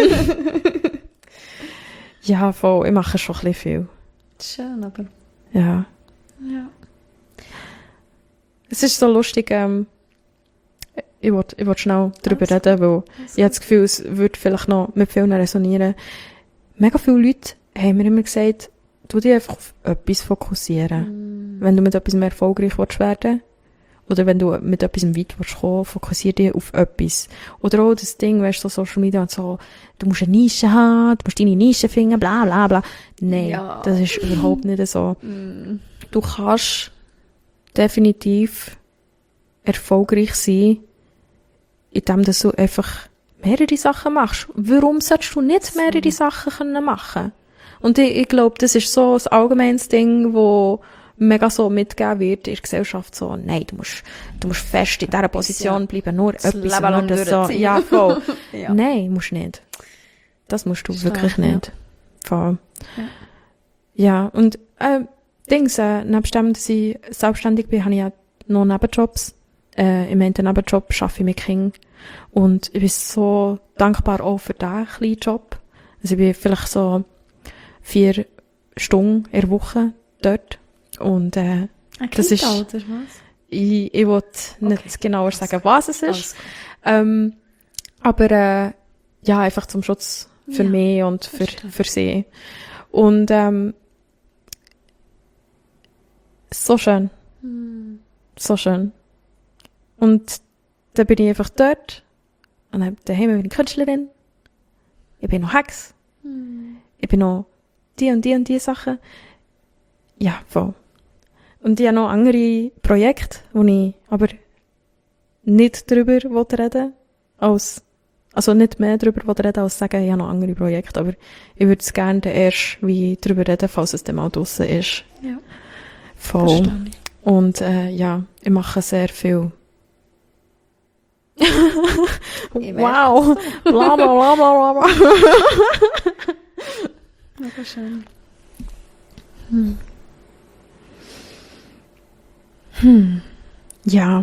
Ja, voll. Ich mache schon ein bisschen viel. Schön, aber... Ja. Ja. Es ist so lustig, ich will schnell darüber reden, weil ich habe das Gefühl, es würde vielleicht noch mit vielen resonieren. Mega viele Leute haben mir immer gesagt, du dich einfach auf etwas fokussieren. Wenn du mit etwas mehr erfolgreich werden willst, oder wenn du mit etwas weit kommen willst, fokussiere dich auf etwas. Oder auch das Ding, weißt du, so Social Media und so, du musst eine Nische haben, du musst deine Nische finden, bla, bla, bla. Nein, Ja. das ist überhaupt nicht so. Du kannst definitiv erfolgreich sein, indem dass du einfach mehrere Sachen machst. Warum solltest du nicht mehrere Sachen machen können? Und ich glaube, das ist so ein allgemeines Ding, wo mega so mitgegeben wird in der Gesellschaft, so, nein, du musst fest in dieser Position bleiben, nur etwas, Leben lang nur das so, durchziehen. ja, voll. Ja. Nein, musst nicht. Das musst du wirklich Stark, ja. nicht. Voll. Ja. Ja, und, nebst dem, dass ich selbstständig bin, habe ich ja noch Nebenjobs. Im einen Nebenjob arbeite ich mit Kindern. Und ich bin so dankbar auch für diesen kleinen Job. Also ich bin vielleicht so 4 Stunden in der Woche dort. Und Ein das ist... Kindalter, was? Ich will nicht genauer sagen, was es ist. Aber ja, einfach zum Schutz für Ja, mich und verstehe. für sie. Und so schön. So schön. Und dann bin ich einfach dort. Und dann daheim bin ich Künstlerin. ich bin noch Hex. Ich bin noch die und die und die Sachen. Ja, voll. Und ich habe noch andere Projekte, wo ich aber nicht darüber reden also nicht mehr darüber reden, als sagen, ich habe noch andere Projekte, aber ich würde es gerne dann erst wie darüber reden, falls es dann mal draussen ist. Ja. Voll. Verstehe ich. Und ja, ich mache sehr viel. Wow! Bla bla bla bla bla. Mega schön. Ja.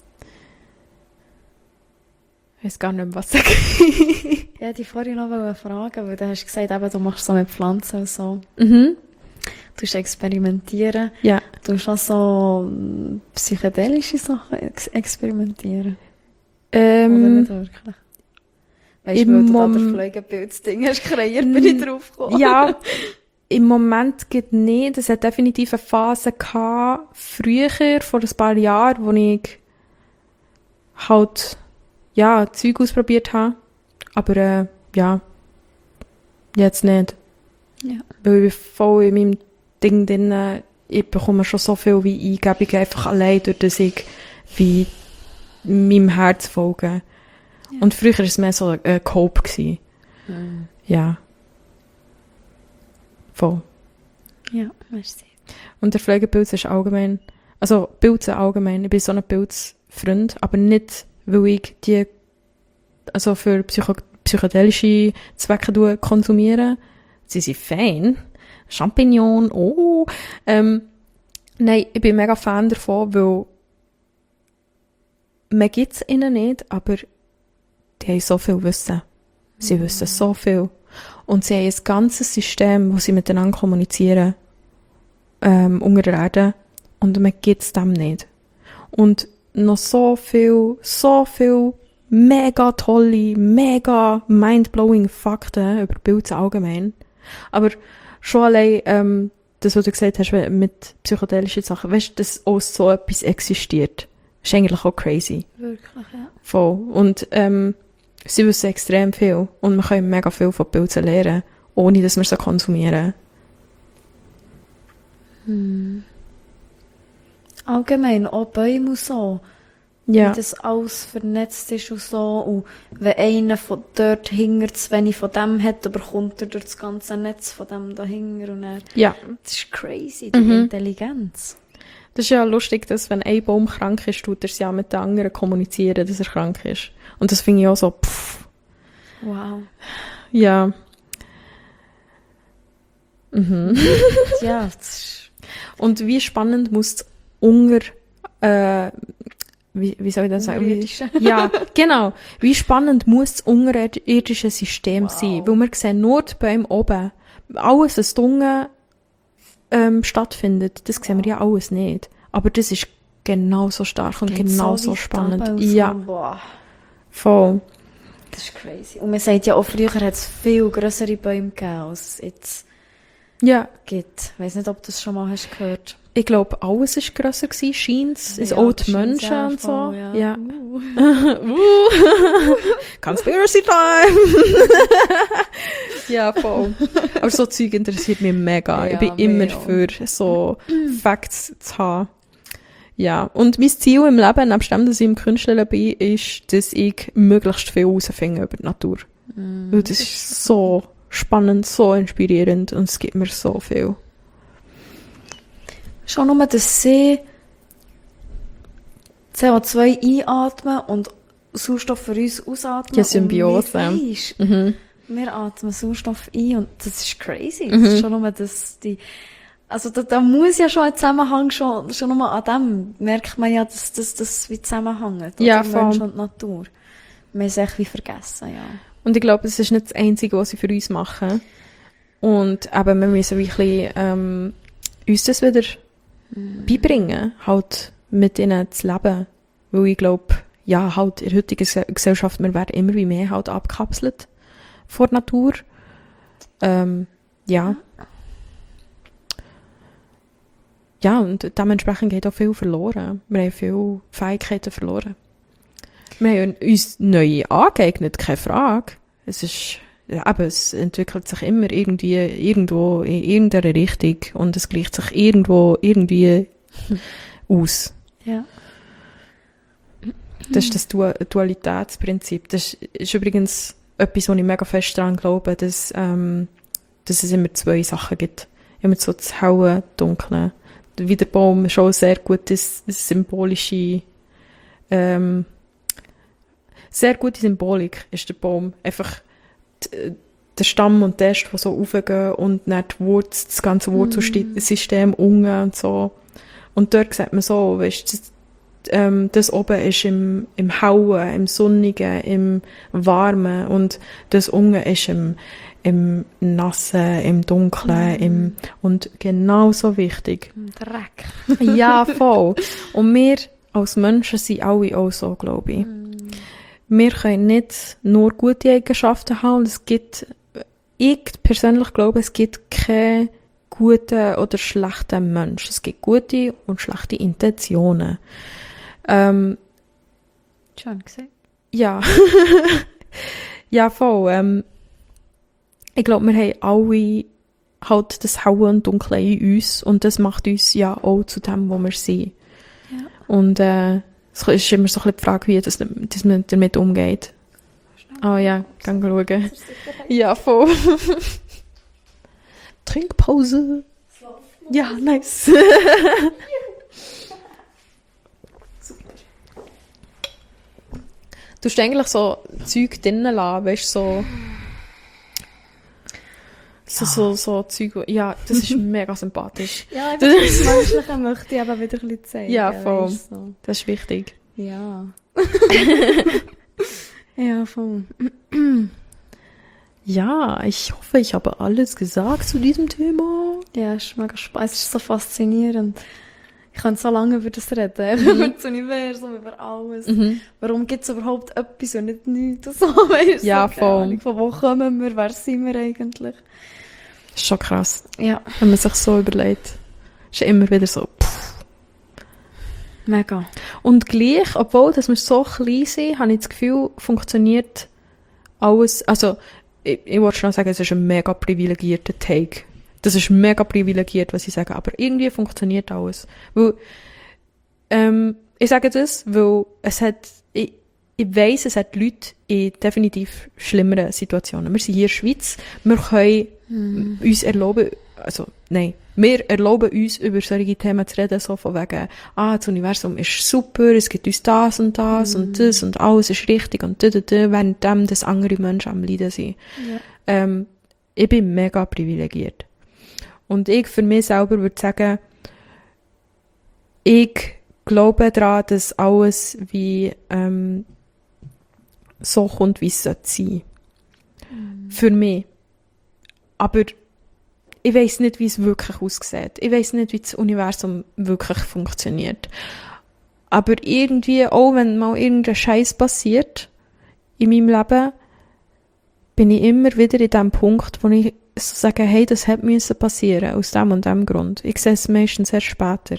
Ich weiß gar nicht mehr, was sagen. Ja, die vorhin noch fragen, weil du hast gesagt, eben, du machst so mit Pflanzen und so. Mhm. Du musst experimentieren. Ja. Du musst auch so psychedelische Sachen experimentieren. Oder nicht wirklich? Weißt du, weil du da das Fliegenpilz-Ding hast kreiert, bin ich drauf gekommen. Ja, im Moment geht nicht. Es hat definitiv eine Phase gehabt, früher, vor ein paar Jahren, wo ich halt, ja, Zeug ausprobiert habe. Aber, ja, jetzt nicht. Ja. Weil ich bin voll in meinem Ding drin. Ich bekomme schon so viel wie Eingebungen einfach allein, durch das ich wie meinem Herz folge. Ja. Und früher war es mehr so ein Cope gewesen. Ja. Voll. Ja, merci. Und der Pflegepilz ist allgemein, also Pilze allgemein, ich bin so ein Pilzfreund, aber nicht, weil ich die, also für psychedelische Zwecke konsumiere. Sie sind fein. Champignon, oh. Nein, ich bin mega Fan davon, weil man gibt es ihnen nicht, aber die haben so viel Wissen. Sie wissen so viel. Und sie haben ein ganzes System, wo sie miteinander kommunizieren, unter der Erde. Und man gibt es dem nicht. Und noch so viel mega tolle, mega mindblowing Fakten über Pilze allgemein. Aber schon allein, das, was du gesagt hast, mit psychedelischen Sachen, weißt du, dass auch so etwas existiert. Ist eigentlich auch crazy. Wirklich, ja. Voll. Und, sie wissen extrem viel. Und man kann mega viel von Pilzen lernen, ohne dass wir sie konsumieren. Allgemein, auch Bäume und so. Ja. Wie das alles vernetzt ist und so. Und wenn einer von dort hinter zu wenig von dem hat, bekommt er durch das ganze Netz von dem dahinter. Und dann, Ja. das ist crazy, die Intelligenz. Das ist ja lustig, dass wenn ein Baum krank ist, tut er es ja mit den anderen kommunizieren, dass er krank ist. Und das finde ich auch so, Wow. Ja. Ja, das ist... Und wie spannend muss es wie soll ich das sagen? Unterirdische. Ja, genau. Wie spannend muss das unterirdische System sein? Weil wir sehen nur die Bäume oben. Alles, was unten stattfindet, das sehen wir ja alles nicht. Aber das ist genauso stark und genauso spannend. Ja, Boah, voll. das ist crazy. Und man sagt ja auch, früher hat es viel grössere Bäume gegeben, als es jetzt Ja, gibt. Ich weiss nicht, ob du das schon mal hast gehört. ich glaube, alles war grösser gewesen, scheint's. Ja, Auch die das scheint's Menschen ja und so. voll, ja. Ja. Conspiracy time! Ja, voll. Aber so Zeug interessiert mich mega. Ja, Ich bin immer mega. für so Facts zu haben. Ja, und mein Ziel im Leben, nebst dem, dass ich im Künstler bin, ist, dass ich möglichst viel herausfinde über die Natur. Weil das ist so spannend, so inspirierend und es gibt mir so viel. Schon nur, dass sie CO2 einatmen und Sauerstoff für uns ausatmen. Ja, Symbiose. Und wir, weisst, Mhm. wir atmen Sauerstoff ein und das ist crazy. Das ist schon nur, dass die... Also da muss ja schon ein Zusammenhang, schon nur an dem merkt man ja, dass das wie zusammenhängt. Ja, oder? voll. Mensch und Natur. Wir haben es echt wie vergessen, ja. Und ich glaube, es ist nicht das Einzige, was sie für uns machen. Und eben, wir müssen wie ein bisschen, uns das wieder beibringen, halt mit ihnen zu leben. Weil ich glaube, ja, halt in der heutigen Gesellschaft, wir werden immer wie mehr halt abgekapselt von der Natur. Ja. Ja, und dementsprechend geht auch viel verloren. Wir haben viele Fähigkeiten verloren. Wir haben uns neue angeeignet, keine Frage. Es ist eben, es entwickelt sich immer irgendwie, irgendwo, in irgendeiner Richtung und es gleicht sich irgendwo, irgendwie aus. Ja. Das ist das Dualitätsprinzip. Das ist übrigens etwas, wo ich mega fest daran glaube, dass es immer zwei Sachen gibt. Immer so das Helle, Dunkle. Wie der Baum schon sehr gutes symbolische, sehr gute Symbolik ist der Baum. Einfach der Stamm und der Äste, die so raufgehen und dann das ganze Wurzelsystem unten und so. Und dort sieht man so, weißt, das oben ist im Hauen, im Sonnigen, im Warmen und das unten ist im Nassen, im Dunklen, und genauso wichtig. Dreck. Ja, voll. Und wir als Menschen sind alle auch so, glaube ich. Wir können nicht nur gute Eigenschaften haben. Ich persönlich glaube, es gibt keine guten oder schlechten Menschen. Es gibt gute und schlechte Intentionen. Schon gesagt. Ja. Ja, voll. Ich glaube, wir haben alle halt das Helle und Dunkle in uns und das macht uns ja auch zu dem, wo wir sind. Ja. Und es ist immer so ein bisschen die Frage, wie dass man damit umgeht. Ah ja, kann schauen. Ja, voll. Trinkpause. Ja, nice. Du hast eigentlich so Zeug drinnen lassen, weißt du, so Zeug. Ja, das ist mega sympathisch. Ja, das Menschliche möchte ich aber wieder ein bisschen zeigen. Ja, voll. Weißt, so. Das ist wichtig. Ja. Ja, voll. Ja, ich hoffe, ich habe alles gesagt zu diesem Thema. Ja, es ist mega spannend. Es ist so faszinierend. Ich kann so lange über das reden. Über das Universum, über alles. Warum gibt es überhaupt etwas und nicht nichts? Und so, weißt, Ja, so, voll. Ahnung, von wo kommen wir? Wer sind wir eigentlich? Das ist schon krass, Ja, wenn man sich so überlegt. Ist immer wieder so, pff. mega. Und gleich, obwohl dass wir so klein sind, habe ich das Gefühl, funktioniert alles. Also, ich wollte schon sagen, es ist ein mega privilegierter Take. Das ist mega privilegiert, was ich sage, aber irgendwie funktioniert alles. Weil, ich sage das, weil ich weiss, es hat Leute in definitiv schlimmeren Situationen. Wir sind hier in der Schweiz, wir können uns erlauben, wir erlauben uns, über solche Themen zu reden, so von wegen, das Universum ist super, es gibt uns das und das und alles ist richtig und währenddem, dass andere Menschen am Leiden sind. Ja. Ich bin mega privilegiert. Und ich für mich selber würde sagen, ich glaube daran, dass alles wie so kommt, wie es sein sollte. Für mich. Aber ich weiss nicht, wie es wirklich aussieht. Ich weiss nicht, wie das Universum wirklich funktioniert. Aber irgendwie, auch wenn mal irgendein Scheiß passiert in meinem Leben, bin ich immer wieder in dem Punkt, wo ich so sage, hey, das hätte müssen passieren, aus dem und dem Grund. Ich sehe es meistens erst später.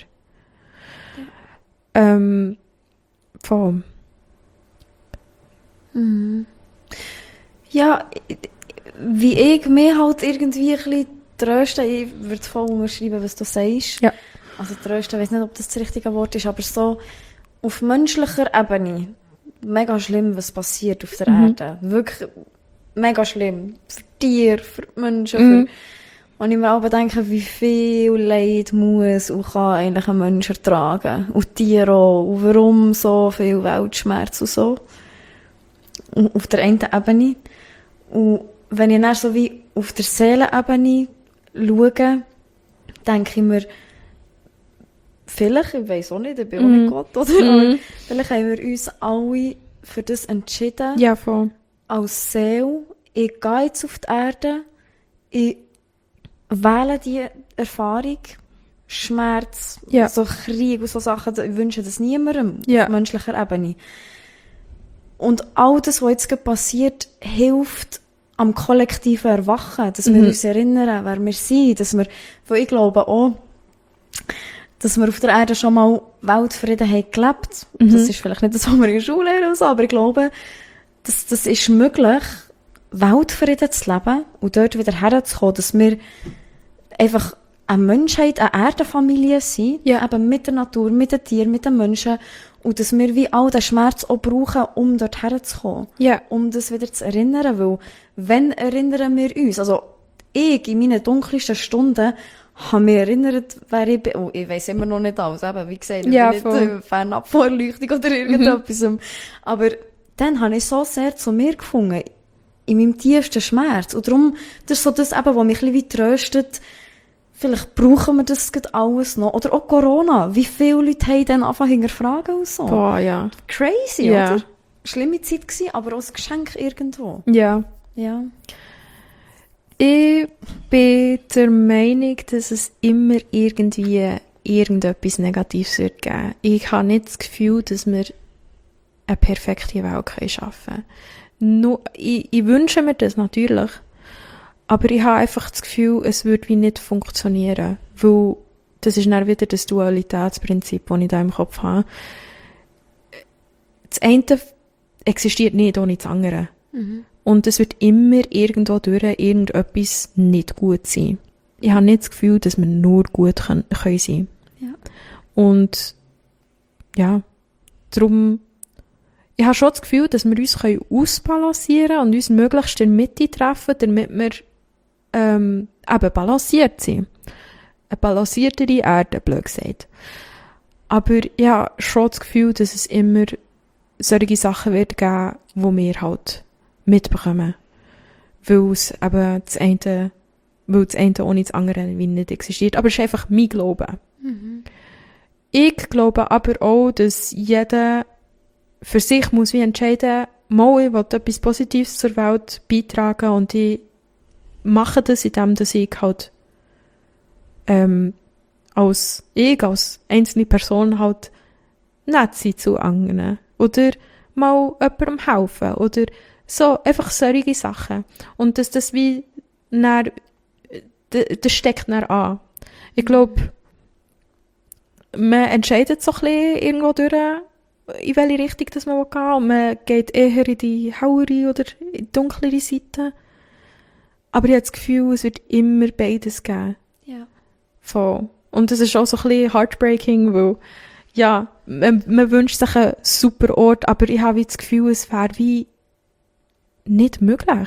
Voll. Ja, wie ich mich halt irgendwie ein bisschen tröste, ich würde voll unterschreiben, was du sagst. Ja. Also trösten, ich weiss nicht, ob das richtige Wort ist, aber so auf menschlicher Ebene mega schlimm, was passiert auf der Erde. Wirklich mega schlimm. Für Tiere, für Menschen, und ich mir aber denke, wie viel Leid muss und kann eigentlich ein Mensch ertragen. Und Tiere auch. Und warum so viel Weltschmerz und so. Und auf der einen Ebene. Und wenn ich dann so wie auf der Seelenebene schaue, denke ich mir, vielleicht, ich weiss auch nicht, ich bin auch nicht Gott, oder? Aber vielleicht haben wir uns alle für das entschieden. Ja, voll. Als Seele, ich gehe jetzt auf die Erde, ich wähle die Erfahrung, Schmerz, so Krieg und so Sachen, ich wünsche das niemandem auf menschlicher Ebene. Und all das, was jetzt gerade passiert, hilft am kollektiven Erwachen, dass wir uns erinnern, wer wir sind, dass wir, weil ich glaube auch, dass wir auf der Erde schon mal Weltfrieden haben gelebt. Das ist vielleicht nicht das, was wir in der Schule lernen, aber ich glaube, das ist möglich. Weltfrieden zu leben und dort wieder herzukommen, dass wir einfach eine Menschheit, eine Erdenfamilie sind, Ja. eben mit der Natur, mit den Tieren, mit den Menschen und dass wir wie all den Schmerz auch brauchen, um dort herzukommen. Ja. Um das wieder zu erinnern, weil wenn erinnern wir uns, also ich in meinen dunkelsten Stunden habe mich erinnert, wer ich bin. Oh, ich weiss immer noch nicht alles, eben, wie gesagt, ich Ja, bin voll. nicht fernab Vorleuchtung oder irgendetwas. Aber dann habe ich so sehr zu mir gefunden, in meinem tiefsten Schmerz. Und darum, das ist so das eben, was mich ein bisschen wie tröstet, vielleicht brauchen wir das gerade alles noch. Oder auch Corona. Wie viele Leute haben dann angefangen hinterfragen und so. Boah, ja. Crazy, Ja. oder? Schlimme Zeit gewesen, aber auch ein Geschenk irgendwo. Ja. Ja. Ich bin der Meinung, dass es immer irgendwie irgendetwas Negatives wird geben. Ich habe nicht das Gefühl, dass wir eine perfekte Welt schaffen können. Ich wünsche mir das natürlich, aber ich habe einfach das Gefühl, es würde wie nicht funktionieren, weil das ist dann wieder das Dualitätsprinzip, das ich da im Kopf habe. Das eine existiert nicht ohne das andere. Und es wird immer irgendwo durch irgendetwas nicht gut sein. Ich habe nicht das Gefühl, dass wir nur gut können sein. Ja. Und ja, darum, ich habe schon das Gefühl, dass wir uns ausbalancieren können und uns möglichst in der Mitte treffen, damit wir eben balanciert sind. Eine balanciertere Erde, blöd gesagt. Aber ich habe schon das Gefühl, dass es immer solche Sachen wird geben, die wir halt mitbekommen. Weil es eben das eine ohne das andere wie nicht existiert. Aber es ist einfach mein Glaube. Ich glaube aber auch, dass jeder für sich muss wie entscheiden, mal, ich will etwas Positives zur Welt beitragen und ich mache das, indem dass ich halt als einzelne Person halt nett sein zu anderen. Oder mal jemandem helfen. Oder so, einfach solche Sachen. Und dass das wie das steckt dann an. Ich glaube, man entscheidet so ein bisschen irgendwo durch, in welche Richtung das man gehen will. Und man geht eher in die hellere oder in die dunklere Seite. Aber ich habe das Gefühl, es wird immer beides geben. Ja. Voll. Und das ist auch so ein bisschen heartbreaking, weil, ja, man wünscht sich einen super Ort, aber ich habe wie das Gefühl, es wäre wie nicht möglich.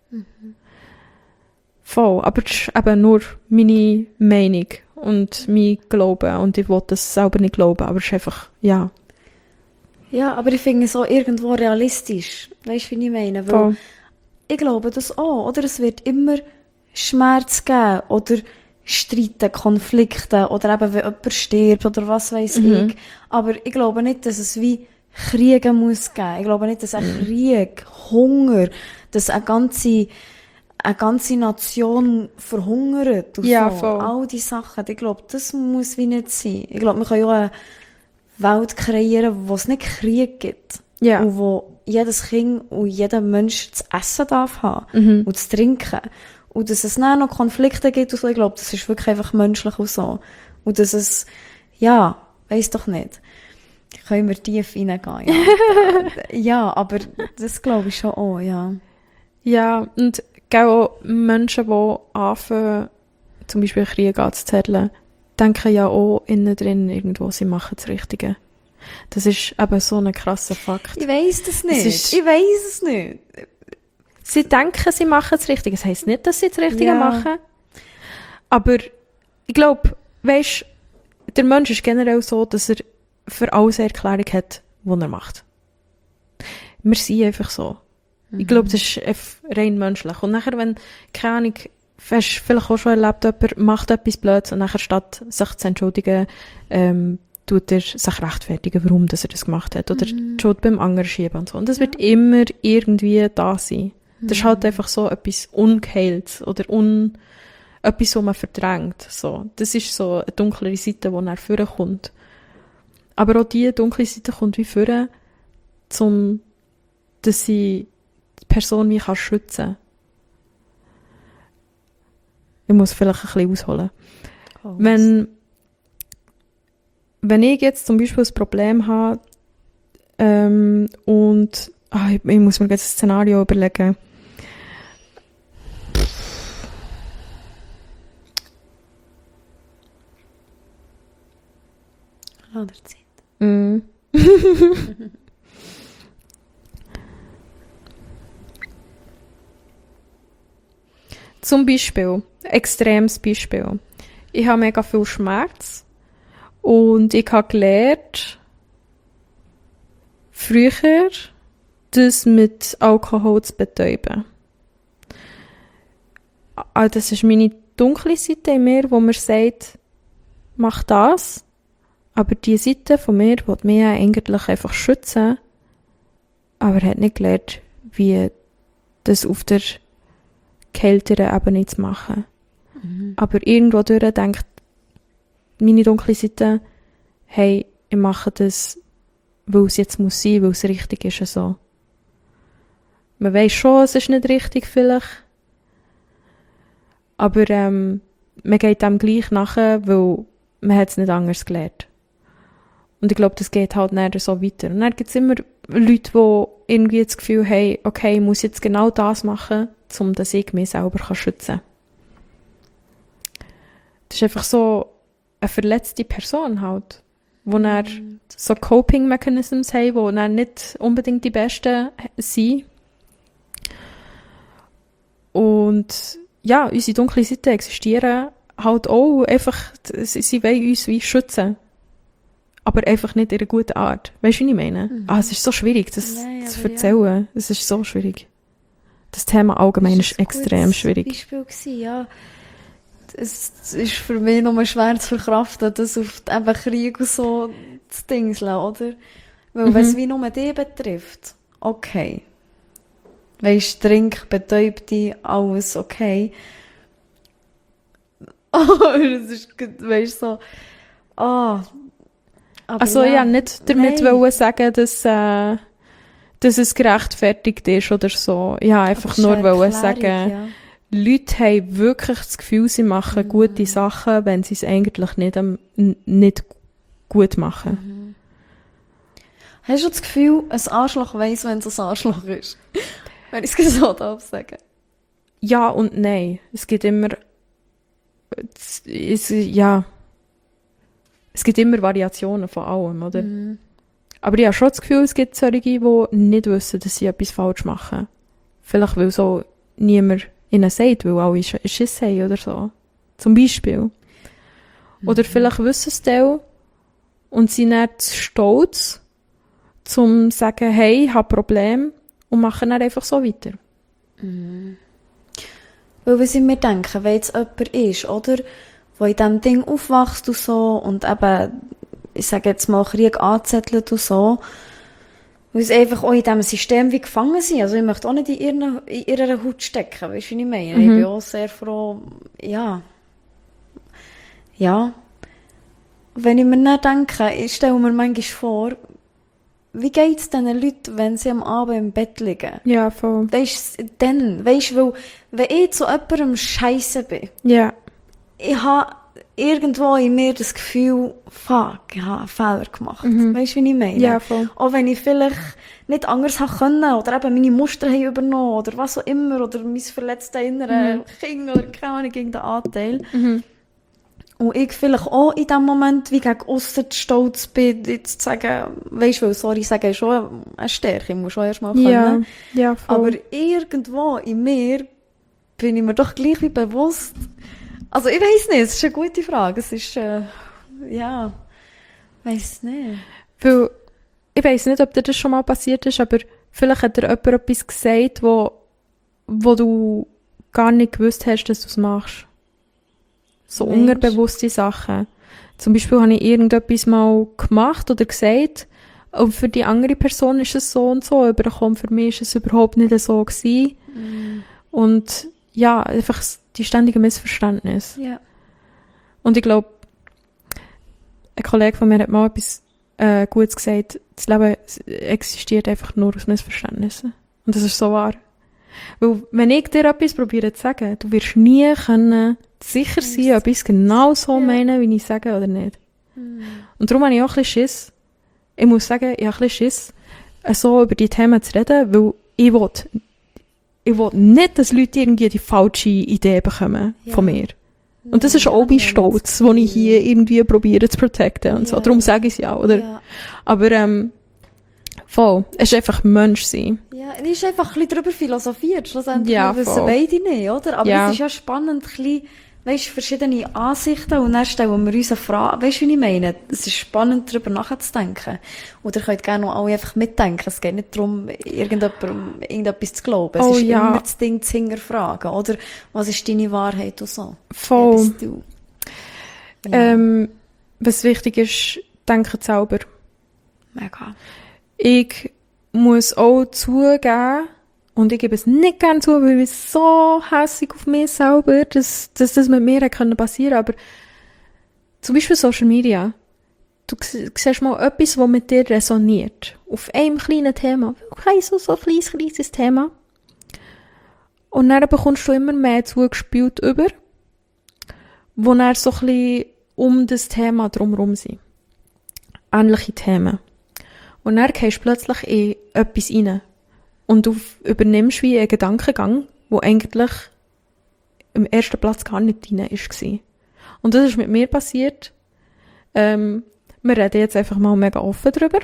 Voll. Aber das ist eben nur meine Meinung und mein Glaube. Und ich will das selber nicht glauben, aber es ist einfach, ja. Ja, aber ich finde es auch irgendwo realistisch. Weißt du, wie ich meine? Weil Voll. ich glaube das auch, oder? Es wird immer Schmerz geben, oder Streiten, Konflikte, oder eben, wenn jemand stirbt, oder was weiss ich. Aber ich glaube nicht, dass es wie Kriege muss geben. Ich glaube nicht, dass ein Krieg, Hunger, dass eine ganze Nation verhungert und Ja, so. voll. All die Sachen. Ich glaube, das muss wie nicht sein. Ich glaube, wir können ja auch eine Welt kreieren, wo es nicht Krieg gibt. Ja. Und wo jedes Kind und jeder Mensch zu essen darf haben. Und zu trinken. Und dass es dann noch Konflikte gibt und so, ich glaube, das ist wirklich einfach menschlich und so. Und dass es, ja, weiss doch nicht. Können wir tief reingehen, ja. Ja, aber das glaube ich schon auch, ja. Ja, und auch Menschen, die anfangen, zum Beispiel Krieg anzuzetteln, denken ja auch innen drin irgendwo, sie machen das Richtige. Das ist eben so ein krasser Fakt. Ich weiss das nicht. ist- Ich weiss es nicht. Sie denken, sie machen das Richtige. Das heisst nicht, dass sie das Richtige Ja. machen. Aber ich glaube, weisst, der Mensch ist generell so, dass er für alles eine Erklärung hat, die er macht. Wir sind einfach so. Ich glaube, das ist rein menschlich. Und nachher, wenn, keine Ahnung, hast du vielleicht auch schon erlebt, jemand macht etwas Blödes und nachher statt sich zu entschuldigen, tut er sich rechtfertigen, warum dass er das gemacht hat. Oder die Schuld beim anderen schieben und so. Und das wird immer irgendwie da sein. Das ist halt einfach so etwas Ungeheiltes oder etwas, was man verdrängt. So. Das ist so eine dunklere Seite, die nach vorne kommt. Aber auch diese dunkle Seite kommt wie vorne, dass sie die Person wie kann schützen. Ich muss vielleicht ein bisschen ausholen. Wenn ich jetzt zum Beispiel ein Problem habe und ich muss mir jetzt ein Szenario überlegen. Von der Zeit. Mm. Zum Beispiel, extremes Beispiel. Ich habe mega viel Schmerz und ich habe gelernt, früher das mit Alkohol zu betäuben. Das ist meine dunkle Seite in mir, wo mir sagt, mach das, aber die Seite von mir will mich eigentlich einfach schützen, aber hat nicht gelernt, wie das auf der kälteren Ebene zu machen. Aber irgendwo durch denkt meine dunkle Seite, hey, ich mache das, weil es jetzt muss sein, weil es richtig ist so. Man weiss schon, es ist nicht richtig vielleicht, aber man geht dem gleich nachher, weil man hat es nicht anders gelernt. Und ich glaube, das geht halt näher so weiter. Und dann gibt es immer Leute, die irgendwie das Gefühl haben, okay, ich muss jetzt genau das machen, um dass ich mich selber schützen kann. Das ist einfach so eine verletzte Person halt, wo dann so Coping-Mechanisms haben, die dann nicht unbedingt die besten sind. Und ja, unsere dunkle Seiten existieren halt auch einfach, sie wollen uns wie schützen. Aber einfach nicht in einer guten Art. Weißt du, wie ich meine? Es ist so schwierig, das zu erzählen. Ja. Es ist so schwierig. Das Thema allgemein ist extrem schwierig. Das war ein Beispiel, ja. Es ist für mich noch schwer zu verkraften, das auf einfach Krieg und so zu dingseln, oder? Weil wenn es wie nur dich betrifft, okay. Weisst, trink, betäub dich, alles okay. Aber es ist, weisst, so, also ja, nicht damit wollen sagen, dass es gerechtfertigt ist oder so. Ja, einfach nur wollen sagen, ja. Leute haben wirklich das Gefühl, sie machen gute Sachen, wenn sie es eigentlich nicht gut machen. Hast du das Gefühl, ein Arschloch weiss, wenn es ein Arschloch ist? Wenn ich es so sagen. Ja und nein. Es gibt immer Variationen von allem, oder? Aber ich habe schon das Gefühl, es gibt solche, die nicht wissen, dass sie etwas falsch machen. Vielleicht, weil so niemand ihnen sagt, weil alle Schiss haben oder so. Zum Beispiel. Oder vielleicht wissen es auch und sind nicht stolz, zum zu sagen, hey, ich habe ein Problem und machen dann einfach so weiter. Weil was ich mir denke, wenn jetzt jemand ist, oder, der in diesem Ding aufwachst und so und eben, ich sage jetzt mal, Krieg anzettelt und so, weil sie einfach auch in diesem System wie gefangen sind. Also ich möchte auch nicht in ihrer Haut stecken, weißt du, was ich meine? Ich bin auch sehr froh, ja. Wenn ich mir nicht denke, ich stelle mir manchmal vor, wie geht es diesen Leuten, wenn sie am Abend im Bett liegen? Ja, voll. Weisst du, weil, wenn ich zu jemandem Scheisse bin, ja. Ich habe irgendwo in mir das Gefühl, fuck, ich habe einen Fehler gemacht. Weißt du, wie ich meine? Ja, voll. Auch wenn ich vielleicht nicht anders haben können, oder eben meine Muster haben übernommen, oder was auch immer, oder mein verletztes innere Kind, oder keine Ahnung, irgendein Anteil. Und ich vielleicht auch in dem Moment wie gegen aussen stolz bin, jetzt zu sagen, weisst du, sorry, sagen ist schon eine Stärke, ich muss schon erst mal können. Ja, voll. Aber irgendwo in mir bin ich mir doch gleich wie bewusst. Also ich weiss nicht, es ist eine gute Frage, es ist, weiss nicht. Weil, ich weiss nicht, ob dir das schon mal passiert ist, aber vielleicht hat dir jemand etwas gesagt, wo du gar nicht gewusst hast, dass du es machst. So unterbewusste Sachen. Zum Beispiel habe ich irgendetwas mal gemacht oder gesagt, und für die andere Person ist es so und so übergekommen. Für mich ist es überhaupt nicht so gewesen. Und ja, einfach die ständige Missverständnis. Ja. Und ich glaube, ein Kollege von mir hat mal etwas Gutes gesagt, das Leben existiert einfach nur aus Missverständnissen. Und das ist so wahr. Weil, wenn ich dir etwas probiere zu sagen, du wirst nie können sicher sein, ob ich es genau so meine, wie ich sage oder nicht. Und darum habe ich auch ein bisschen Schiss. Ich muss sagen, ich habe ein bisschen Schiss, so über die Themen zu reden, weil ich will nicht, dass Leute irgendwie die falsche Idee bekommen von mir. Und das ist auch mein Stolz, den ich hier irgendwie probiere zu protecten und so. Darum sage ich es ja, oder? Ja. Aber, voll. Es ist einfach Mensch sein. Ja, es ist einfach ein bisschen darüber philosophiert. Schlussendlich Ja, wissen voll. beide nicht, oder? Aber Ja. es ist ja spannend, ein bisschen, weisst, verschiedene Ansichten und dann stellen wir uns eine Frage. Weisst du, wie ich meine? Es ist spannend, darüber nachzudenken. Und ihr könnt gerne noch alle einfach mitdenken. Es geht nicht darum, irgendetwas zu glauben. Es Oh, ist ja. immer das Ding zu hinterfragen, oder? Was ist deine Wahrheit und so? Voll. Ja, bist du. Ja, Was wichtig ist, denken selber. mega. Ich muss auch zugeben, und ich gebe es nicht gerne zu, weil ich bin so hässig auf mich selber, dass das mit mir passieren konnte. Aber zum Beispiel Social Media. Du siehst mal etwas, was mit dir resoniert. Auf einem kleinen Thema. Okay, so ein kleines Thema. Und dann bekommst du immer mehr zugespielt über, wo dann so ein bisschen um das Thema drumherum sind. Ähnliche Themen. Und dann gehst du plötzlich in etwas rein. Und du übernimmst wie einen Gedankengang, der eigentlich im ersten Platz gar nicht drin war. Und das ist mit mir passiert. Wir reden jetzt einfach mal mega offen drüber.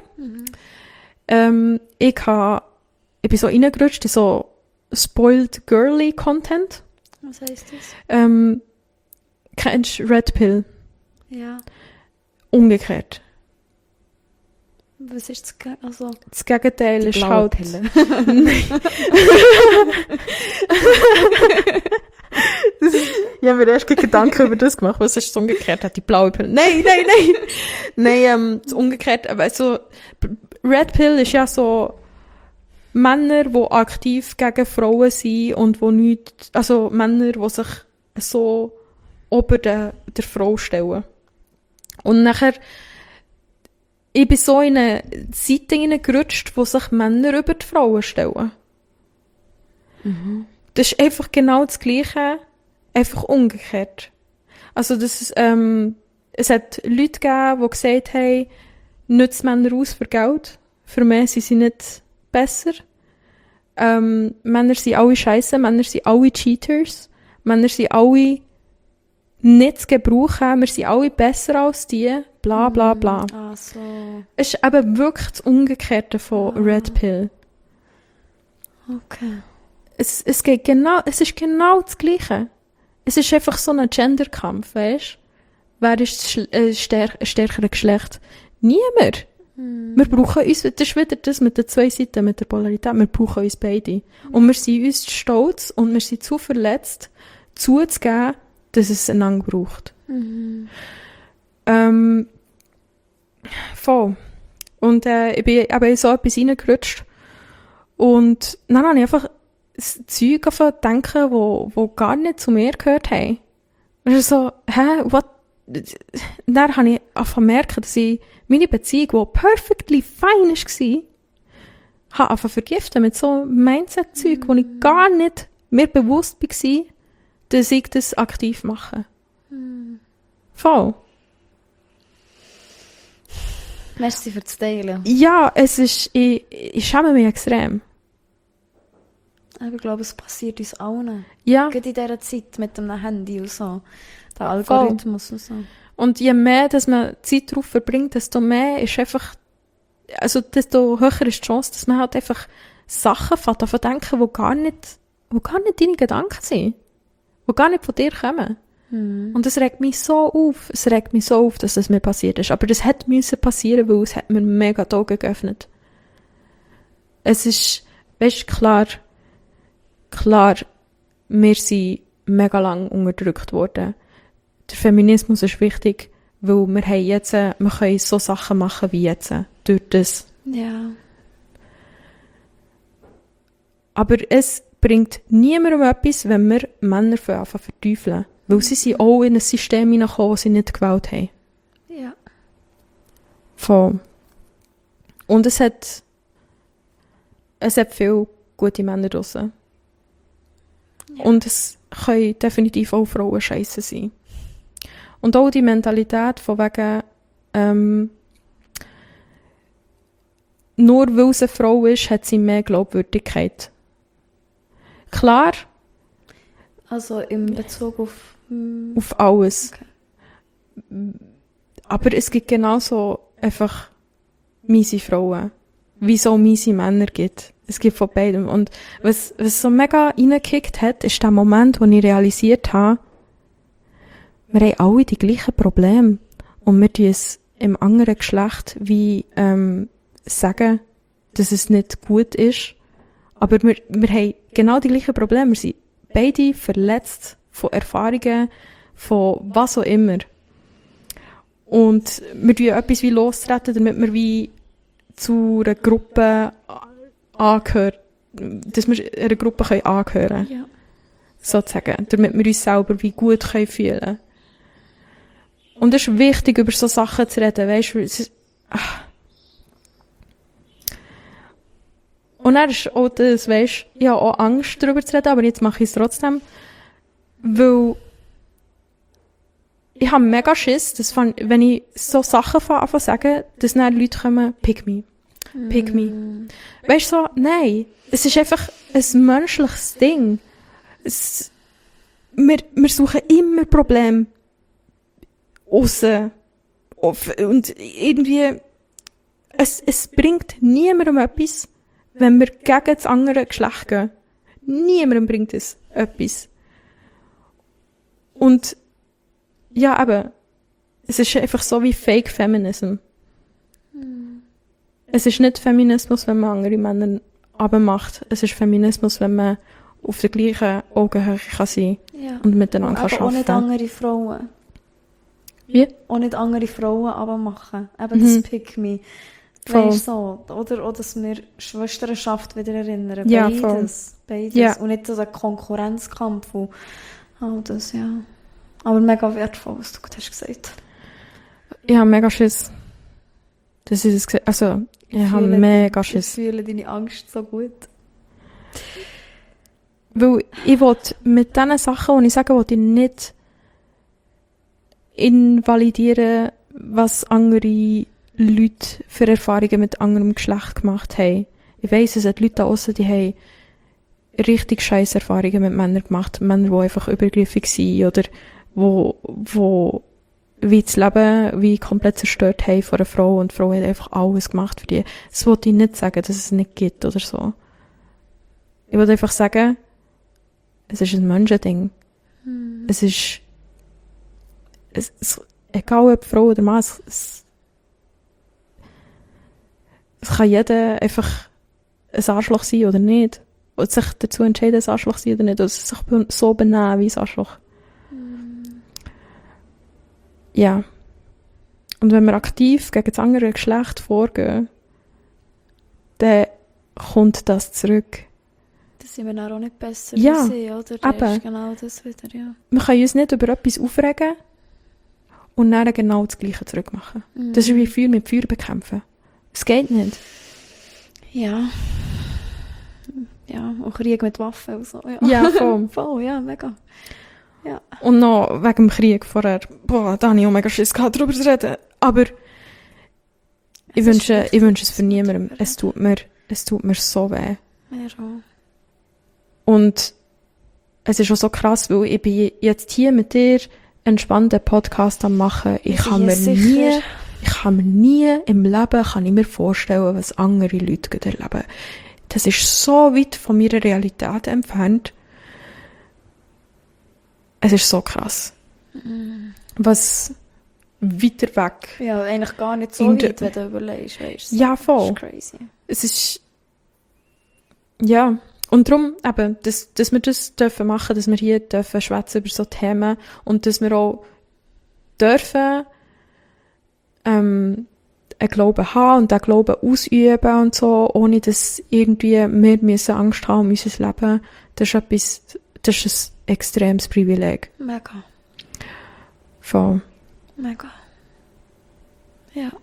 Ich bin so reingerutscht in so spoiled girly Content. Was heisst das? Kennst du Red Pill? Ja. Umgekehrt. Was ist das? Also, Das Gegenteil die ist blaue halt... Pille. Ich habe mir erst Gedanken über das gemacht, was ist das umgekehrt hat, die blaue Pille. Nein. Nein, das umgekehrt, also Red Pill ist ja so Männer, die aktiv gegen Frauen sind und wo nicht, also Männer, die sich so über der Frau stellen. Und nachher, ich bin so in eine Seite hineingerutscht, wo sich Männer über die Frauen stellen. Das ist einfach genau das Gleiche, einfach umgekehrt. Also es hat Leute gegeben, die gesagt haben, nützt Männer aus für Geld. Für mich sind sie nicht besser. Männer sind alle scheisse, Männer sind alle Cheaters, Männer sind alle nicht zu gebrauchen, wir sind alle besser als die, bla bla bla. Ah, so. Es ist eben wirklich das Umgekehrte von Red Pill. Okay. Es ist genau das Gleiche. Es ist einfach so ein Genderkampf, weißt? Wer ist das stärkere Geschlecht? Niemand. Wir brauchen uns, das ist wieder das mit den zwei Seiten, mit der Polarität, wir brauchen uns beide. Und wir sind uns stolz und wir sind zu verletzt, zuzugeben, dass es einander braucht. Voll. Und ich bin eben in so etwas reingerutscht. Und dann habe ich einfach Zeug denken, wo gar nicht zu mir gehört haben. Also so, what? Dann habe ich angefangen zu merken, dass ich meine Beziehung, die perfectly fine war, habe angefangen vergiften mit so Mindset-Zeug, wo ich gar nicht mir bewusst war, dass ich das aktiv mache. Voll. Merci für das Teilen. Ja, ich schäme mich extrem. Aber ich glaube, es passiert uns allen. Ja. Gerade in dieser Zeit mit dem Handy und so. Der Algorithmus und so. Und je mehr, dass man Zeit darauf verbringt, desto mehr ist einfach, also desto höher ist die Chance, dass man halt einfach Sachen davon denken, die gar nicht deine Gedanken sind. Die gar nicht von dir kommen. Und das regt mich so auf. Es regt mich so auf, dass das mir passiert ist. Aber das hätte müssen passieren, weil es hat mir mega die Augen geöffnet. Es ist, weißt du, klar, wir sind mega lang unterdrückt worden. Der Feminismus ist wichtig, weil wir haben jetzt, wir können so Sachen machen wie jetzt, durch das. Ja. Aber es bringt niemandem etwas, wenn wir Männer anfangen zu verteufeln. Weil sie sind auch in ein System hineingekommen, das sie nicht gewählt haben. Ja. Voll. Und es hat viele gute Männer draussen. Ja. Und es können definitiv auch Frauen scheisse sein. Und auch die Mentalität von wegen, nur weil es eine Frau ist, hat sie mehr Glaubwürdigkeit. Klar. Also in Bezug auf Auf alles. Okay. Aber es gibt genauso einfach miese Frauen, wie es auch miese Männer gibt. Es gibt von beidem. Und was so mega reingekickt hat, ist der Moment, wo ich realisiert habe, wir haben alle die gleichen Probleme. Und wir tun es im anderen Geschlecht wie sagen, dass es nicht gut ist. Aber wir haben genau die gleichen Probleme. Wir sind beide verletzt von Erfahrungen, von was auch immer. Und wir tun etwas wie lostreten, damit wir wie zu einer Gruppe angehören, dass wir einer Gruppe angehören können. Ja. Sozusagen. Damit wir uns selber wie gut fühlen können. Und es ist wichtig, über so Sachen zu reden, weisst du, Und dann ist auch das, weisst du, ich habe auch Angst, darüber zu reden, aber jetzt mache ich es trotzdem, weil ich habe mega Schiss, dass wenn ich so Sachen anfange zu sagen, dass dann Leute kommen, pick me. Weisst du, so, nein, es ist einfach ein menschliches Ding. Wir suchen immer Probleme aussen. Und irgendwie, es bringt niemandem etwas, wenn wir gegen das andere Geschlecht gehen. Niemandem bringt es etwas. Und ja, eben, es ist einfach so wie Fake Feminism. Es ist nicht Feminismus, wenn man andere Männer abmacht. Es ist Feminismus, wenn man auf der gleichen Augenhöhe kann sein Ja. und miteinander Aber kann auch nicht arbeiten. andere Frauen. Wie? Auch nicht andere Frauen abmachen. Eben das Pick Me. Voll. Weißt du, so. Oder dass wir Schwesternschaft wieder erinnern. Ja, Beides. Beides. Ja. Und nicht so ein Konkurrenzkampf. Und all das, ja. Aber mega wertvoll, was du gerade hast gesagt. Ich habe mega Schiss. Das ist es, also, ich habe mega Schiss. Ich fühle deine Angst so gut. Weil ich will mit diesen Sachen, die ich sage, will ich nicht invalidieren, was andere Leute für Erfahrungen mit anderem Geschlecht gemacht haben. Ich weiss, es hat Leute da draussen, die haben richtig scheiß Erfahrungen mit Männern gemacht. Männer, die einfach übergriffig sind oder wo wie das Leben wie komplett zerstört haben von einer Frau und die Frau hat einfach alles gemacht für die. Das wollte ich nicht sagen, dass es nicht gibt oder so. Ich wollte einfach sagen, es ist ein Menschending. Es ist egal ob Frau oder Mann, es kann jeder einfach ein Arschloch sein oder nicht. Und sich dazu entscheiden, ein Arschloch sein oder nicht. Oder sich so benehmen wie ein Arschloch. Ja. Und wenn wir aktiv gegen das andere Geschlecht vorgehen, dann kommt das zurück. Das sind wir dann auch nicht besser Ja, wie sie, oder? Das eben. ist genau das wieder, ja. Wir können uns nicht über etwas aufregen und dann genau das Gleiche zurückmachen. Das ist wie Feuer mit Feuer bekämpfen. Es geht nicht. Ja. Ja, auch Krieg mit Waffen und so. Ja, Ja, voll. voll, ja, mega. Ja. Und noch wegen dem Krieg vorher. Boah, da habe ich auch mega Schiss gehabt, darüber zu reden. Aber ich wünsche es für niemandem. Es tut mir so weh. Mehr auch. Und es ist auch so krass, weil ich bin jetzt hier mit dir entspannten Podcast am machen. Ich kann mir nie im Leben kann ich mir vorstellen, was andere Leute gerade erleben. Das ist so weit von meiner Realität entfernt. Es ist so krass. Was weiter weg. Ja, eigentlich gar nicht so In weit, der- wenn du überlegst, weißt du. Ja, voll. Das ist crazy. Es ist, ja. Und darum, eben, dass wir das dürfen machen, dass wir hier dürfen schwätzen über so Themen und dass wir auch dürfen, einen Glauben haben und den Glauben ausüben und so, ohne dass irgendwie wir müssen Angst haben um unser Leben. Das ist ein extremes Privileg. Mega. Voll. Mega. Ja.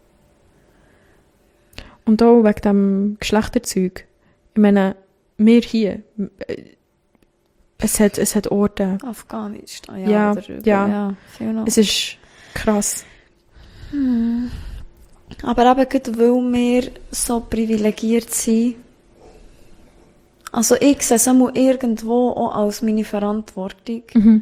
Und auch wegen dem Geschlechterzeug. Ich meine, wir hier, es hat Orte. Afghanistan, Ja, oder über- ja. viel noch. Es ist krass. Aber eben gerade weil wir so privilegiert sind, also ich sehe es auch irgendwo auch als meine Verantwortung,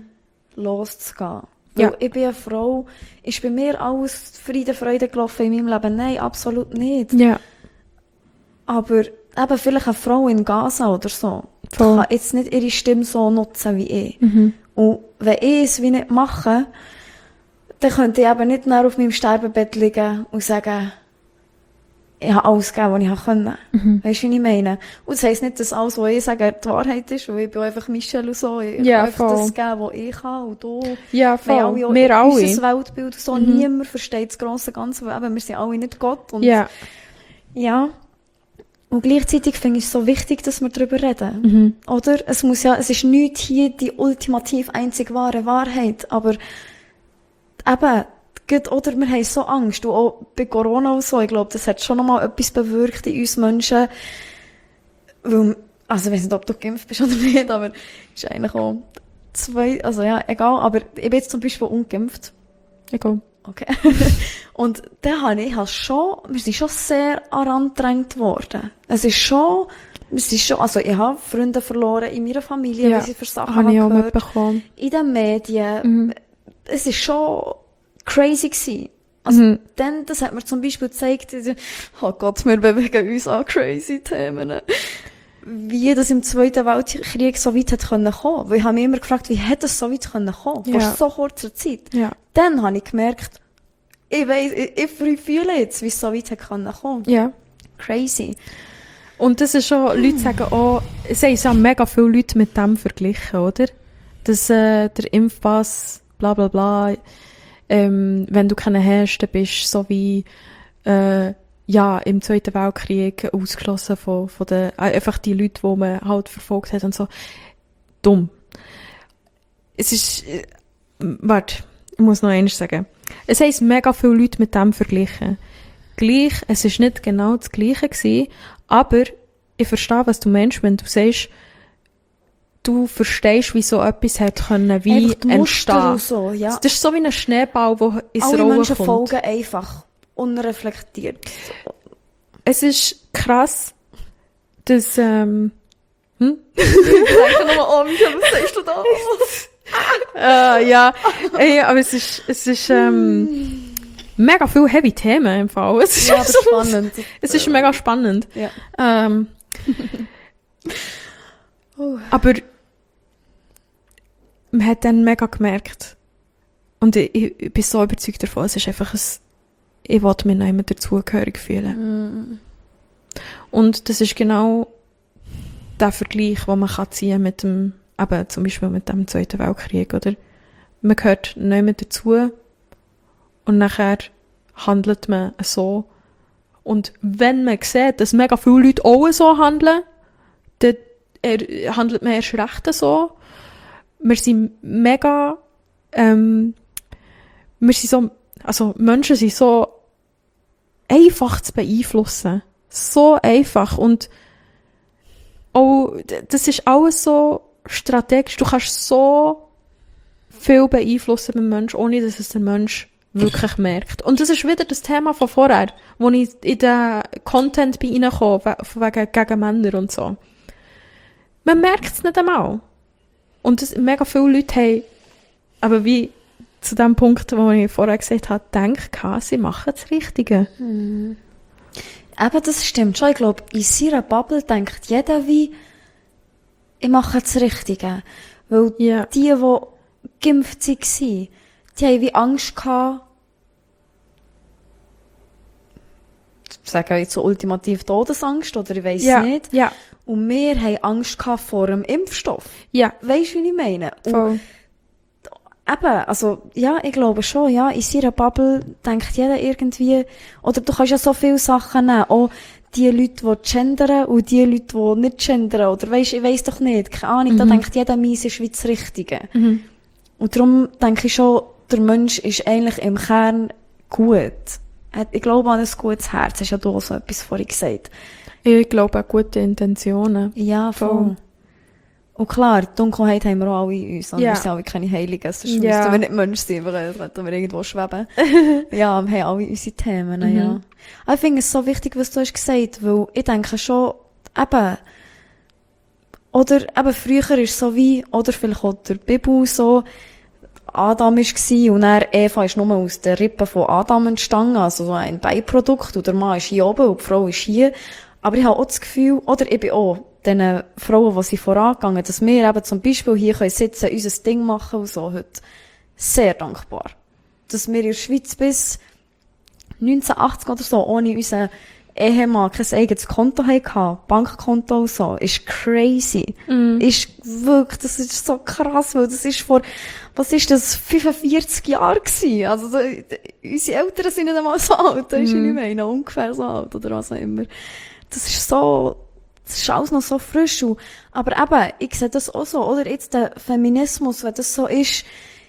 loszugehen. Ja. Weil ich bin eine Frau, ist bei mir alles Friede, Freude gelaufen in meinem Leben? Nein, absolut nicht. Ja. Aber eben vielleicht eine Frau in Gaza oder so, Voll. kann jetzt nicht ihre Stimme so nutzen wie ich. Mhm. Und wenn ich es wie nicht mache, dann könnte ich eben nicht mehr auf meinem Sterbebett liegen und sagen, ich habe alles gegeben, was ich konnte. Weisst du, wie ich meine? Und das heisst nicht, dass alles, was ich sage, die Wahrheit ist, weil ich bin einfach Michelle und so. Ich Ja, kann einfach voll. das geben, was ich kann. Und du. Ja, voll. Wir Wir alle. alle. Unser Weltbild, so niemand versteht das grosse Ganze, weil eben, wir sind alle nicht Gott. Und Ja. ja. Und gleichzeitig finde ich es so wichtig, dass wir darüber reden. Oder? Es ist nicht hier die ultimativ einzig wahre Wahrheit, aber eben, oder wir haben so Angst, und auch bei Corona und so, ich glaube, das hat schon nochmal etwas bewirkt in uns Menschen, weil, also ich weiss nicht, ob du geimpft bist oder nicht, aber ist eigentlich auch also ja, egal, aber ich bin jetzt zum Beispiel ungeimpft. Egal. Okay. Und dann wir sind schon sehr herangedrängt worden. Also ich habe Freunde verloren in meiner Familie, Ja, weil sie für Sachen habe ich auch gehört. mitbekommen. In den Medien. Es ist schon crazy gewesen. Also, dann, das hat mir zum Beispiel gezeigt, oh Gott, wir bewegen uns an crazy Themen. Wie das im Zweiten Weltkrieg so weit hat kommen können. Weil ich habe mich immer gefragt, wie hätte es so weit kommen können? Vor Ja. so kurzer Zeit. Ja. Dann habe ich gemerkt, ich fühle jetzt, wie es so weit hat kommen können. Ja. Crazy. Und das ist schon, Leute sagen auch, es haben mega viele Leute mit dem verglichen, oder? Dass der Impfpass, bla bla bla, wenn du keinen hast, dann bist du so wie im Zweiten Weltkrieg ausgeschlossen von den, einfach die Leute, die man halt verfolgt hat und so. Dumm. Es ist, warte, ich muss noch eins sagen. Es haben mega viele Leute mit dem verglichen. Gleich, es ist nicht genau das Gleiche gewesen, aber ich verstehe, was du meinst, wenn du sagst, du verstehst, wie so etwas hat können, wie Einfach die Muster entstehen. und so, ja. Das ist so wie ein Schneeball, der ins Alle Rollen Menschen kommt. folgen einfach. Unreflektiert. Es ist krass, dass, Ich denke nochmal, Michael, was sagst du da? ja, aber es ist mega viele heavy Themen im Fall. Es ist, Ja, das ist spannend. es ist mega spannend. Ja. Aber man hat dann mega gemerkt, und ich bin so überzeugt davon, es ist einfach ich wollte mich nicht mehr dazugehörig fühlen. Und das ist genau der Vergleich, den man ziehen kann mit dem, eben zum Beispiel mit dem Zweiten Weltkrieg, oder? Man gehört nicht mehr dazu und nachher handelt man so. Und wenn man sieht, dass mega viele Leute auch so handeln, dann handelt man erst recht so. Wir sind mega, Menschen sind so einfach zu beeinflussen. So einfach. Und auch, das ist alles so strategisch. Du kannst so viel beeinflussen beim Menschen, ohne dass es der Mensch wirklich merkt. Und das ist wieder das Thema von vorher, wo ich in den Content bei reinkomme, von wegen gegen Männer und so. Man merkt es nicht einmal. Und mega viele Leute haben, aber wie zu dem Punkt, wo ich vorher gesagt habe, gedacht, sie machen das Richtige. Eben, das stimmt schon. Ich glaube, in seiner Bubble denkt jeder wie, ich mache das Richtige. Weil Ja. die geimpft waren, die haben wie Angst gehabt, sagen wir jetzt so ultimativ Todesangst, oder ich weiss nicht. Ja. Und wir haben Angst gehabt vor dem Impfstoff. Ja. Weisst du, wie ich meine? Und Voll. eben, also, ja, ich glaube schon, ja, in seiner Bubble denkt jeder irgendwie, oder du kannst ja so viele Sachen nehmen, auch die Leute, die gendern und die Leute, die nicht gendern, oder weisst, ich weiss doch nicht, keine Ahnung, da denkt jeder, meins ist wie das Richtige. Und darum denke ich schon, der Mensch ist eigentlich im Kern gut. Ich glaube an ein gutes Herz, hast ja du auch so etwas vorhin gesagt. Ich glaube an gute Intentionen. Ja, voll. Und klar, die Dunkelheit haben wir auch alle in uns. Und wir sind alle keine Heiligen. Sonst müssten wir nicht Mensch sein, weil dann wir irgendwo schweben. Ja, wir haben alle unsere Themen, ja. Aber ich finde es so wichtig, was du hast gesagt, weil ich denke schon, eben, oder eben früher ist es so wie, oder vielleicht auch der Bibel so, Adam war und dann Eva ist nur aus den Rippen von Adam entstanden, also so ein Beiprodukt, und der Mann ist hier oben und die Frau ist hier. Aber ich habe auch das Gefühl, oder ich bin auch diesen Frauen, die sie vorangegangen, dass wir eben zum Beispiel hier können sitzen, unser Ding machen und so heute, sehr dankbar. Dass wir in der Schweiz bis 1980 oder so ohne unseren Ehemann kein eigenes Konto hatten, Bankkonto und so, ist crazy. Ist wirklich, das ist so krass, weil das ist vor, was ist das, 45 Jahre gewesen. Also, unsere Eltern sind nicht einmal so alt, das ist, ich meine, ungefähr so alt, oder was auch immer. Das ist alles noch so frisch. Aber eben, ich sehe das auch so, oder jetzt der Feminismus, wenn das so ist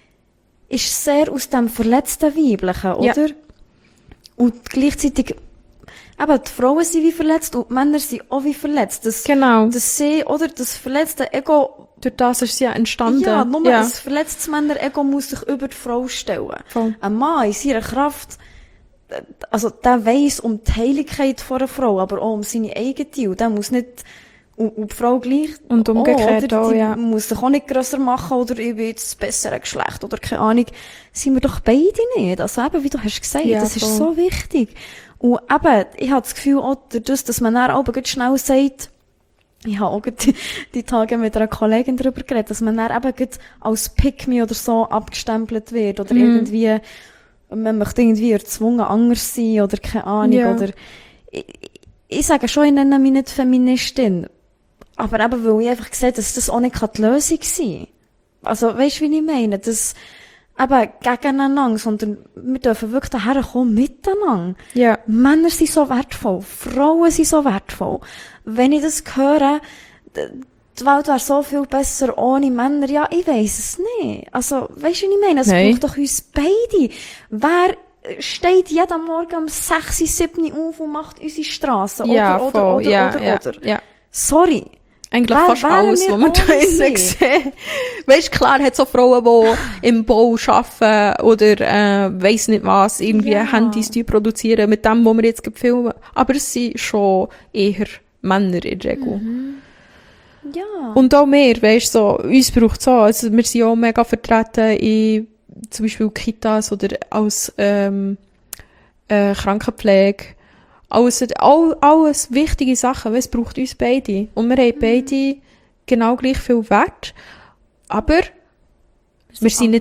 sehr aus dem verletzten Weiblichen, oder? Ja. Und gleichzeitig, eben, die Frauen sind wie verletzt und die Männer sind auch wie verletzt. Genau. Das verletzte Ego, durch das ist es ja entstanden. Ja, nur ein verletztes Männer-Ego muss sich über die Frau stellen. Voll. Ein Mann in seiner Kraft, also, der weiss um die Heiligkeit von einer Frau, aber auch um seine eigene. Und der muss nicht, und die Frau gleich. Und umgekehrt auch, ja. Muss sich auch nicht grösser machen, oder ich bin jetzt das bessere Geschlecht, oder keine Ahnung. Sind wir doch beide nicht. Also eben, wie du hast gesagt, ja, das ist so wichtig. Und eben, ich habe das Gefühl, auch dadurch, dass man dann aber schnell sagt, ich habe auch die Tage mit einer Kollegin darüber geredet, dass man dann eben als Pick-me oder so abgestempelt wird, oder irgendwie, man möchte irgendwie erzwungen anders sein, oder keine Ahnung, oder, ich sage schon, ich nenne mich nicht Feministin, aber eben, weil ich einfach sehe, dass das auch nicht die Lösung sein kann. Also, weisst du, wie ich meine? Das, eben, gegeneinander, sondern wir dürfen wirklich daher kommen, miteinander. Ja. Männer sind so wertvoll, Frauen sind so wertvoll. Wenn ich das höre, die Welt wäre so viel besser ohne Männer. Ja, ich weiss es nicht. Also, weisst du, wie ich meine? Es braucht doch uns beide. Wer steht jeden Morgen um 6, 7 auf und macht unsere Strassen? Oder. Sorry. Eigentlich fast alles, was wir da innen sehen. Weisst, klar hat so Frauen, die im Bau arbeiten oder, weiss nicht was, irgendwie Handys produzieren mit dem, was wir jetzt filmen. Aber es sind schon eher Männer in der Regel. Ja. Und auch mehr, weisst, so, uns braucht es auch. Also, wir sind auch mega vertreten in, zum Beispiel Kitas oder als, Krankenpflege. Alles wichtige Sachen, weil es braucht uns beide. Und wir haben beide genau gleich viel Wert. Aber wir sind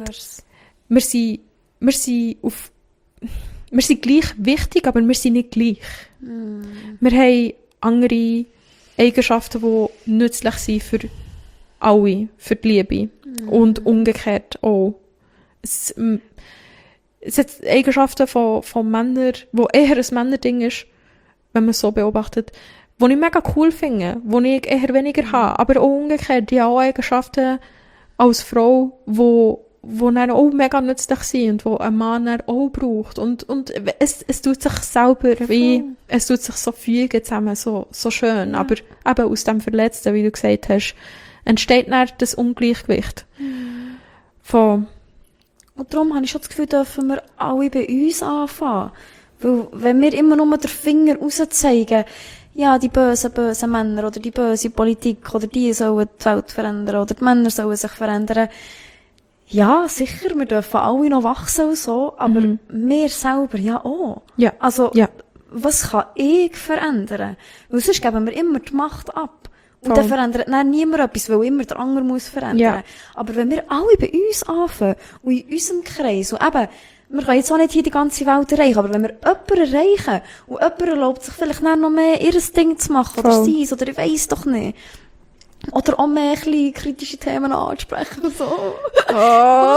gleich wichtig, aber wir sind nicht gleich. Wir haben andere Eigenschaften, die nützlich sind für alle, für die Liebe. Und umgekehrt auch. Es hat Eigenschaften von Männern, wo eher ein Männerding ist, wenn man es so beobachtet, wo ich mega cool finde, wo ich eher weniger habe, aber auch umgekehrt, die haben auch Eigenschaften als Frau, wo dann auch mega nützlich sind und wo ein Mann dann auch braucht. Und es tut sich selber es tut sich so fügen zusammen, so schön. Aber eben aus dem Verletzten, wie du gesagt hast, entsteht dann das Ungleichgewicht. Und darum habe ich schon das Gefühl, dürfen wir alle bei uns anfangen. Weil, wenn wir immer nur den Finger rauszeigen, ja, die bösen Männer oder die böse Politik oder die sollen die Welt verändern oder die Männer sollen sich verändern. Ja, sicher, wir dürfen alle noch wachsen und so, aber wir selber ja auch. Ja. Also, was kann ich verändern? Weil sonst geben wir immer die Macht ab. Und dann verändert niemand etwas, weil immer der andere muss verändern. Ja. Aber wenn wir alle bei uns anfangen und in unserem Kreis, und eben, wir können jetzt auch nicht hier die ganze Welt erreichen, aber wenn wir jemanden erreichen und jemand erlaubt sich vielleicht noch mehr ihr Ding zu machen, oder sein, oder ich weiss doch nicht. Oder auch mehr ein bisschen kritische Themen anzusprechen und so. Oh.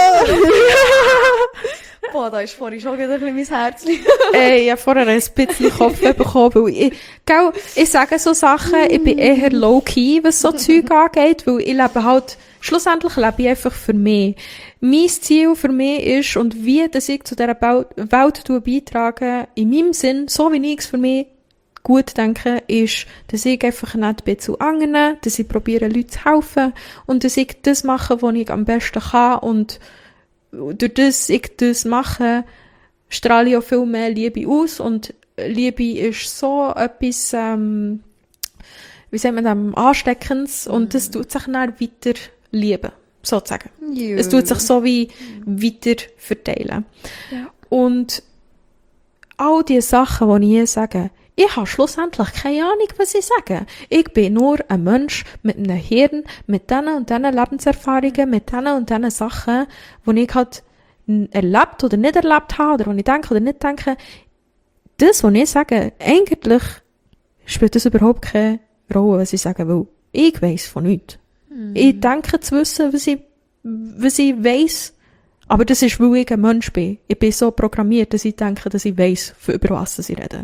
Boah, da ist vorhin schon wieder ein bisschen mein Herz. Ich habe vorher ein bisschen Kopf bekommen, weil ich sage so Sachen, ich bin eher low-key, was so Zeug angeht, weil ich lebe halt, schlussendlich lebe ich einfach für mich. Mein Ziel für mich ist, und wie dass ich zu dieser Welt beitrage, in meinem Sinn, so wie ich es für mich gut denke, ist, dass ich einfach nett bin zu anderen, dass ich probiere, Leuten zu helfen und dass ich das mache, was ich am besten kann, und durch das ich das mache, strahle ich auch viel mehr Liebe aus, und Liebe ist so etwas, wie sagt man das, Ansteckendes, und das tut sich dann weiter lieben. sozusagen. Jö. Es tut sich so wie weiter verteilen. Ja. Und all die Sachen, die ich hier sage, ich habe schlussendlich keine Ahnung, was ich sage. Ich bin nur ein Mensch mit einem Hirn, mit diesen und diesen Lebenserfahrungen, mit diesen und diesen Sachen, die ich halt erlebt oder nicht erlebt habe, oder die ich denke oder nicht denke. Das, was ich sage, eigentlich spielt das überhaupt keine Rolle, was ich sage, weil ich weiss von nichts. Ich denke zu wissen, was ich weiss, aber das ist, weil ich ein Mensch bin. Ich bin so programmiert, dass ich denke, dass ich weiss, über was ich rede.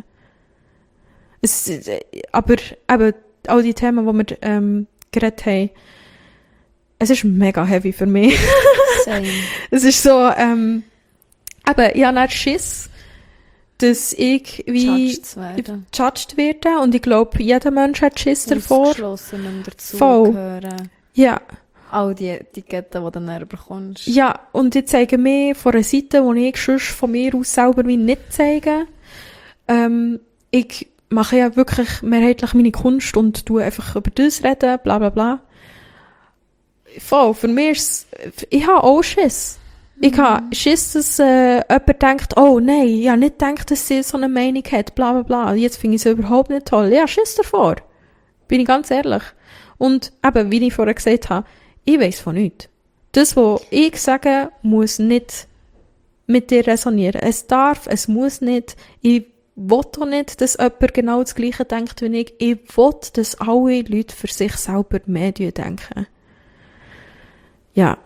Aber eben, all die Themen, die wir geredet haben, es ist mega heavy für mich. Same. Es ist so, eben, ich habe nicht Schiss, dass ich wie Judged zu werden. judged werde. Und ich glaube, jeder Mensch hat Schiss davor. Ausgeschlossen und Voll. dazugehören. Ja. All die Etiketten, die du dann bekommst. Ja, und ich zeige mir von einer Seite, die ich sonst von mir aus selber wie nicht zeige. Ich mache ja wirklich mehrheitlich meine Kunst und tue einfach über das reden, bla bla bla. Voll, für mich ist es, ich habe auch Schiss. Ich habe Schiss, dass jemand denkt, oh nein, ich habe nicht gedacht, dass sie so eine Meinung hat, bla bla bla. Jetzt finde ich sie überhaupt nicht toll. Ich habe Schiss davor. Bin ich ganz ehrlich. Und eben, wie ich vorher gesagt habe, ich weiss von nichts. Das, was ich sage, muss nicht mit dir resonieren. Es darf, es muss nicht. Ich will auch nicht, dass jemand genau das Gleiche denkt wie ich. Ich will, dass alle Leute für sich selber mehr denken. Ja.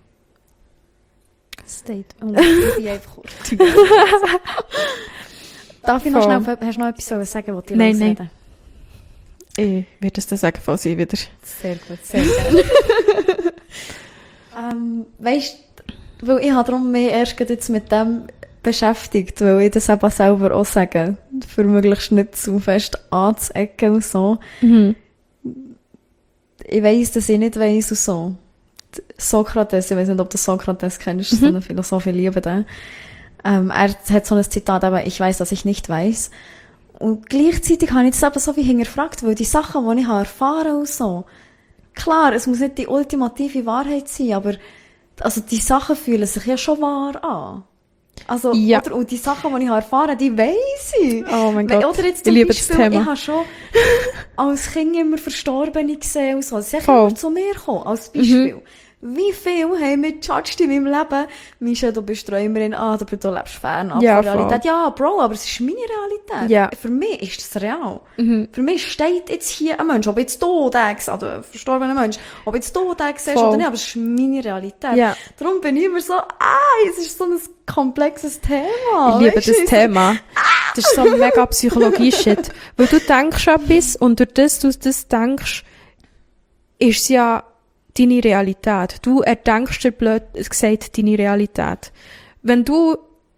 Statement. Ich bin einfach kurz. Darf ich noch Voll. schnell, hast du noch etwas sagen, was du Nein, losreden? Ich werde es dann sagen, falls ich wieder... Sehr gut, sehr gerne. Weißt du, weil ich habe darum mich erst gerade jetzt mit dem beschäftigt, weil ich das eben selber auch sage, für möglichst nicht zu fest anzuecken und so. Mhm. Ich weiss, dass ich nicht weiss und so. Sokrates, ich weiss nicht, ob du Sokrates kennst, so eine Philosophie, liebe den. Er hat so ein Zitat, aber ich weiss, dass ich nicht weiss. Und gleichzeitig habe ich das eben so wie hinterfragt, weil die Sachen, die ich habe erfahren und so, klar, es muss nicht die ultimative Wahrheit sein, aber also die Sachen fühlen sich ja schon wahr an. Also, Ja. oder, und die Sachen, die ich habe erfahren, die weiss ich. Oh mein Gott, Oder jetzt ich zum liebe das Beispiel, Thema. ich habe schon als Kind immer Verstorbene gesehen und so. Sie sind Voll. immer zu mir gekommen, als Beispiel. Wie viel haben wir gejudged in meinem Leben? Mischa, du bist Träumerin, du lebst fernab Ja, von der Realität. voll. Ja, Bro, aber es ist meine Realität. Ja. Für mich ist das real. Für mich steht jetzt hier ein Mensch, ob jetzt du den siehst, also ein verstorbener Mensch, ob jetzt du den siehst Voll. oder nicht, aber es ist meine Realität. Ja. Darum bin ich immer so, es ist so ein komplexes Thema. Ich liebe weisst du, das Thema. Das ist so mega Psychologie-Shit. Weil du denkst etwas und durch das du das denkst, ist es ja deine Realität. Du erdenkst dir blöd gesagt deine Realität. Wenn du,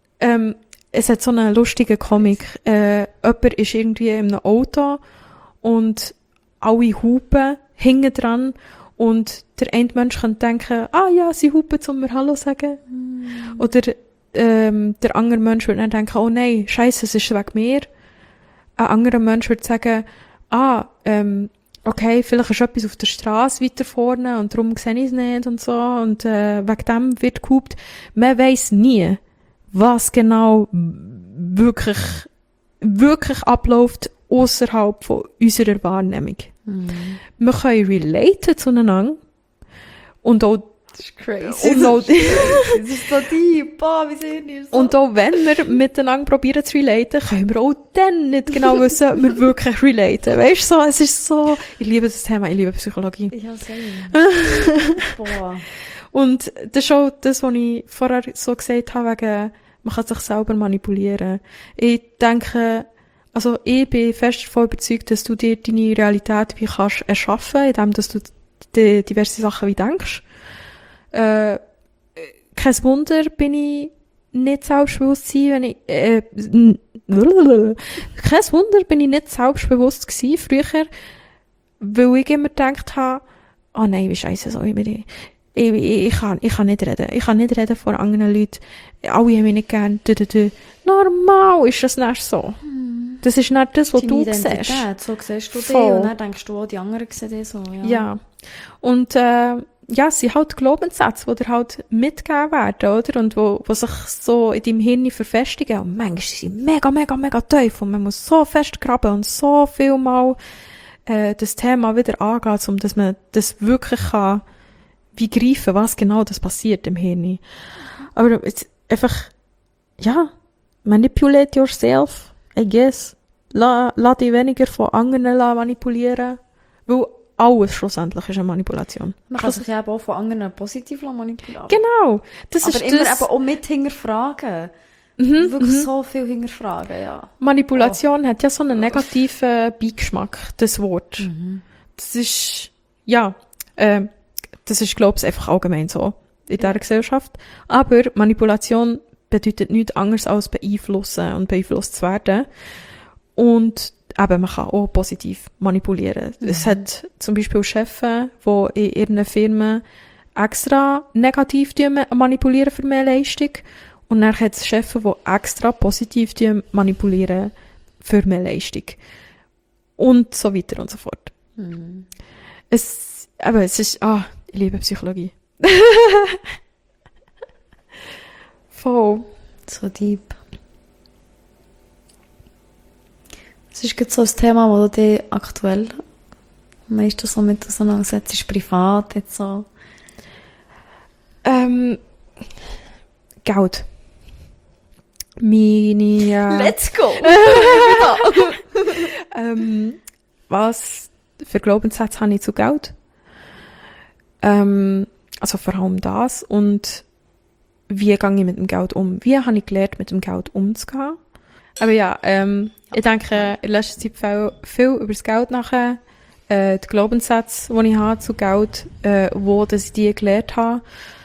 es hat so einen lustigen Comic, jemand ist irgendwie in einem Auto und alle hupen hinten dran und der eine Mensch kann denken, ja, sie hupen, um mir Hallo sagen. Oder der andere Mensch würde dann denken, oh nein, Scheiße, es ist wegen mir. Ein anderer Mensch würde sagen, okay, vielleicht ist etwas auf der Straße weiter vorne und darum sehe ich es nicht und so und wegen dem wird gehupt. Man weiss nie, was genau wirklich abläuft außerhalb von unserer Wahrnehmung. Wir können relaten zueinander und auch Das ist crazy. und auch, Das ist so deep. Wie sehen wir so? und auch wenn wir miteinander probieren zu relaten, können wir auch dann nicht genau wissen, ob wir wirklich relaten. Weißt du, so, es ist so, ich liebe das Thema, ich liebe Psychologie. Ich habe Boah. Und das ist auch das, was ich vorher so gesagt habe, wegen, man kann sich selber manipulieren. Ich denke, also ich bin fest davon überzeugt, dass du dir deine Realität wie kannst erschaffen, indem dass du die diverse Sachen wie denkst. Kein Wunder bin ich nicht selbstbewusst gewesen, wenn ich, kein Wunder bin ich nicht selbstbewusst gewesen früher, weil ich immer gedacht habe, oh nein, wie scheisse soll ich mir ich kann nicht reden. Ich kann nicht reden vor anderen Leuten. Alle haben mich nicht gern. Normal ist das nicht so. Das ist nicht das, was du siehst. So siehst du dich Voll. und dann denkst du, die anderen sehen dich so. Ja. Ja. Und ja, es sind halt Glaubenssätze, die dir halt mitgegeben werden, oder? Und wo sich so in deinem Hirn verfestigen. Und manchmal sind sie mega, mega, mega tief. Und man muss so fest graben und so viel mal das Thema wieder angehen, um dass man das wirklich kann, wie greifen, was genau das passiert im Hirn. Aber jetzt einfach, ja, manipulate yourself, I guess. Lass dich weniger von anderen manipulieren. Weil alles schlussendlich ist eine Manipulation. Man kann sich eben auch von anderen positiv manipulieren. Genau. Das aber ist immer das. eben auch mit hinterfragen. Wirklich so viel hinterfragen, ja. Manipulation hat ja so einen negativen Beigeschmack, das Wort. Das ist, ja, das ist, glaube ich, einfach allgemein so in dieser Gesellschaft. Aber Manipulation bedeutet nichts anderes als beeinflussen und beeinflusst zu werden. Und eben, man kann auch positiv manipulieren. Es hat zum Beispiel Chefs, die in ihren Firmen extra negativ manipulieren für mehr Leistung. Und dann hat es Chefs, die extra positiv manipulieren für mehr Leistung. Und so weiter und so fort. Es ist, ich liebe Psychologie. Voll. So deep. Es ist gerade so ein Thema, wo du dich aktuell meistens so mit auseinandersetzt, ist privat jetzt so. Geld. Meine, Let's go! was für Glaubenssätze habe ich zu Geld? Also vor allem das. Und wie gehe ich mit dem Geld um? Wie habe ich gelernt, mit dem Geld umzugehen? Aber ja, ich denke in letzter Zeit viel über das Geld nachher. Die Glaubenssätze, die ich habe zu Geld, dass ich die gelernt habe.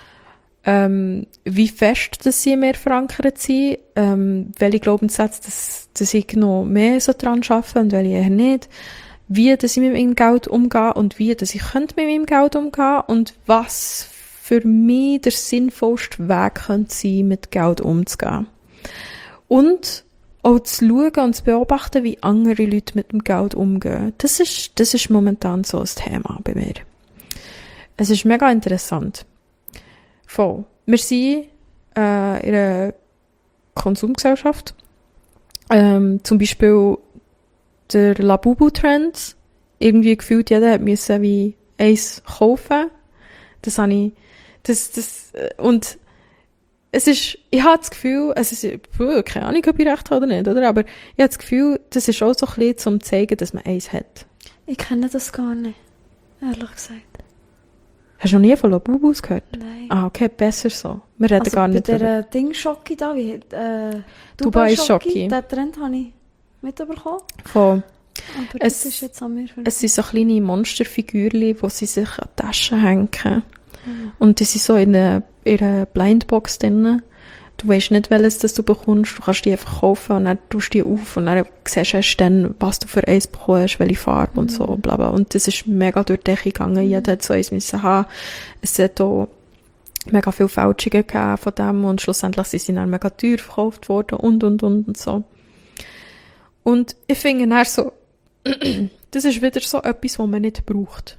Wie fest, dass sie in mir verankert sind, welche Glaubenssätze, dass ich noch mehr so dran arbeite und welche eher nicht, wie, dass ich mit meinem Geld umgehe und wie, dass ich könnte mit meinem Geld umgehen und was für mich der sinnvollste Weg könnte sein, mit Geld umzugehen. Und auch zu schauen und zu beobachten, wie andere Leute mit dem Geld umgehen. Das ist momentan so ein Thema bei mir. Es ist mega interessant. Voll. Wir sind in einer Konsumgesellschaft. Zum Beispiel der Labubu-Trend. Irgendwie gefühlt, jeder musste wie eins kaufen. Das habe ich, und es ist, ich habe das Gefühl, es ist, keine Ahnung, ob ich recht habe oder nicht, oder? Aber ich habe das Gefühl, das ist auch so ein bisschen, um zu zeigen, dass man eins hat. Ich kenne das gar nicht, ehrlich gesagt. Hast du noch nie von Labubus gehört? Nein. Ah, okay, besser so. Wir reden gar nicht bei der Ding-Schocki da, wie Dubai-Schocki. Den Trend habe ich mitbekommen. Voll. Aber das ist jetzt an mir. Es sind so kleine Monsterfigürchen, die sie sich an die Taschen hängen. Und die sind so in einer Blindbox drin. Du weisst nicht, welches das du bekommst. Du kannst die einfach kaufen und dann tust du die auf und dann siehst du erst dann, was du für eins bekommst, welche Farbe und so, bla bla. Und das ist mega durch die Decke gegangen. Jeder hat so eins müssen haben. Es hat auch mega viele Fälschungen gegeben von dem und schlussendlich sind sie dann mega teuer verkauft worden und so. Und ich finde dann so, das ist wieder so etwas, was man nicht braucht.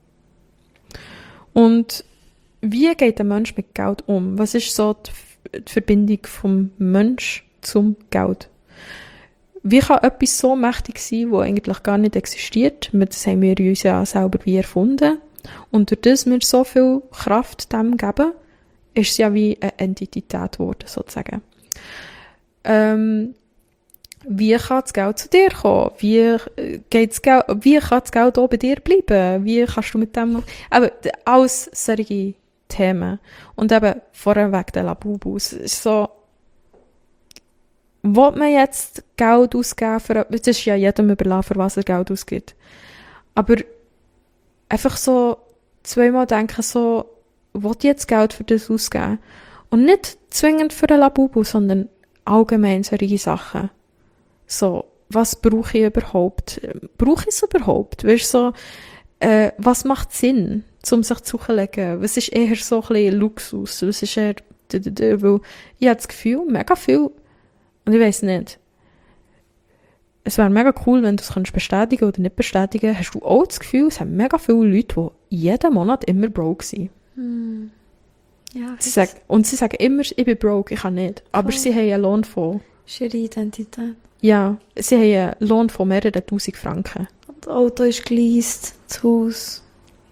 Und wie geht ein Mensch mit Geld um? Was ist so die Verbindung vom Mensch zum Geld? Wie kann etwas so mächtig sein, das eigentlich gar nicht existiert? Das haben wir uns ja selber wie erfunden. Und durch das wir so viel Kraft dem geben, ist es ja wie eine Entität geworden, sozusagen. Wie kann das Geld zu dir kommen? Wie kann das Geld auch bei dir bleiben? Wie kannst du mit dem... Aber alles solche Themen. Und eben vorweg der Labubus. Es ist so, will man jetzt Geld ausgeben für etwas? Das ist ja jedem überlassen, für was er Geld ausgibt. Aber einfach so zweimal denken, so, will ich jetzt Geld für das ausgeben? Und nicht zwingend für den Labubu, sondern allgemein solche Sachen. So, was brauche ich überhaupt? Brauche ich es überhaupt? Weißt du, so, was macht Sinn, um sich zu legen? Was ist eher so ein bisschen Luxus? Was ist eher, weil ich habe das Gefühl, mega viel, und ich weiss nicht, es wäre mega cool, wenn du es bestätigen oder nicht bestätigen. Hast du auch das Gefühl, es haben mega viele Leute, die jeden Monat immer broke sind? Ja, Sie sagen immer, ich bin broke, ich kann nicht. Aber sie haben einen Lohn von... Das ist ihre Identität. Ja, sie haben einen Lohn von mehreren 1000 Franken. Das Auto ist geleast, das Haus.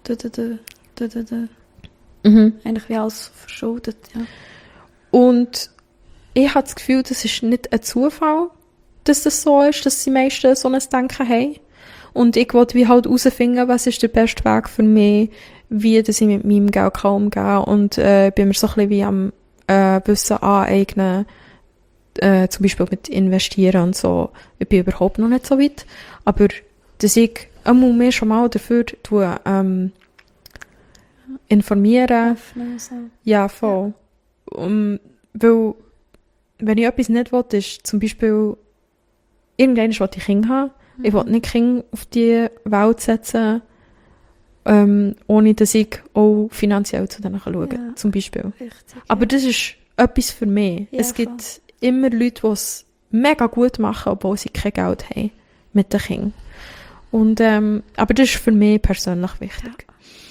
Eigentlich wie alles verschuldet, ja. Und ich habe das Gefühl, das ist nicht ein Zufall, dass das so ist, dass die meisten so ein Denken haben. Und ich wollte wie halt herausfinden, was ist der beste Weg für mich, wie dass ich mit meinem Geld kann umgehen kann. Und bin mir so ein bisschen wie am Wissen aneignen, zum Beispiel mit Investieren und so. Ich bin überhaupt noch nicht so weit. Aber dass ich mir schon mal dafür informieren. So. Ja, voll. Weil, wenn ich etwas nicht will, ist zum Beispiel, irgendwann will ich Kinder haben. Ich will nicht Kinder auf die Welt setzen, ohne dass ich auch finanziell zu denen schauen kann, Ja. zum Beispiel. Richtig, Aber das ist etwas für mich. Ja, Es gibt immer Leute, die es mega gut machen, obwohl sie kein Geld haben mit den Kindern. Und, aber das ist für mich persönlich wichtig.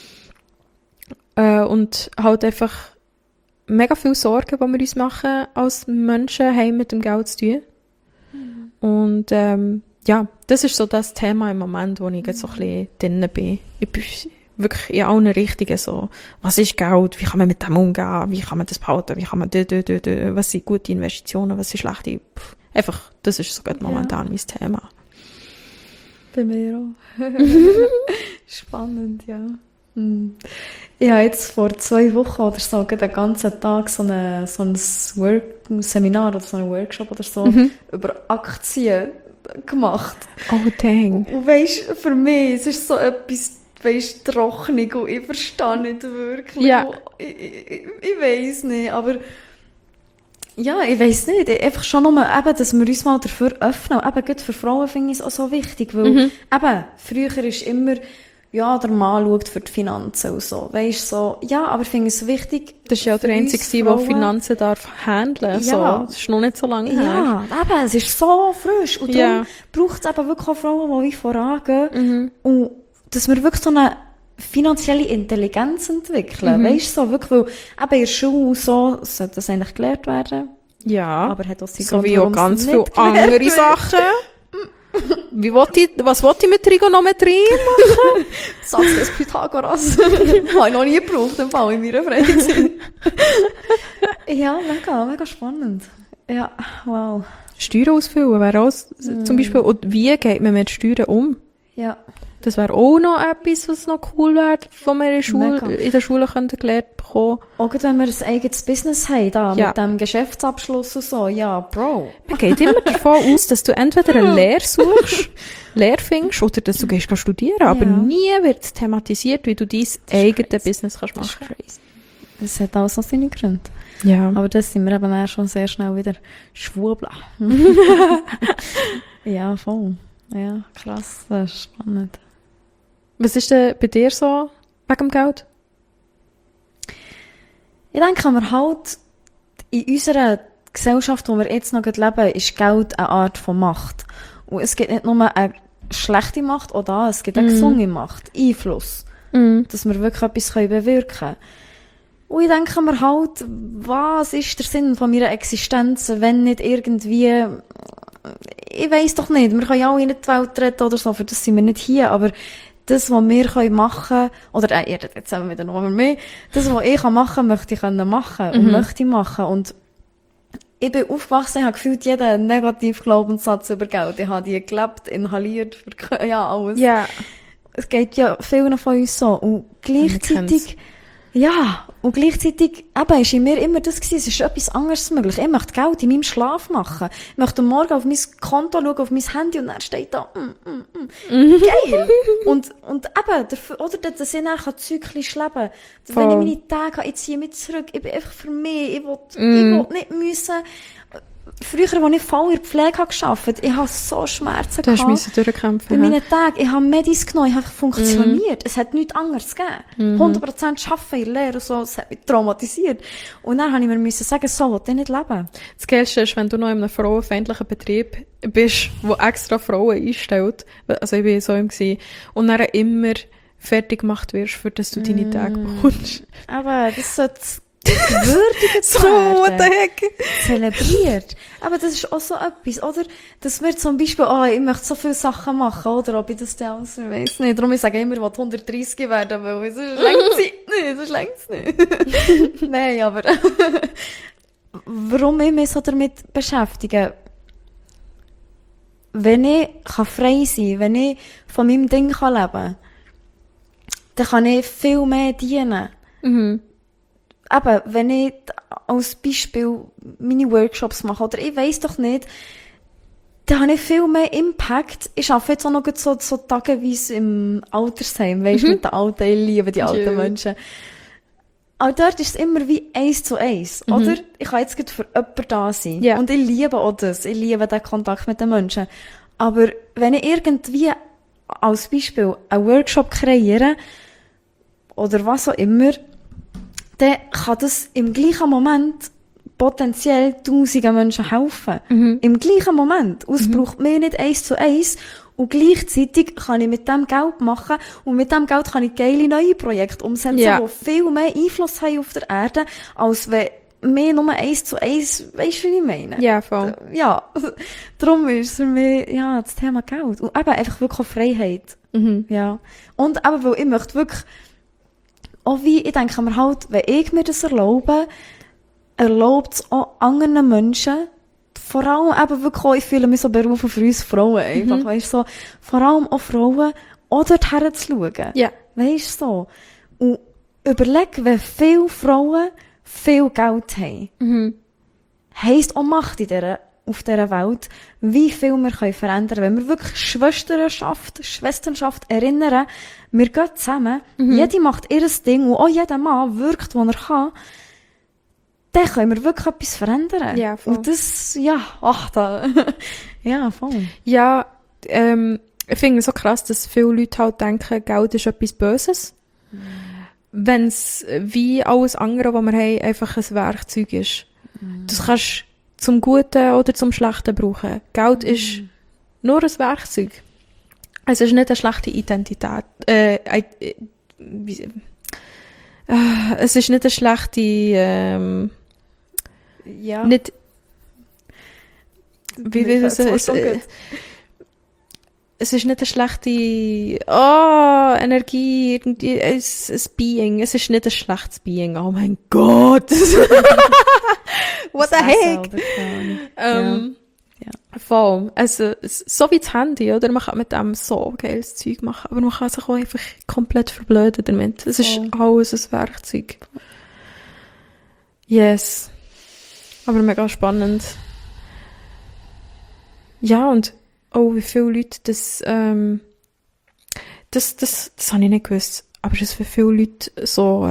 Und halt einfach mega viele Sorgen, die wir uns machen als Menschen, haben mit dem Geld zu tun. Und ja, das ist so das Thema im Moment, wo ich jetzt so ein bisschen drin bin. Ich bin wirklich in allen Richtungen so, was ist Geld, wie kann man mit dem umgehen, wie kann man das behalten, wie kann man was sind gute Investitionen, was sind schlechte. Einfach, das ist so gerade momentan mein Thema. Bei mir auch. Spannend, ja. Ich habe jetzt vor 2 Wochen oder so den ganzen Tag so ein Seminar oder so einen Workshop oder so über Aktien gemacht. Oh, dang. Und weisst, für mich, es ist so etwas, weisst, Trockenung und ich verstehe nicht wirklich. Ja. Und ich weiss nicht, aber ja, ich weiss nicht. Einfach schon nur, eben, dass wir uns mal dafür öffnen. Eben, gerade für Frauen finde ich es auch so wichtig, weil eben, früher ist immer, ja, der Mann schaut für die Finanzen und so. Weisst, so, ja, aber ich finde es wichtig. Das war ja der für uns Einzige, der Frauen- Finanzen darf handeln. So. Ja. Das ist noch nicht so lange her. Ja, eben, es ist so frisch. Und Ja. darum braucht es eben wirklich auch Frauen, die wie vorangehen. Und dass wir wirklich so eine finanzielle Intelligenz entwickeln. Weisst du, so wirklich, weil eben in der Schule so sollte das eigentlich gelehrt werden. Ja, Aber hat auch seinen so Grund, wie auch warum es ganz nicht viele gelehrt andere wird. Sachen. Was will ich mit Trigonometrie? Satz des Pythagoras. Habe ich noch nie gebraucht, im Fall in meiner Freizeit. Ja, mega spannend. Ja, wow. Steuern ausfüllen wäre auch zum Beispiel, und wie geht man mit Steuern um? Ja. Das wäre auch noch etwas, was noch cool wäre, was wir Mega. in der Schule gelernt bekommen. Auch wenn wir ein eigenes Business haben, da, Ja. mit dem Geschäftsabschluss und so, ja, Bro. Man geht immer davon aus, dass du entweder eine Lehre suchst, Lehre findest, oder dass du gehst studieren. Aber Ja. nie wird es thematisiert, wie du dein eigenes Business kannst Das ist machen. crazy. Das hat alles noch seine Gründe. Ja. Aber das sind wir eben dann schon sehr schnell wieder schwurbler. Ja, voll. Ja, krass, das ist spannend. Was ist denn bei dir so wegen dem Geld? Ich denke, wir halt in unserer Gesellschaft, wo wir jetzt noch leben, ist Geld eine Art von Macht. Und es gibt nicht nur eine schlechte Macht, auch da, es gibt eine gesunde Macht, Einfluss, dass wir wirklich etwas bewirken können. Und ich denke mir halt, was ist der Sinn von meiner Existenz, wenn nicht irgendwie, ich weiss doch nicht, wir können ja auch in die Welt retten oder so, für das sind wir nicht hier, aber das, was wir machen können, oder ihr redet jetzt eben wieder noch mehr, das, was ich machen kann, möchte ich machen und möchte machen. Und ich bin aufgewachsen, ich habe gefühlt jeden negativen Glaubenssatz über Geld. Ich habe die gelebt, inhaliert, ja, alles. Ja. Es geht ja vielen von uns so. Und gleichzeitig, eben, ist in mir immer das gewesen, es ist etwas anderes möglich. Ich möchte Geld in meinem Schlaf machen. Ich möchte am Morgen auf mein Konto schauen, auf mein Handy, und dann steht da, geil. Und eben, oder dass ich dann zyklisch leben kann. Wenn ich meine Tage habe, ich ziehe mich zurück. Ich bin einfach für mich. Ich will nicht müssen, früher, als ich voll in der Pflege gearbeitet habe, ich habe so Schmerzen Du gehabt. musst durchkämpfen. Bei meinen Tagen, ich habe Medis genommen, ich habe funktioniert. Es hat nichts anderes gegeben. 100% arbeiten in der Lehre und so, es hat mich traumatisiert. Und dann habe ich mir sagen, so will ich nicht leben. Das Geilste ist, wenn du noch in einem frauenfeindlichen Betrieb bist, wo extra Frauen einstellt, also ich war so im gewesen, und dann immer fertig gemacht wirst, für dass du deine Tage bekommst. Aber das sollte würdigen So, what the heck? Zelebriert. Aber das ist auch so etwas, oder? Dass wir zum Beispiel, ich möchte so viele Sachen machen, oder? Ob ich das dann alles weiss nicht. Darum, ich sage immer, ich will 130 werden, weil sonst längt es nicht. Nein, aber warum ich mich so damit beschäftige? Wenn ich frei sein kann, wenn ich von meinem Ding leben kann, dann kann ich viel mehr dienen. Mhm. Eben, wenn ich als Beispiel meine Workshops mache, oder ich weiss doch nicht, dann habe ich viel mehr Impact. Ich arbeite jetzt auch noch so tageweise im Altersheim, weisst mit den Alten, ich liebe die alten Menschen. Auch dort ist es immer wie 1:1, oder? Ich kann jetzt gerade für jemanden da sein. Ja. Und ich liebe auch das. Ich liebe den Kontakt mit den Menschen. Aber wenn ich irgendwie als Beispiel einen Workshop kreiere, oder was auch immer, dann kann das im gleichen Moment potenziell tausenden Menschen helfen. Im gleichen Moment. Und es braucht mir nicht 1:1. Und gleichzeitig kann ich mit dem Geld machen und mit dem Geld kann ich geile neue Projekte umsetzen, die viel mehr Einfluss haben auf der Erde, als wenn mehr nur 1:1, weisst du, wie ich meine? Ja, voll. Ja. Darum ist es für mich, das Thema Geld. Und eben einfach wirklich auch Freiheit. Ja. Und eben, weil ich möchte wirklich, auch wie, ich denke mir halt, wenn ich mir das erlaube, erlaubt es auch anderen Menschen, vor allem eben wirklich auch, ich fühle mich so berufen für uns Frauen einfach, weisst so, vor allem auch Frauen, auch dort herzuschauen. Ja. Weisst so. Und überleg, wenn viele Frauen viel Geld haben, heisst auch Macht auf dieser Welt, wie viel wir verändern können. Wenn wir wirklich Schwesternschaft erinnern, wir gehen zusammen, jede macht ihr Ding und auch jeder Mann wirkt, wo er kann, dann können wir wirklich etwas verändern. Ja, voll. Und das, voll. Ja, ich finde es so krass, dass viele Leute halt denken, Geld ist etwas Böses. Wenn es wie alles andere, was wir haben, einfach ein Werkzeug ist. Das kannst du zum Guten oder zum Schlechten brauchen. Geld ist nur ein Werkzeug. Es ist nicht eine schlechte Identität. Es ist nicht eine schlechte, nicht, wie will ich sagen, es ist nicht eine schlechte, Energie, irgendwie, ein Being. Es ist nicht ein schlechtes Being. Oh mein Gott! What the heck? Voll. Also, so wie das Handy, oder? Man kann mit dem so geiles Zeug machen, aber man kann sich auch einfach komplett verblöden damit. Es ist alles ein Werkzeug. Yes. Aber mega spannend. Ja, und wie viele Leute das habe ich nicht gewusst. Aber dass für viele Leute so,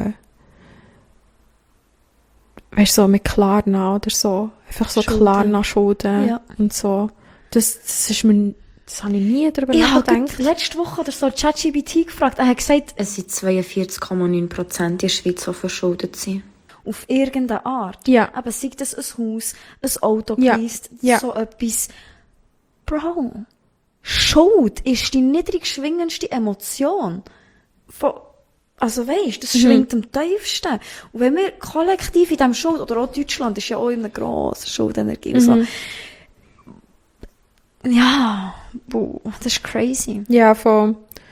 weißt du, so mit Klarna oder so, einfach so Klarna-Schulden und so. Das habe ich nie darüber nachgedacht. Ich habe letzte Woche oder so ChatGPT gefragt. Er hat gesagt, es sind 42,9% in der Schweiz, die verschuldet sind. Auf irgendeine Art. Ja. Aber sei das ein Haus, ein Auto geleast, so etwas. Bro, Schuld ist die niedrig schwingendste Emotion. Also weisst, das schwingt am tiefsten. Und wenn wir kollektiv in diesem Schuld, oder auch Deutschland ist ja auch in einer grossen Schuldenergie und so. Ja, das ist crazy. Ja, voll.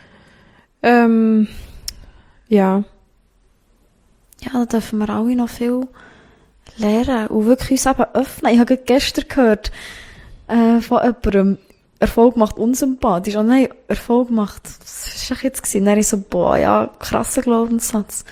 Ja. Ja, da dürfen wir alle noch viel lernen und wirklich uns eben öffnen. Ich habe gestern gehört von jemandem, Erfolg macht unsympathisch. Oh nein, Erfolg macht, was war das jetzt gewesen? Dann ich so, krasser Glaubenssatz.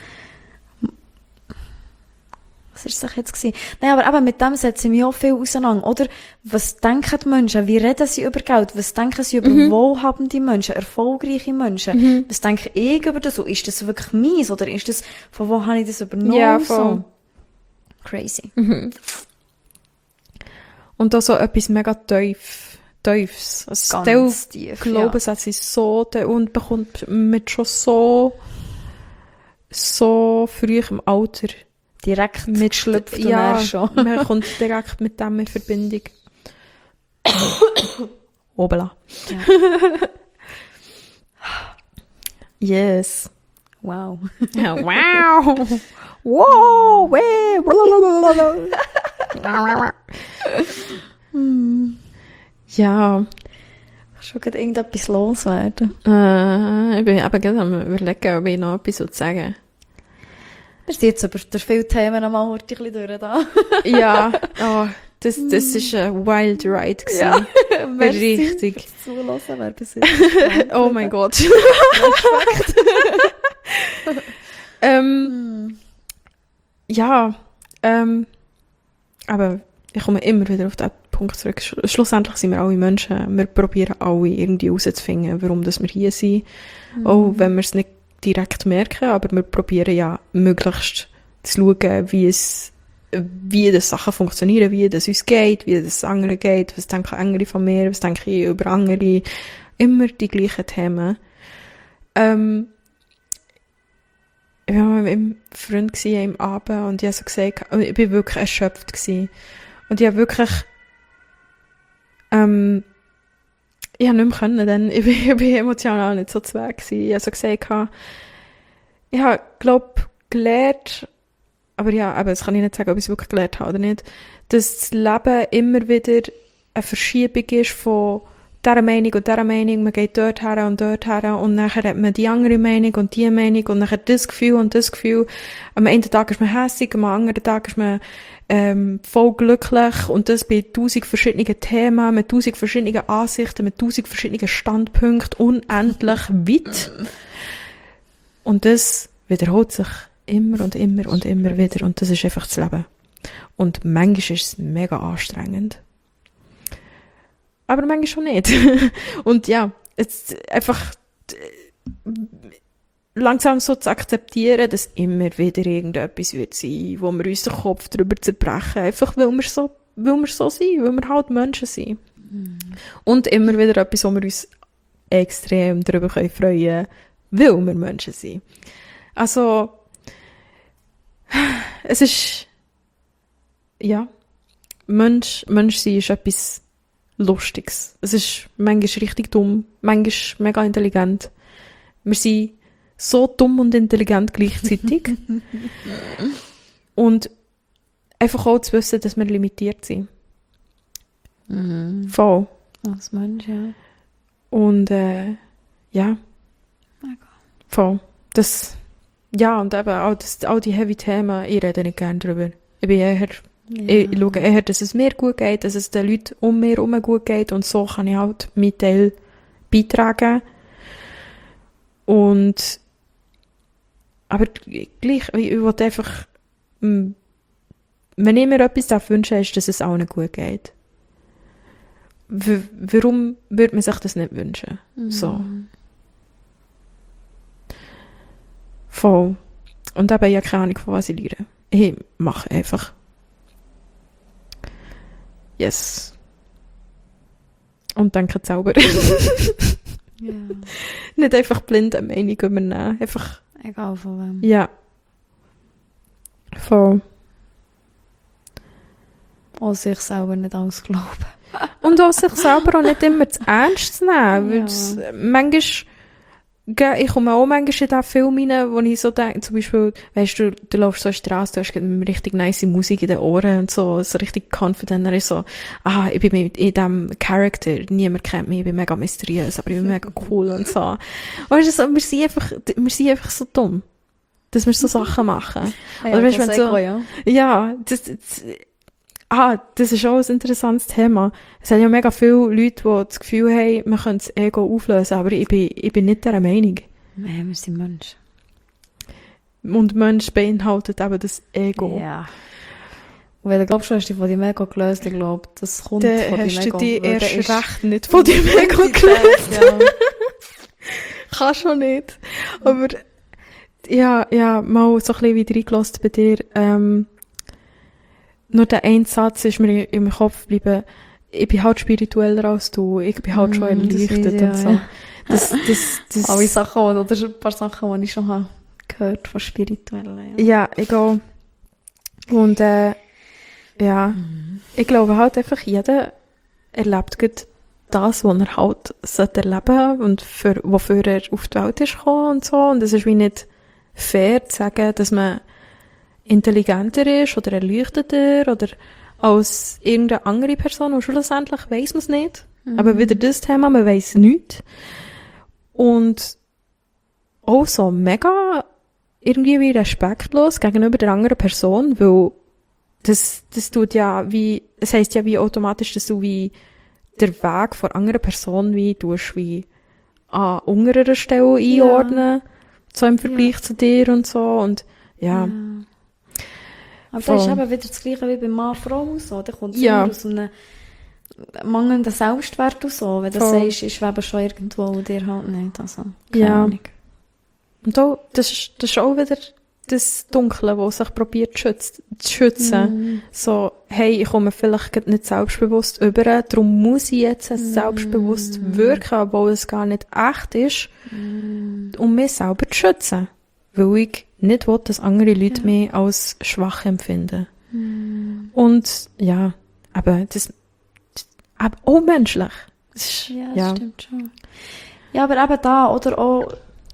Was war das jetzt gewesen? Nein, aber eben mit dem setze ich mich auch viel auseinander. Oder, was denken die Menschen? Wie reden sie über Geld? Was denken sie über wohlhabende Menschen? Erfolgreiche Menschen? Was denke ich über das? Und ist das wirklich meins? Oder ist das, von wo habe ich das übernommen? Ja, voll. So. Crazy. Und auch so etwas mega Tiefes. Also Ganz tief, Glaubenssatz ist so, und bekommt mit schon so früh im Alter direkt mitschlüpft. ja, schon. Man kommt direkt mit dem in Verbindung. Obela. Ja. Yes. Wow. Ja, wow. Wow. Weh. Ja. Schon gerade irgendetwas loswerden. Ich bin eben gerade am überlegen, ob ich noch etwas sagen. Wir sind jetzt durch viele Themen einmal ein bisschen durch da. Ja, oh, das ist ein Wild Ride gewesen. Ja. Richtig. Zuhören, wer bis jetzt. Oh mein Gott. Ja, aber ich komme immer wieder auf den Punkt zurück. Schlussendlich sind wir alle Menschen. Wir probieren alle irgendwie herauszufinden, warum das wir hier sind. Auch wenn wir es nicht direkt merken, aber wir probieren ja möglichst zu schauen, wie das Sachen funktionieren, wie das uns geht, wie das anderen geht, was denken andere von mir, was denke ich über andere. Immer die gleichen Themen. Ich war mal mit einem Freund am Abend und ich habe so gesagt, ich war wirklich erschöpft gewesen. Und ich habe wirklich, ich habe nicht mehr können, denn ich bin emotional nicht so zu Weg gewesen. Ich habe so gesagt, ich habe, glaube gelernt, aber ja, aber das kann ich nicht sagen, ob ich es wirklich gelernt habe oder nicht, dass das Leben immer wieder eine Verschiebung ist von dieser Meinung und dieser Meinung, man geht dort her und nachher hat man die andere Meinung und die Meinung und nachher das Gefühl und das Gefühl. Am einen Tag ist man hässig, am anderen Tag ist man voll glücklich und das bei 1000 verschiedenen Themen, mit 1000 verschiedenen Ansichten, mit 1000 verschiedenen Standpunkten, unendlich weit. Und das wiederholt sich immer und immer und immer wieder und das ist einfach das Leben. Und manchmal ist es mega anstrengend. Aber manchmal schon nicht. Und ja, jetzt einfach langsam so zu akzeptieren, dass immer wieder irgendetwas wird sein, wo wir uns den Kopf darüber zerbrechen, einfach weil wir so sind, weil wir halt Menschen sind. Und immer wieder etwas, wo wir uns extrem darüber freuen können, weil wir Menschen sind. Also, es ist, ja, Mensch sein ist etwas Lustiges. Es ist manchmal richtig dumm, manchmal mega intelligent. Wir sind so dumm und intelligent gleichzeitig. Und einfach auch zu wissen, dass wir limitiert sind. Voll. Als Mensch, ja. Und ja. Voll. Das, ja, und eben all die heavy Themen, ich rede nicht gerne drüber. Ich bin eher, ich schaue eher, dass es mir gut geht, dass es den Leuten um mir herum gut geht und so kann ich halt meinen Teil beitragen. Und aber gleich, ich will einfach, wenn ich mir etwas wünschen darf, ist, dass es allen gut geht. Warum würde man sich das nicht wünschen? So. Voll. Und eben, ich habe keine Ahnung, von was ich lehre. Ich mache einfach. Yes. Und denke sauber. Ja. Nicht einfach blind eine Meinung übernehmen. Einfach. Egal von wem. Ja. Voll. Auch sich selber nicht alles glauben. Und auch sich selber auch nicht immer zu ernst zu nehmen. Ja. Manchmal, ich komme auch manchmal in diesen Film rein, wo ich so denke, zum Beispiel, weißt du, du läufst so in die Straße, du hast richtig nice Musik in den Ohren und so richtig confident, dann ist so, ich bin in diesem Charakter, niemand kennt mich, ich bin mega mysteriös, aber ich bin mega cool und so. Weißt du, so, wir sind einfach so dumm, dass wir so Sachen machen. Ja, Oder weißt du, das wenn so, ja. ja, das ist auch ein interessantes Thema. Es sind ja mega viele Leute, die das Gefühl haben, man könnte das Ego auflösen, aber ich bin nicht dieser Meinung. Nein, wir sind Menschen. Und Mensch beinhaltet eben das Ego. Ja. Und wenn du glaubst, du hast dich von deinem Ego gelöst, ich glaube, das kommt Dann von deinem hast du Ego. dich Weil erst der ist recht nicht von deinem Ego gelöst. Ja. Kann schon nicht. Aber ja, mal so ein bisschen wieder reingelassen bei dir. nur der eine Satz ist mir im Kopf geblieben, ich bin halt spiritueller als du, ich bin halt schon erleuchtet und so. Das alle Sachen, oder ein paar Sachen, die ich schon habe gehört von Spirituellen. Ja, ich auch. Und ja, ich glaube halt einfach, jeder erlebt gut das, was er halt erleben sollte und wofür er auf die Welt ist gekommen und so. Und es ist wie nicht fair zu sagen, dass man intelligenter ist oder erleuchteter oder als irgendeine andere Person. Und schlussendlich weiss man es nicht. Aber wieder das Thema, man weiss nichts. Und auch so mega irgendwie wie respektlos gegenüber der anderen Person, weil das tut ja wie, es heisst ja wie automatisch, dass du wie der Weg von anderen Person wie tust wie an unterer Stelle einordnen, so im Vergleich zu dir und so und ja. Aber das ist eben wieder das Gleiche wie bei Mann-Frau so, da kommt es immer aus einem mangelnden Selbstwert und so, wenn du sagst, ich schwebe schon irgendwo und dir halt nicht, also keine Ahnung. Und auch, das ist auch wieder das Dunkle, das sich probiert zu schützen. So, hey, ich komme vielleicht nicht selbstbewusst über, darum muss ich jetzt selbstbewusst wirken, obwohl es gar nicht echt ist, um mich selber zu schützen. Weil ich nicht will, dass andere Leute mich als schwach empfinden. Und ja, aber aber auch menschlich. Das stimmt schon. Ja, aber eben da, oder auch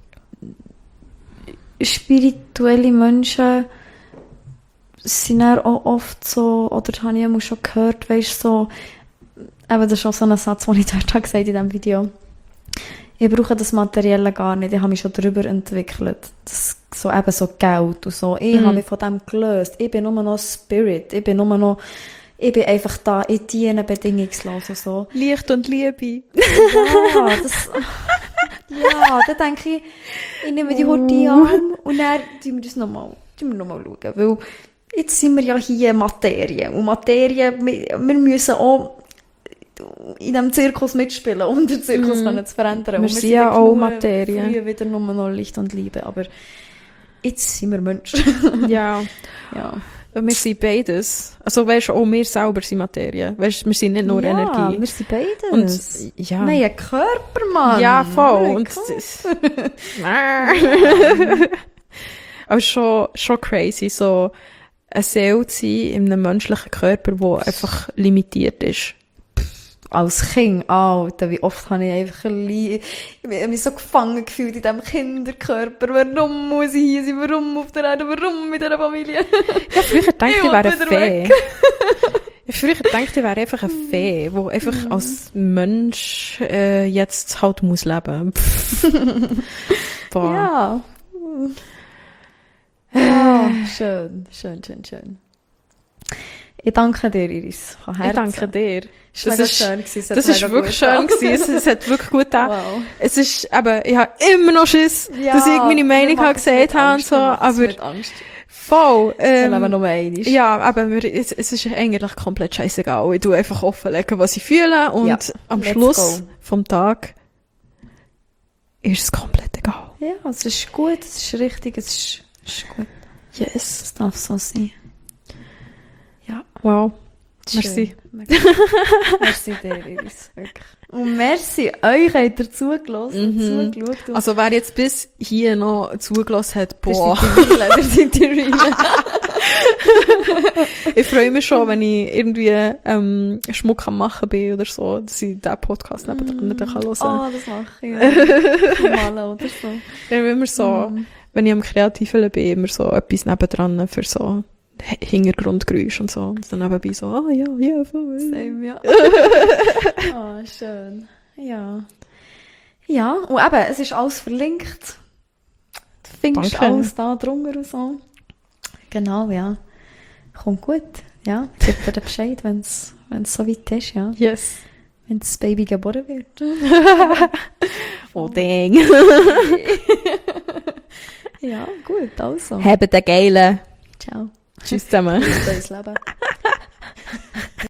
spirituelle Menschen sind auch oft so, oder das habe ich immer schon gehört, weisst so, eben das ist auch so ein Satz, den ich dort gesagt habe in diesem Video. Ich brauche das Materielle gar nicht, ich habe mich schon darüber entwickelt. Das, so eben so Geld und so. Ich habe mich von dem gelöst. Ich bin nur noch Spirit. Ich bin einfach da, ich diene bedingungslos und so. Licht und Liebe. Ja, ja, dann denke ich nehme die Horte in den Arm und dann schauen wir nochmal schauen. Weil jetzt sind wir ja hier Materie. Und Materie, wir müssen auch in diesem Zirkus mitspielen, um den Zirkus zu verändern. Wir sind ja auch Materie. Früher wieder nur noch Licht und Liebe, aber jetzt sind wir Menschen. Ja. Wir sind beides. Also weißt du, auch wir selber sind Materie. Weißt du, wir sind nicht nur Energie. Ja, wir sind beides. Und, ja. Wir haben einen Körper, Mann. Ja, voll. Und aber schon crazy, so eine Seele zu sein in einem menschlichen Körper, der einfach limitiert ist. Als Kind, Alter, wie oft habe ich einfach ich habe mich so gefangen gefühlt in diesem Kinderkörper. Warum muss ich hier sein? Warum auf der Erde? Warum mit dieser Familie? Ja, früher dachte ich, wäre eine Fee. Früher dachte ich, wäre einfach eine Fee, die einfach als Mensch jetzt halt muss leben. Ja. Ja, schön. Ich danke dir, Iris. Ich danke dir. Das ist schön gewesen. Das ist wirklich schön gewesen. Es hat wirklich gut getan. Wow. Es ist, aber ich habe immer noch Schiss, dass ich meine Meinung gesagt habe und so, aber voll. Leben noch einmal. Ja, aber es ist eigentlich komplett scheißegal. Ich tue einfach offenlegen, was ich fühle und am Schluss vom Tag ist es komplett egal. Ja, es ist gut, es ist richtig, es ist gut. Yes. Es darf so sein. Ja. Wow. Merci. Merci dir, Iris. Wirklich. Und merci euch, habt ihr zugelassen, zugeschaut. Also wer jetzt bis hier noch zugelassen hat, boah. Wir sind die Real. Ich freue mich schon, wenn ich irgendwie Schmuck am machen bin oder so, dass ich diesen Podcast nebendran hören kann. Oh, das mache ich. Malen oder so. Dann immer so, wenn ich am Kreativen bin, immer so etwas nebendran für so Hintergrundgeräusche und so. Und dann nebenbei so, ja, voll. Same, ja. Schön. Ja. Ja, und eben, es ist alles verlinkt. Du findest alles da drunter und so. Genau, ja. Kommt gut. Ja, gib dir Bescheid, wenn es so weit ist, ja. Yes. Wenn das Baby geboren wird. Oh, dang. Ja, gut, also. Habt den Geilen. Ciao. Tschüss zusammen. Bis Leben.